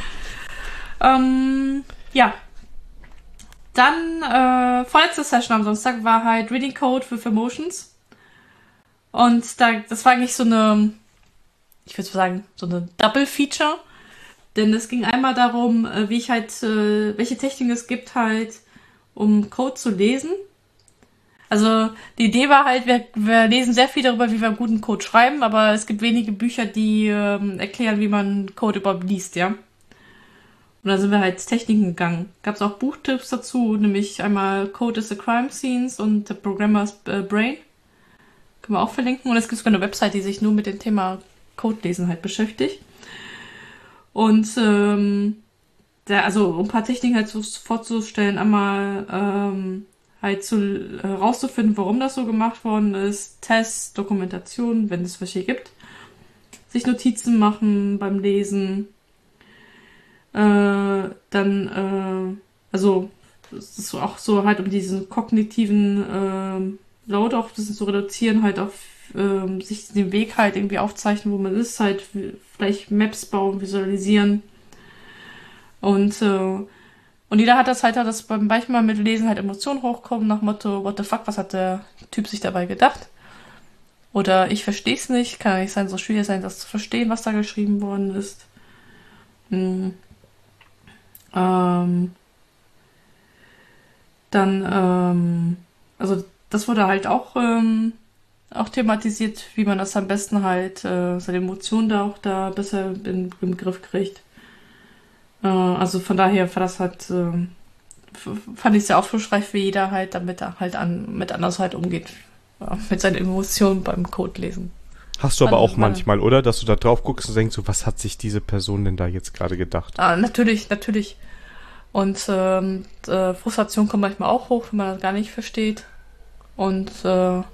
Ähm, ja. Dann, äh, vorletzte Session am Samstag war halt Reading Code with Emotions. Und da, das war eigentlich so eine, ich würde sagen, so eine Double Feature. Denn es ging einmal darum, wie ich halt, äh, welche Techniken es gibt halt, um Code zu lesen. Also die Idee war halt, wir, wir lesen sehr viel darüber, wie wir guten Code schreiben, aber es gibt wenige Bücher, die ähm, erklären, wie man Code überhaupt liest, ja. Und da sind wir halt Techniken gegangen. Gab es auch Buchtipps dazu, nämlich einmal Code is a Crime Scenes und The Programmer's Brain. Können wir auch verlinken. Und es gibt sogar eine Website, die sich nur mit dem Thema Codelesen halt beschäftigt. Und ähm, da, also um ein paar Techniken halt so vorzustellen, einmal ähm, halt zu herauszufinden, warum das so gemacht worden ist, Tests, Dokumentation, wenn es welche gibt, sich Notizen machen beim Lesen, äh, dann, äh, also es ist auch so halt um diesen kognitiven äh, Load auch ein bisschen zu reduzieren, halt auf äh, sich den Weg halt irgendwie aufzeichnen, wo man ist, halt vielleicht Maps bauen, visualisieren und äh, und jeder hat das halt, dass beim manchmal mit Lesen halt Emotionen hochkommen nach Motto, what the fuck, was hat der Typ sich dabei gedacht? Oder ich verstehe es nicht, kann ja nicht sein, so schwierig sein, das zu verstehen, was da geschrieben worden ist. Hm. Ähm. Dann, ähm, also das wurde halt auch, ähm, auch thematisiert, wie man das am besten halt, äh, seine Emotionen da auch da besser in, im Griff kriegt. Äh, also von daher war das halt, äh, fand ich sehr aufschlussreich, wie jeder halt damit halt an, mit anders halt umgeht. Ja, mit seinen Emotionen beim Codelesen. Hast du aber Also, auch manchmal, oder? Dass du da drauf guckst und denkst, so, was hat sich diese Person denn da jetzt gerade gedacht? Ah, natürlich, natürlich. Und ähm, äh, Frustration kommt manchmal auch hoch, wenn man das gar nicht versteht. Und äh,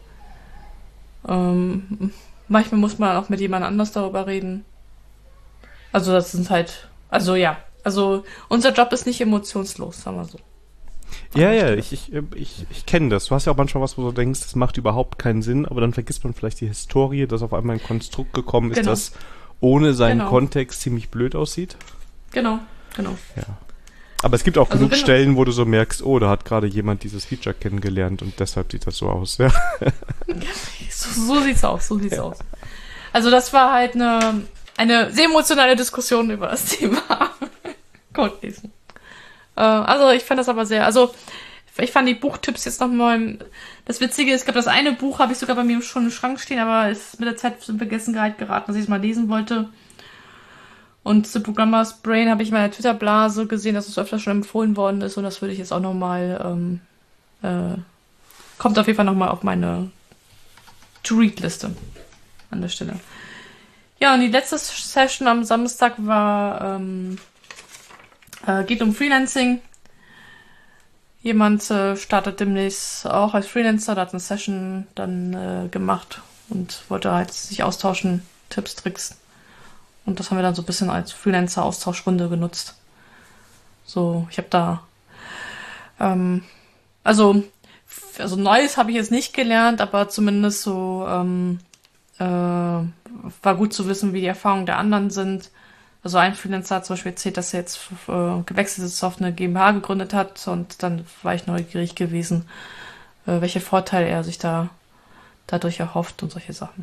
ähm, manchmal muss man auch mit jemand anders darüber reden. Also das sind halt, also ja, also unser Job ist nicht emotionslos, sagen wir so. Ja, ja, ich, ich, ich, ich kenne das. Du hast ja auch manchmal was, wo du denkst, das macht überhaupt keinen Sinn, aber dann vergisst man vielleicht die Historie, dass auf einmal ein Konstrukt gekommen ist, Genau. das ohne seinen Genau. Kontext ziemlich blöd aussieht. Genau, genau. Ja. Aber es gibt auch Also genug wenn du- Stellen, wo du so merkst, oh, da hat gerade jemand dieses Feature kennengelernt und deshalb sieht das so aus. Ja. So, so sieht's aus, so sieht's aus. Also das war halt eine, eine sehr emotionale Diskussion über das Thema Codelesen. Äh, also ich fand das aber sehr, also ich fand die Buchtipps jetzt nochmal, das Witzige ist, ich glaube, das eine Buch habe ich sogar bei mir schon im Schrank stehen, aber es ist mit der Zeit in Vergessenheit geraten, dass ich es mal lesen wollte. Und The Programmer's Brain habe ich in meiner Twitter-Blase gesehen, dass es öfter schon empfohlen worden ist und das würde ich jetzt auch nochmal, ähm, äh, kommt auf jeden Fall nochmal auf meine To-Read-Liste an der Stelle. Ja, und die letzte Session am Samstag war, ähm, äh, geht um Freelancing. Jemand äh, startet demnächst auch als Freelancer, der hat eine Session dann äh, gemacht und wollte halt sich austauschen, Tipps, Tricks. Und das haben wir dann so ein bisschen als Freelancer-Austauschrunde genutzt. So, ich habe da, ähm, also, also Neues habe ich jetzt nicht gelernt, aber zumindest so, ähm, äh, war gut zu wissen, wie die Erfahrungen der anderen sind. Also ein Freelancer hat zum Beispiel erzählt, dass er jetzt äh, gewechselt ist, auf eine GmbH gegründet hat und dann war ich neugierig gewesen, äh, welche Vorteile er sich da dadurch erhofft und solche Sachen.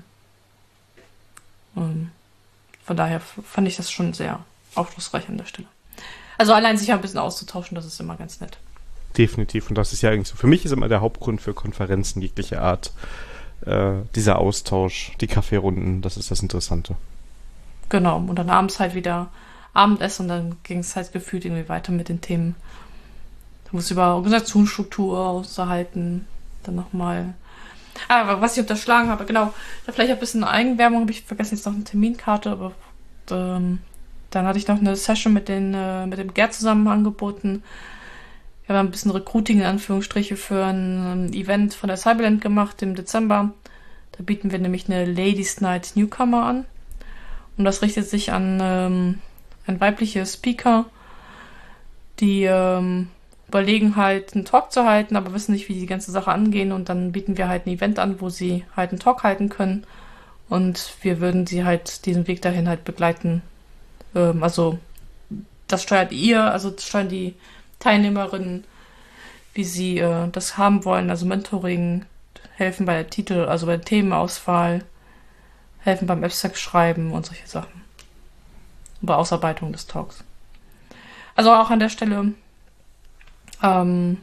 Ähm, von daher fand ich das schon sehr aufschlussreich an der Stelle. Also allein sich ein bisschen auszutauschen, das ist immer ganz nett. Definitiv. Und das ist ja eigentlich so. Für mich ist immer der Hauptgrund für Konferenzen jeglicher Art. Äh, dieser Austausch, die Kaffeerunden, das ist das Interessante. Genau, und dann abends halt wieder Abendessen und dann ging es halt gefühlt irgendwie weiter mit den Themen. Da muss über Organisationsstruktur aushalten, dann nochmal. Ah, was ich unterschlagen habe, genau. Da vielleicht ein bisschen Eigenwerbung, habe ich vergessen, jetzt noch eine Terminkarte, aber ähm, dann hatte ich noch eine Session mit, den, äh, mit dem Gerd zusammen angeboten. Wir haben ein bisschen Recruiting in Anführungsstriche für ein, ein Event von der Cyberland gemacht im Dezember. Da bieten wir nämlich eine Ladies Night Newcomer an. Und das richtet sich an, ähm, an weibliche Speaker, die ähm, überlegen halt einen Talk zu halten, aber wissen nicht, wie die ganze Sache angehen. Und dann bieten wir halt ein Event an, wo sie halt einen Talk halten können. Und wir würden sie halt diesen Weg dahin halt begleiten. Ähm, also das steuert ihr, also das steuern die Teilnehmerinnen, wie sie äh, das haben wollen. Also Mentoring, helfen bei der Titel, also bei der Themenauswahl, helfen beim Abstract schreiben und solche Sachen. Und bei Ausarbeitung des Talks. Also auch an der Stelle, ähm,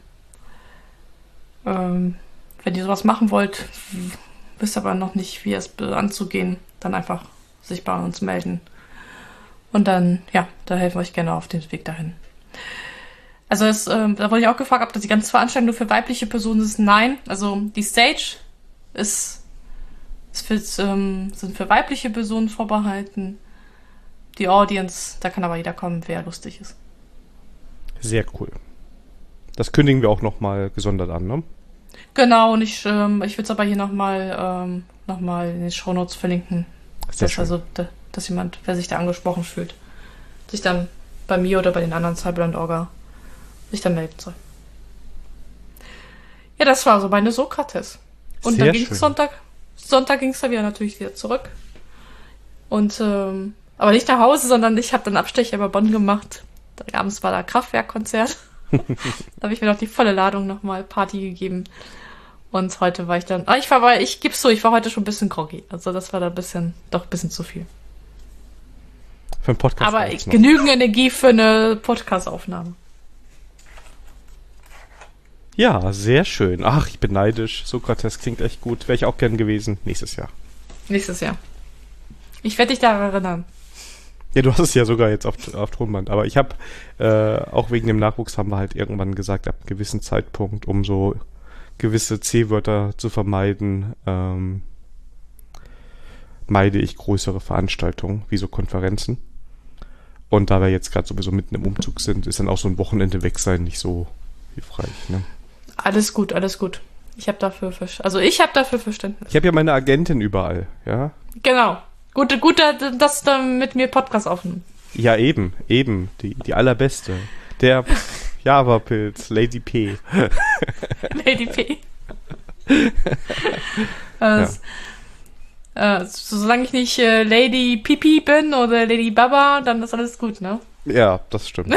ähm, wenn ihr sowas machen wollt, wisst aber noch nicht, wie es anzugehen, dann einfach sich bei uns melden. Und dann, ja, da helfen wir euch gerne auf dem Weg dahin. Also es, ähm, da wurde ich auch gefragt, ob das die ganze Veranstaltung nur für weibliche Personen ist. Nein, also die Stage ist Es wird, ähm, sind für weibliche Personen vorbehalten. Die Audience, da kann aber jeder kommen, wer lustig ist. Sehr cool. Das kündigen wir auch nochmal gesondert an, ne? Genau, und ich, ähm, ich würde es aber hier nochmal ähm, noch mal in den Shownotes verlinken. Sehr dass schön. also, da, dass jemand, wer sich da angesprochen fühlt, sich dann bei mir oder bei den anderen Cyberland-Orga sich dann melden soll. Ja, das war so meine Sokrates. Und Sehr dann ging schön. es Sonntag. Sonntag ging es dann wieder natürlich wieder zurück. Und, ähm, aber nicht nach Hause, sondern ich habe dann Abstecher über Bonn gemacht. Da, abends war da Kraftwerkkonzert. Da habe ich mir noch die volle Ladung nochmal Party gegeben. Und heute war ich dann, ah, ich war, weil ich gib's so, ich war heute schon ein bisschen groggy. Also das war da ein bisschen, doch ein bisschen zu viel. Für einen Podcast. Aber reicht's noch. genügend Energie für eine Podcast-Aufnahme. Ja, sehr schön. Ach, ich bin neidisch. Sokrates klingt echt gut. Wäre ich auch gern gewesen. Nächstes Jahr. Nächstes Jahr. Ich werde dich daran erinnern. Ja, du hast es ja sogar jetzt auf, auf Tonband. Aber ich habe, äh, auch wegen dem Nachwuchs haben wir halt irgendwann gesagt, ab einem gewissen Zeitpunkt, um so gewisse C-Wörter zu vermeiden, ähm, meide ich größere Veranstaltungen, wie so Konferenzen. Und da wir jetzt gerade sowieso mitten im Umzug sind, ist dann auch so ein Wochenende weg sein nicht so hilfreich, ne? Alles gut, alles gut. Ich habe dafür, Ver- also ich habe dafür Verständnis. Ich habe ja meine Agentin überall, ja? Genau. Gut, gut, dass du mit mir Podcast aufnimmst. Ja, eben, eben, die, die allerbeste. Der Java-Pilz, Lady P. Lady P. äh, äh, solange ich nicht äh, Lady Pipi bin oder Lady Baba, dann ist alles gut, ne? Ja, das stimmt.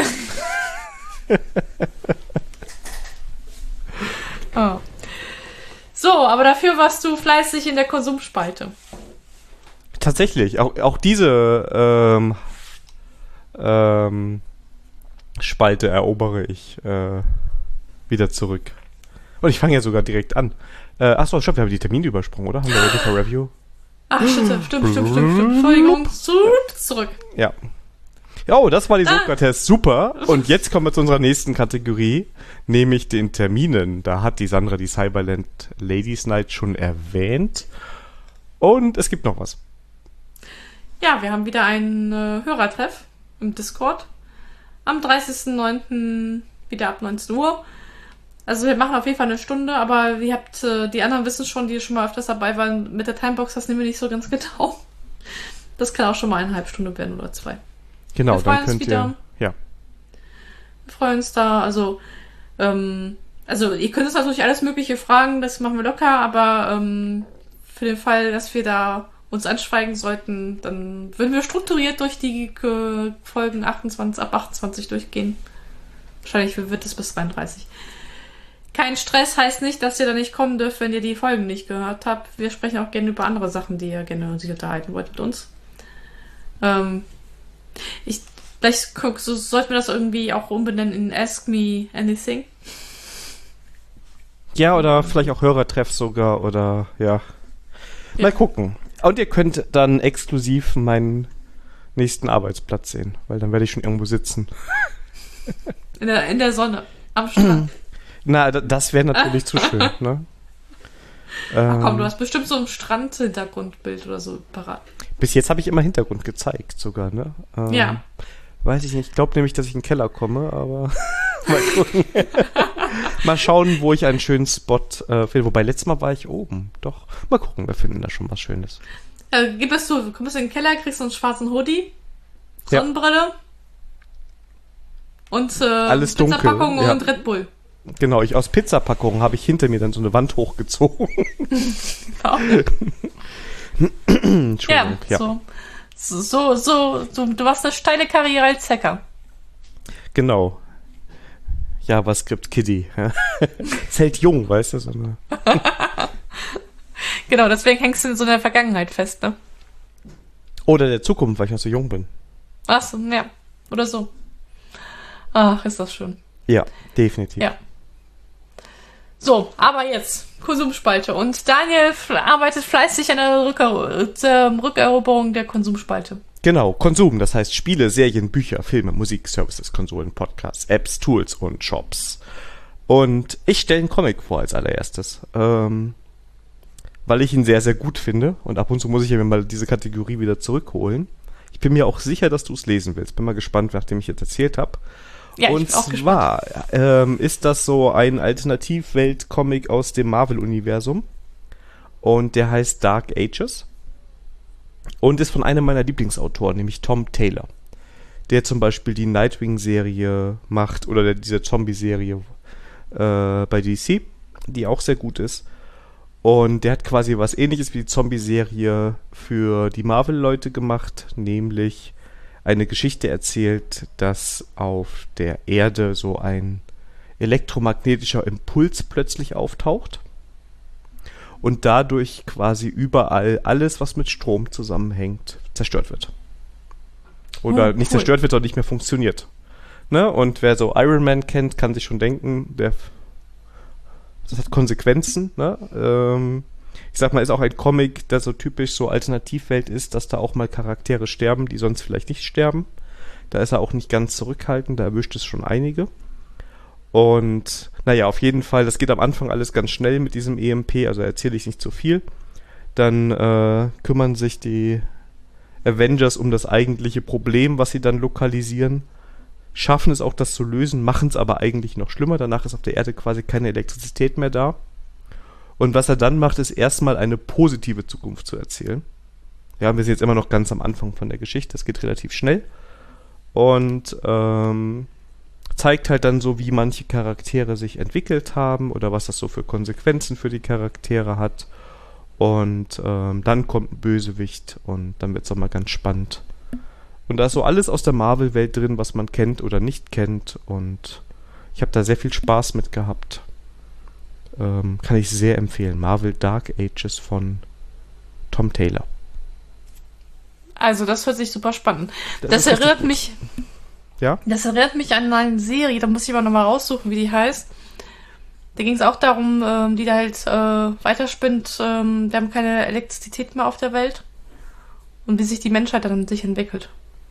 Oh. So, aber dafür warst du fleißig in der Konsumspalte. Tatsächlich, auch, auch diese ähm, ähm, Spalte erobere ich äh, wieder zurück. Und ich fange ja sogar direkt an. Äh, achso, stopp, wir haben die Termine übersprungen, oder? Haben wir Ready for Review? Ach, stimmt, stimmt, stimmt, stimmt, stimmt. Entschuldigung, zurück. zurück. Ja. Ja, oh, das war die Ah. Sokrates, super. Und jetzt kommen wir zu unserer nächsten Kategorie, nämlich den Terminen. Da hat die Sandra die Cyberland Ladies Night schon erwähnt. Und es gibt noch was. Ja, wir haben wieder einen äh, Hörertreff im Discord. Am dreißigsten neunten wieder ab neunzehn Uhr. Also wir machen auf jeden Fall eine Stunde, aber ihr habt, äh, die anderen wissen schon, die schon mal öfters dabei waren, mit der Timebox, das nehmen wir nicht so ganz genau. Das kann auch schon mal eineinhalb Stunden werden oder zwei. Genau, Wir freuen dann uns könnt wieder. ihr... Ja. Wir freuen uns da, also, ähm, also ihr könnt uns natürlich alles Mögliche fragen, das machen wir locker, aber ähm, für den Fall, dass wir da uns anschweigen sollten, dann würden wir strukturiert durch die äh, Folgen achtundzwanzig, ab achtundzwanzig durchgehen. Wahrscheinlich wird es bis dreiunddreißig. Kein Stress heißt nicht, dass ihr da nicht kommen dürft, wenn ihr die Folgen nicht gehört habt. Wir sprechen auch gerne über andere Sachen, die ihr gerne sich unterhalten wollt mit uns. Ähm, ich, vielleicht guck, so, sollten wir das irgendwie auch umbenennen in Ask Me Anything. Ja, oder vielleicht auch Hörertreff sogar, oder ja. Ja. Mal gucken. Und ihr könnt dann exklusiv meinen nächsten Arbeitsplatz sehen, weil dann werde ich schon irgendwo sitzen. In der, in der Sonne. Am Strand. Na, d- das wäre natürlich zu schön, ne? Ach komm, Ähm, du hast bestimmt so ein Strand-Hintergrundbild oder so parat. Bis jetzt habe ich immer Hintergrund gezeigt sogar, ne? Ähm, Ja. Weiß ich nicht. Ich glaube nämlich, dass ich in den Keller komme, aber mal gucken. Mal schauen, wo ich einen schönen Spot äh, finde. Wobei, letztes Mal war ich oben. Doch, mal gucken, wir finden da schon was Schönes. Äh, gib es du, du kommst in den Keller, kriegst so einen schwarzen Hoodie, Ja. Sonnenbrille und äh, Alles dunkel, Pizzapackung ja. und Red Bull. Genau, ich aus Pizzapackungen habe ich hinter mir dann so eine Wand hochgezogen. Entschuldigung, Ja, ja. so. So, so, so, du machst eine steile Karriere als Hacker. Genau. JavaScript Kiddie. Ja. Ist halt jung, weißt du? So eine Genau, deswegen hängst du in so einer Vergangenheit fest, ne? Oder der Zukunft, weil ich noch so jung bin. Ach so, ja. Oder so. Ach, ist das schön. Ja, definitiv. Ja. So, aber jetzt Konsumspalte. Und Daniel f- arbeitet fleißig an der Rücker- äh, Rückeroberung der Konsumspalte. Genau, Konsum, das heißt Spiele, Serien, Bücher, Filme, Musik, Services, Konsolen, Podcasts, Apps, Tools und Shops. Und ich stelle einen Comic vor als allererstes, ähm, weil ich ihn sehr, sehr gut finde. Und ab und zu muss ich mir mal diese Kategorie wieder zurückholen. Ich bin mir auch sicher, dass du es lesen willst. Bin mal gespannt, nachdem ich jetzt erzählt habe. Ja, Und ich bin auch zwar ähm, ist das so ein Alternativwelt-Comic aus dem Marvel-Universum. Und der heißt Dark Ages. Und ist von einem meiner Lieblingsautoren, nämlich Tom Taylor. Der zum Beispiel die Nightwing-Serie macht oder der, diese Zombie-Serie äh, bei D C, die auch sehr gut ist. Und der hat quasi was Ähnliches wie die Zombie-Serie für die Marvel-Leute gemacht, nämlich eine Geschichte erzählt, dass auf der Erde so ein elektromagnetischer Impuls plötzlich auftaucht und dadurch quasi überall alles, was mit Strom zusammenhängt, zerstört wird. Oder Oh, nicht cool. zerstört wird, sondern nicht mehr funktioniert. Ne? Und wer so Iron Man kennt, kann sich schon denken, der das hat Konsequenzen. Ne? Ähm, ich sag mal, ist auch ein Comic, der so typisch so Alternativwelt ist, dass da auch mal Charaktere sterben, die sonst vielleicht nicht sterben. Da ist er auch nicht ganz zurückhaltend, da erwischt es schon einige. Und naja, auf jeden Fall, das geht am Anfang alles ganz schnell mit diesem E M P, also erzähle ich nicht zu viel. Dann äh, kümmern sich die Avengers um das eigentliche Problem, was sie dann lokalisieren. Schaffen es auch, das zu lösen, machen es aber eigentlich noch schlimmer. Danach ist auf der Erde quasi keine Elektrizität mehr da. Und was er dann macht, ist erstmal eine positive Zukunft zu erzählen. Ja, wir sind jetzt immer noch ganz am Anfang von der Geschichte. Das geht relativ schnell. Und ähm, zeigt halt dann so, wie manche Charaktere sich entwickelt haben oder was das so für Konsequenzen für die Charaktere hat. Und ähm, dann kommt ein Bösewicht und dann wird es auch mal ganz spannend. Und da ist so alles aus der Marvel-Welt drin, was man kennt oder nicht kennt. Und ich habe da sehr viel Spaß mit gehabt. Ähm, kann ich sehr empfehlen. Marvel Dark Ages von Tom Taylor. Also, das hört sich super spannend. Das Das, ist richtig erinnert gut. mich, Ja? das erinnert mich an eine Serie, da muss ich aber nochmal raussuchen, wie die heißt. Da ging es auch darum, ähm, die da halt äh, weiterspinnt, ähm, wir haben keine Elektrizität mehr auf der Welt und wie sich die Menschheit dann sich entwickelt.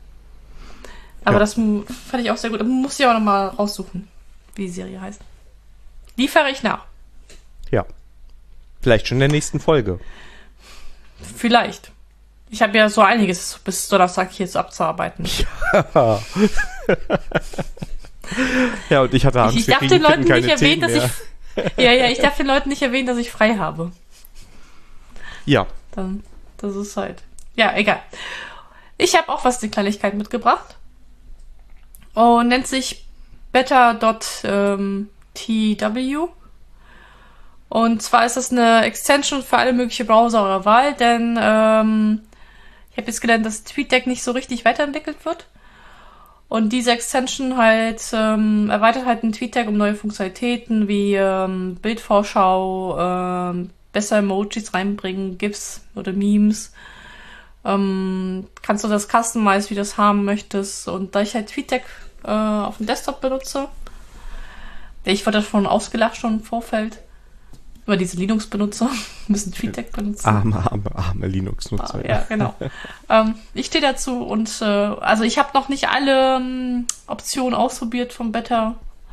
Aber Ja. das m- fand ich auch sehr gut. Da muss ich aber nochmal raussuchen, wie die Serie heißt. Liefere ich nach. Ja. Vielleicht schon in der nächsten Folge. Vielleicht. Ich habe ja so einiges bis Donnerstag hier zu abzuarbeiten. Ja, und ich hatte Angst, Ich, ich wir darf kriegen den Leuten finden keine nicht erwähnen, Themen dass mehr. ich. Ja, ja, ich darf den Leuten nicht erwähnen, dass ich frei habe. Ja, Dann, das ist halt. Ja, egal. Ich habe auch was die Kleinigkeit mitgebracht. Und nennt sich better.tw. Und zwar ist das eine Extension für alle möglichen Browser eurer Wahl, denn ähm, ich habe jetzt gelernt, dass TweetDeck nicht so richtig weiterentwickelt wird. Und diese Extension halt ähm, erweitert halt den TweetDeck um neue Funktionalitäten wie ähm, Bildvorschau, ähm, besser Emojis reinbringen, GIFs oder Memes. Ähm, kannst du das customize, wie du das haben möchtest. Und da ich halt TweetDeck äh, auf dem Desktop benutze, ich wurde davon ausgelacht schon im Vorfeld, über diese Linux-Benutzer, müssen TweetDeck benutzen. arme, arme, arme Linux-Nutzer. Ah, ja, genau. ähm, ich stehe dazu und äh, also ich habe noch nicht alle ähm, Optionen ausprobiert vom Beta.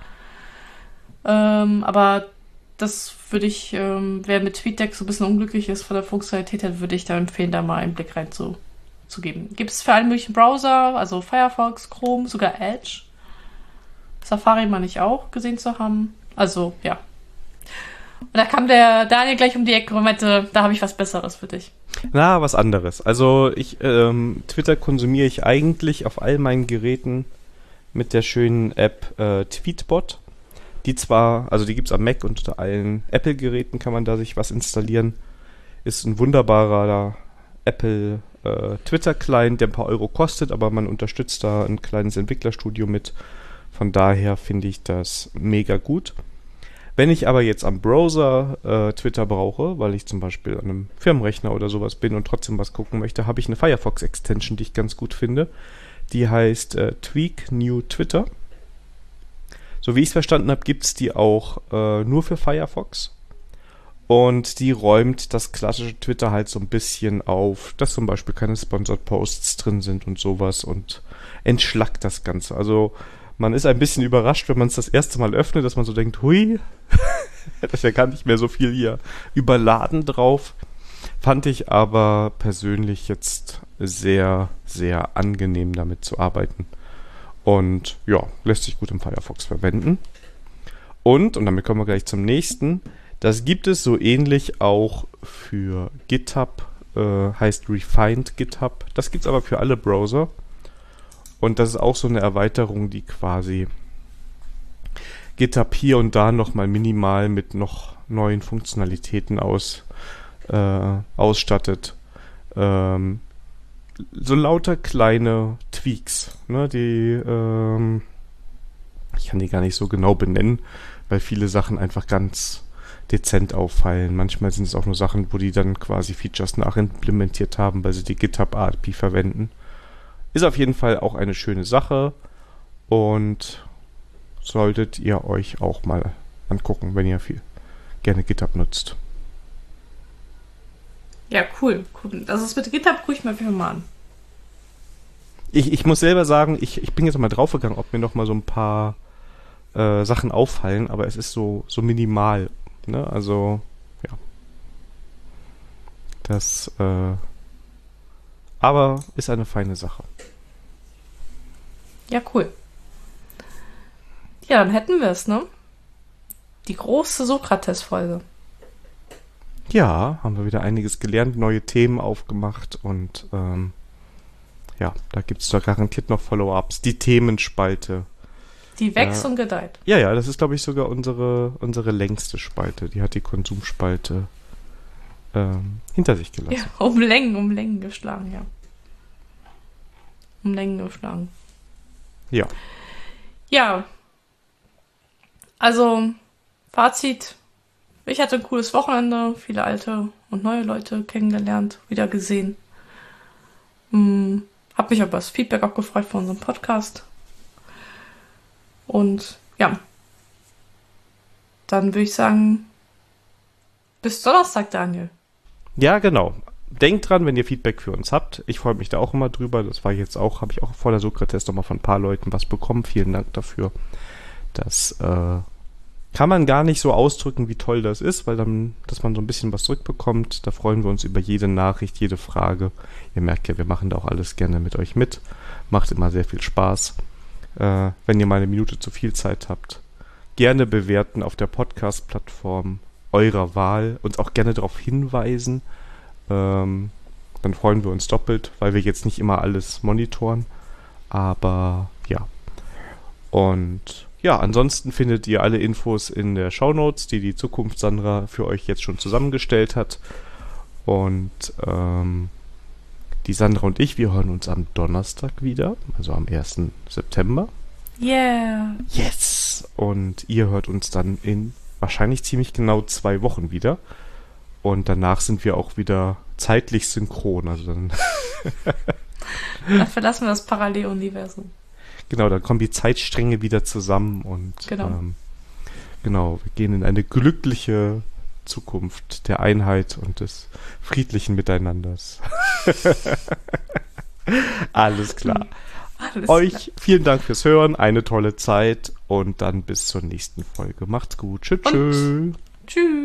Ähm, aber das würde ich, ähm, wer mit TweetDeck so ein bisschen unglücklich ist von der Funktionalität her, würde ich da empfehlen, da mal einen Blick rein zu, zu geben. Gibt es für alle möglichen Browser, also Firefox, Chrome, sogar Edge. Safari meine ich auch gesehen zu haben. Also, ja. Und da kam der Daniel gleich um die Ecke und meinte, da habe ich was Besseres für dich. Na, was anderes. Also ich, ähm, Twitter konsumiere ich eigentlich auf all meinen Geräten mit der schönen App äh, Tweetbot. Die zwar, also die gibt es am Mac und unter allen Apple-Geräten kann man da sich was installieren. Ist ein wunderbarer Apple äh, Twitter-Client, der ein paar Euro kostet, aber man unterstützt da ein kleines Entwicklerstudio mit. Von daher finde ich das mega gut. Wenn ich aber jetzt am Browser äh, Twitter brauche, weil ich zum Beispiel an einem Firmenrechner oder sowas bin und trotzdem was gucken möchte, habe ich eine Firefox-Extension, die ich ganz gut finde. Die heißt äh, Tweak New Twitter. So wie ich es verstanden habe, gibt es die auch äh, nur für Firefox. Und die räumt das klassische Twitter halt so ein bisschen auf, dass zum Beispiel keine Sponsored Posts drin sind und sowas und entschlackt das Ganze. Also man ist ein bisschen überrascht, wenn man es das erste Mal öffnet, dass man so denkt, hui, das ist ja gar nicht mehr so viel hier überladen drauf. Fand ich aber persönlich jetzt sehr, sehr angenehm damit zu arbeiten. Und ja, lässt sich gut im Firefox verwenden. Und, und damit kommen wir gleich zum nächsten, das gibt es so ähnlich auch für GitHub, äh, heißt Refined GitHub. Das gibt es aber für alle Browser. Und das ist auch so eine Erweiterung, die quasi GitHub hier und da nochmal minimal mit noch neuen Funktionalitäten aus, äh, ausstattet. Ähm, so lauter kleine Tweaks, ne, die ähm, ich kann die gar nicht so genau benennen, weil viele Sachen einfach ganz dezent auffallen. Manchmal sind es auch nur Sachen, wo die dann quasi Features nachimplementiert haben, weil sie die GitHub-A P I verwenden. Ist auf jeden Fall auch eine schöne Sache und solltet ihr euch auch mal angucken, wenn ihr viel gerne GitHub nutzt. Ja, cool. cool. Also das mit GitHub gucke ich mir mal an. Ich, ich muss selber sagen, ich, ich bin jetzt mal draufgegangen, ob mir noch mal so ein paar äh, Sachen auffallen, aber es ist so, so minimal. Ne? Also, ja. Das, äh, aber ist eine feine Sache. Ja, cool. Ja, dann hätten wir es, ne? Die große Sokrates-Folge. Ja, haben wir wieder einiges gelernt, neue Themen aufgemacht und ähm, ja, da gibt es doch garantiert noch Follow-ups. Die Themenspalte. Die wächst äh, und gedeiht. Ja, ja, das ist, glaube ich, sogar unsere, unsere längste Spalte. Die hat die Konsumspalte ähm, hinter sich gelassen. Ja, um Längen, um Längen geschlagen, ja. Um Längen geschlagen. Ja. Ja. Also, Fazit. Ich hatte ein cooles Wochenende, viele alte und neue Leute kennengelernt, wieder gesehen. Hm, hab mich über das Feedback auch gefreut von unserem Podcast. Und ja, dann würde ich sagen, bis Donnerstag, Daniel. Ja, genau. Denkt dran, wenn ihr Feedback für uns habt. Ich freue mich da auch immer drüber. Das war jetzt auch, habe ich auch vor der Sokrates nochmal von ein paar Leuten was bekommen. Vielen Dank dafür. Das äh, kann man gar nicht so ausdrücken, wie toll das ist, weil dann, dass man so ein bisschen was zurückbekommt. Da freuen wir uns über jede Nachricht, jede Frage. Ihr merkt ja, wir machen da auch alles gerne mit euch mit. Macht immer sehr viel Spaß. Äh, wenn ihr mal eine Minute zu viel Zeit habt, gerne bewerten auf der Podcast-Plattform eurer Wahl. Uns auch gerne darauf hinweisen. Ähm, dann freuen wir uns doppelt, weil wir jetzt nicht immer alles monitoren. Aber ja. Und ja, ansonsten findet ihr alle Infos in der Shownotes, die die Zukunftssandra für euch jetzt schon zusammengestellt hat. Und ähm, die Sandra und ich, wir hören uns am Donnerstag wieder, also am ersten September. Yeah. Yes! Und ihr hört uns dann in wahrscheinlich ziemlich genau zwei Wochen wieder. Und danach sind wir auch wieder zeitlich synchron. Also dann Dann verlassen wir das Paralleluniversum. Genau, dann kommen die Zeitstränge wieder zusammen und Genau. Ähm, genau, wir gehen in eine glückliche Zukunft der Einheit und des friedlichen Miteinanders. Alles klar. Alles Euch klar. vielen Dank fürs Hören, eine tolle Zeit und dann bis zur nächsten Folge. Macht's gut. Tschüss. Tschüss. Tschüss.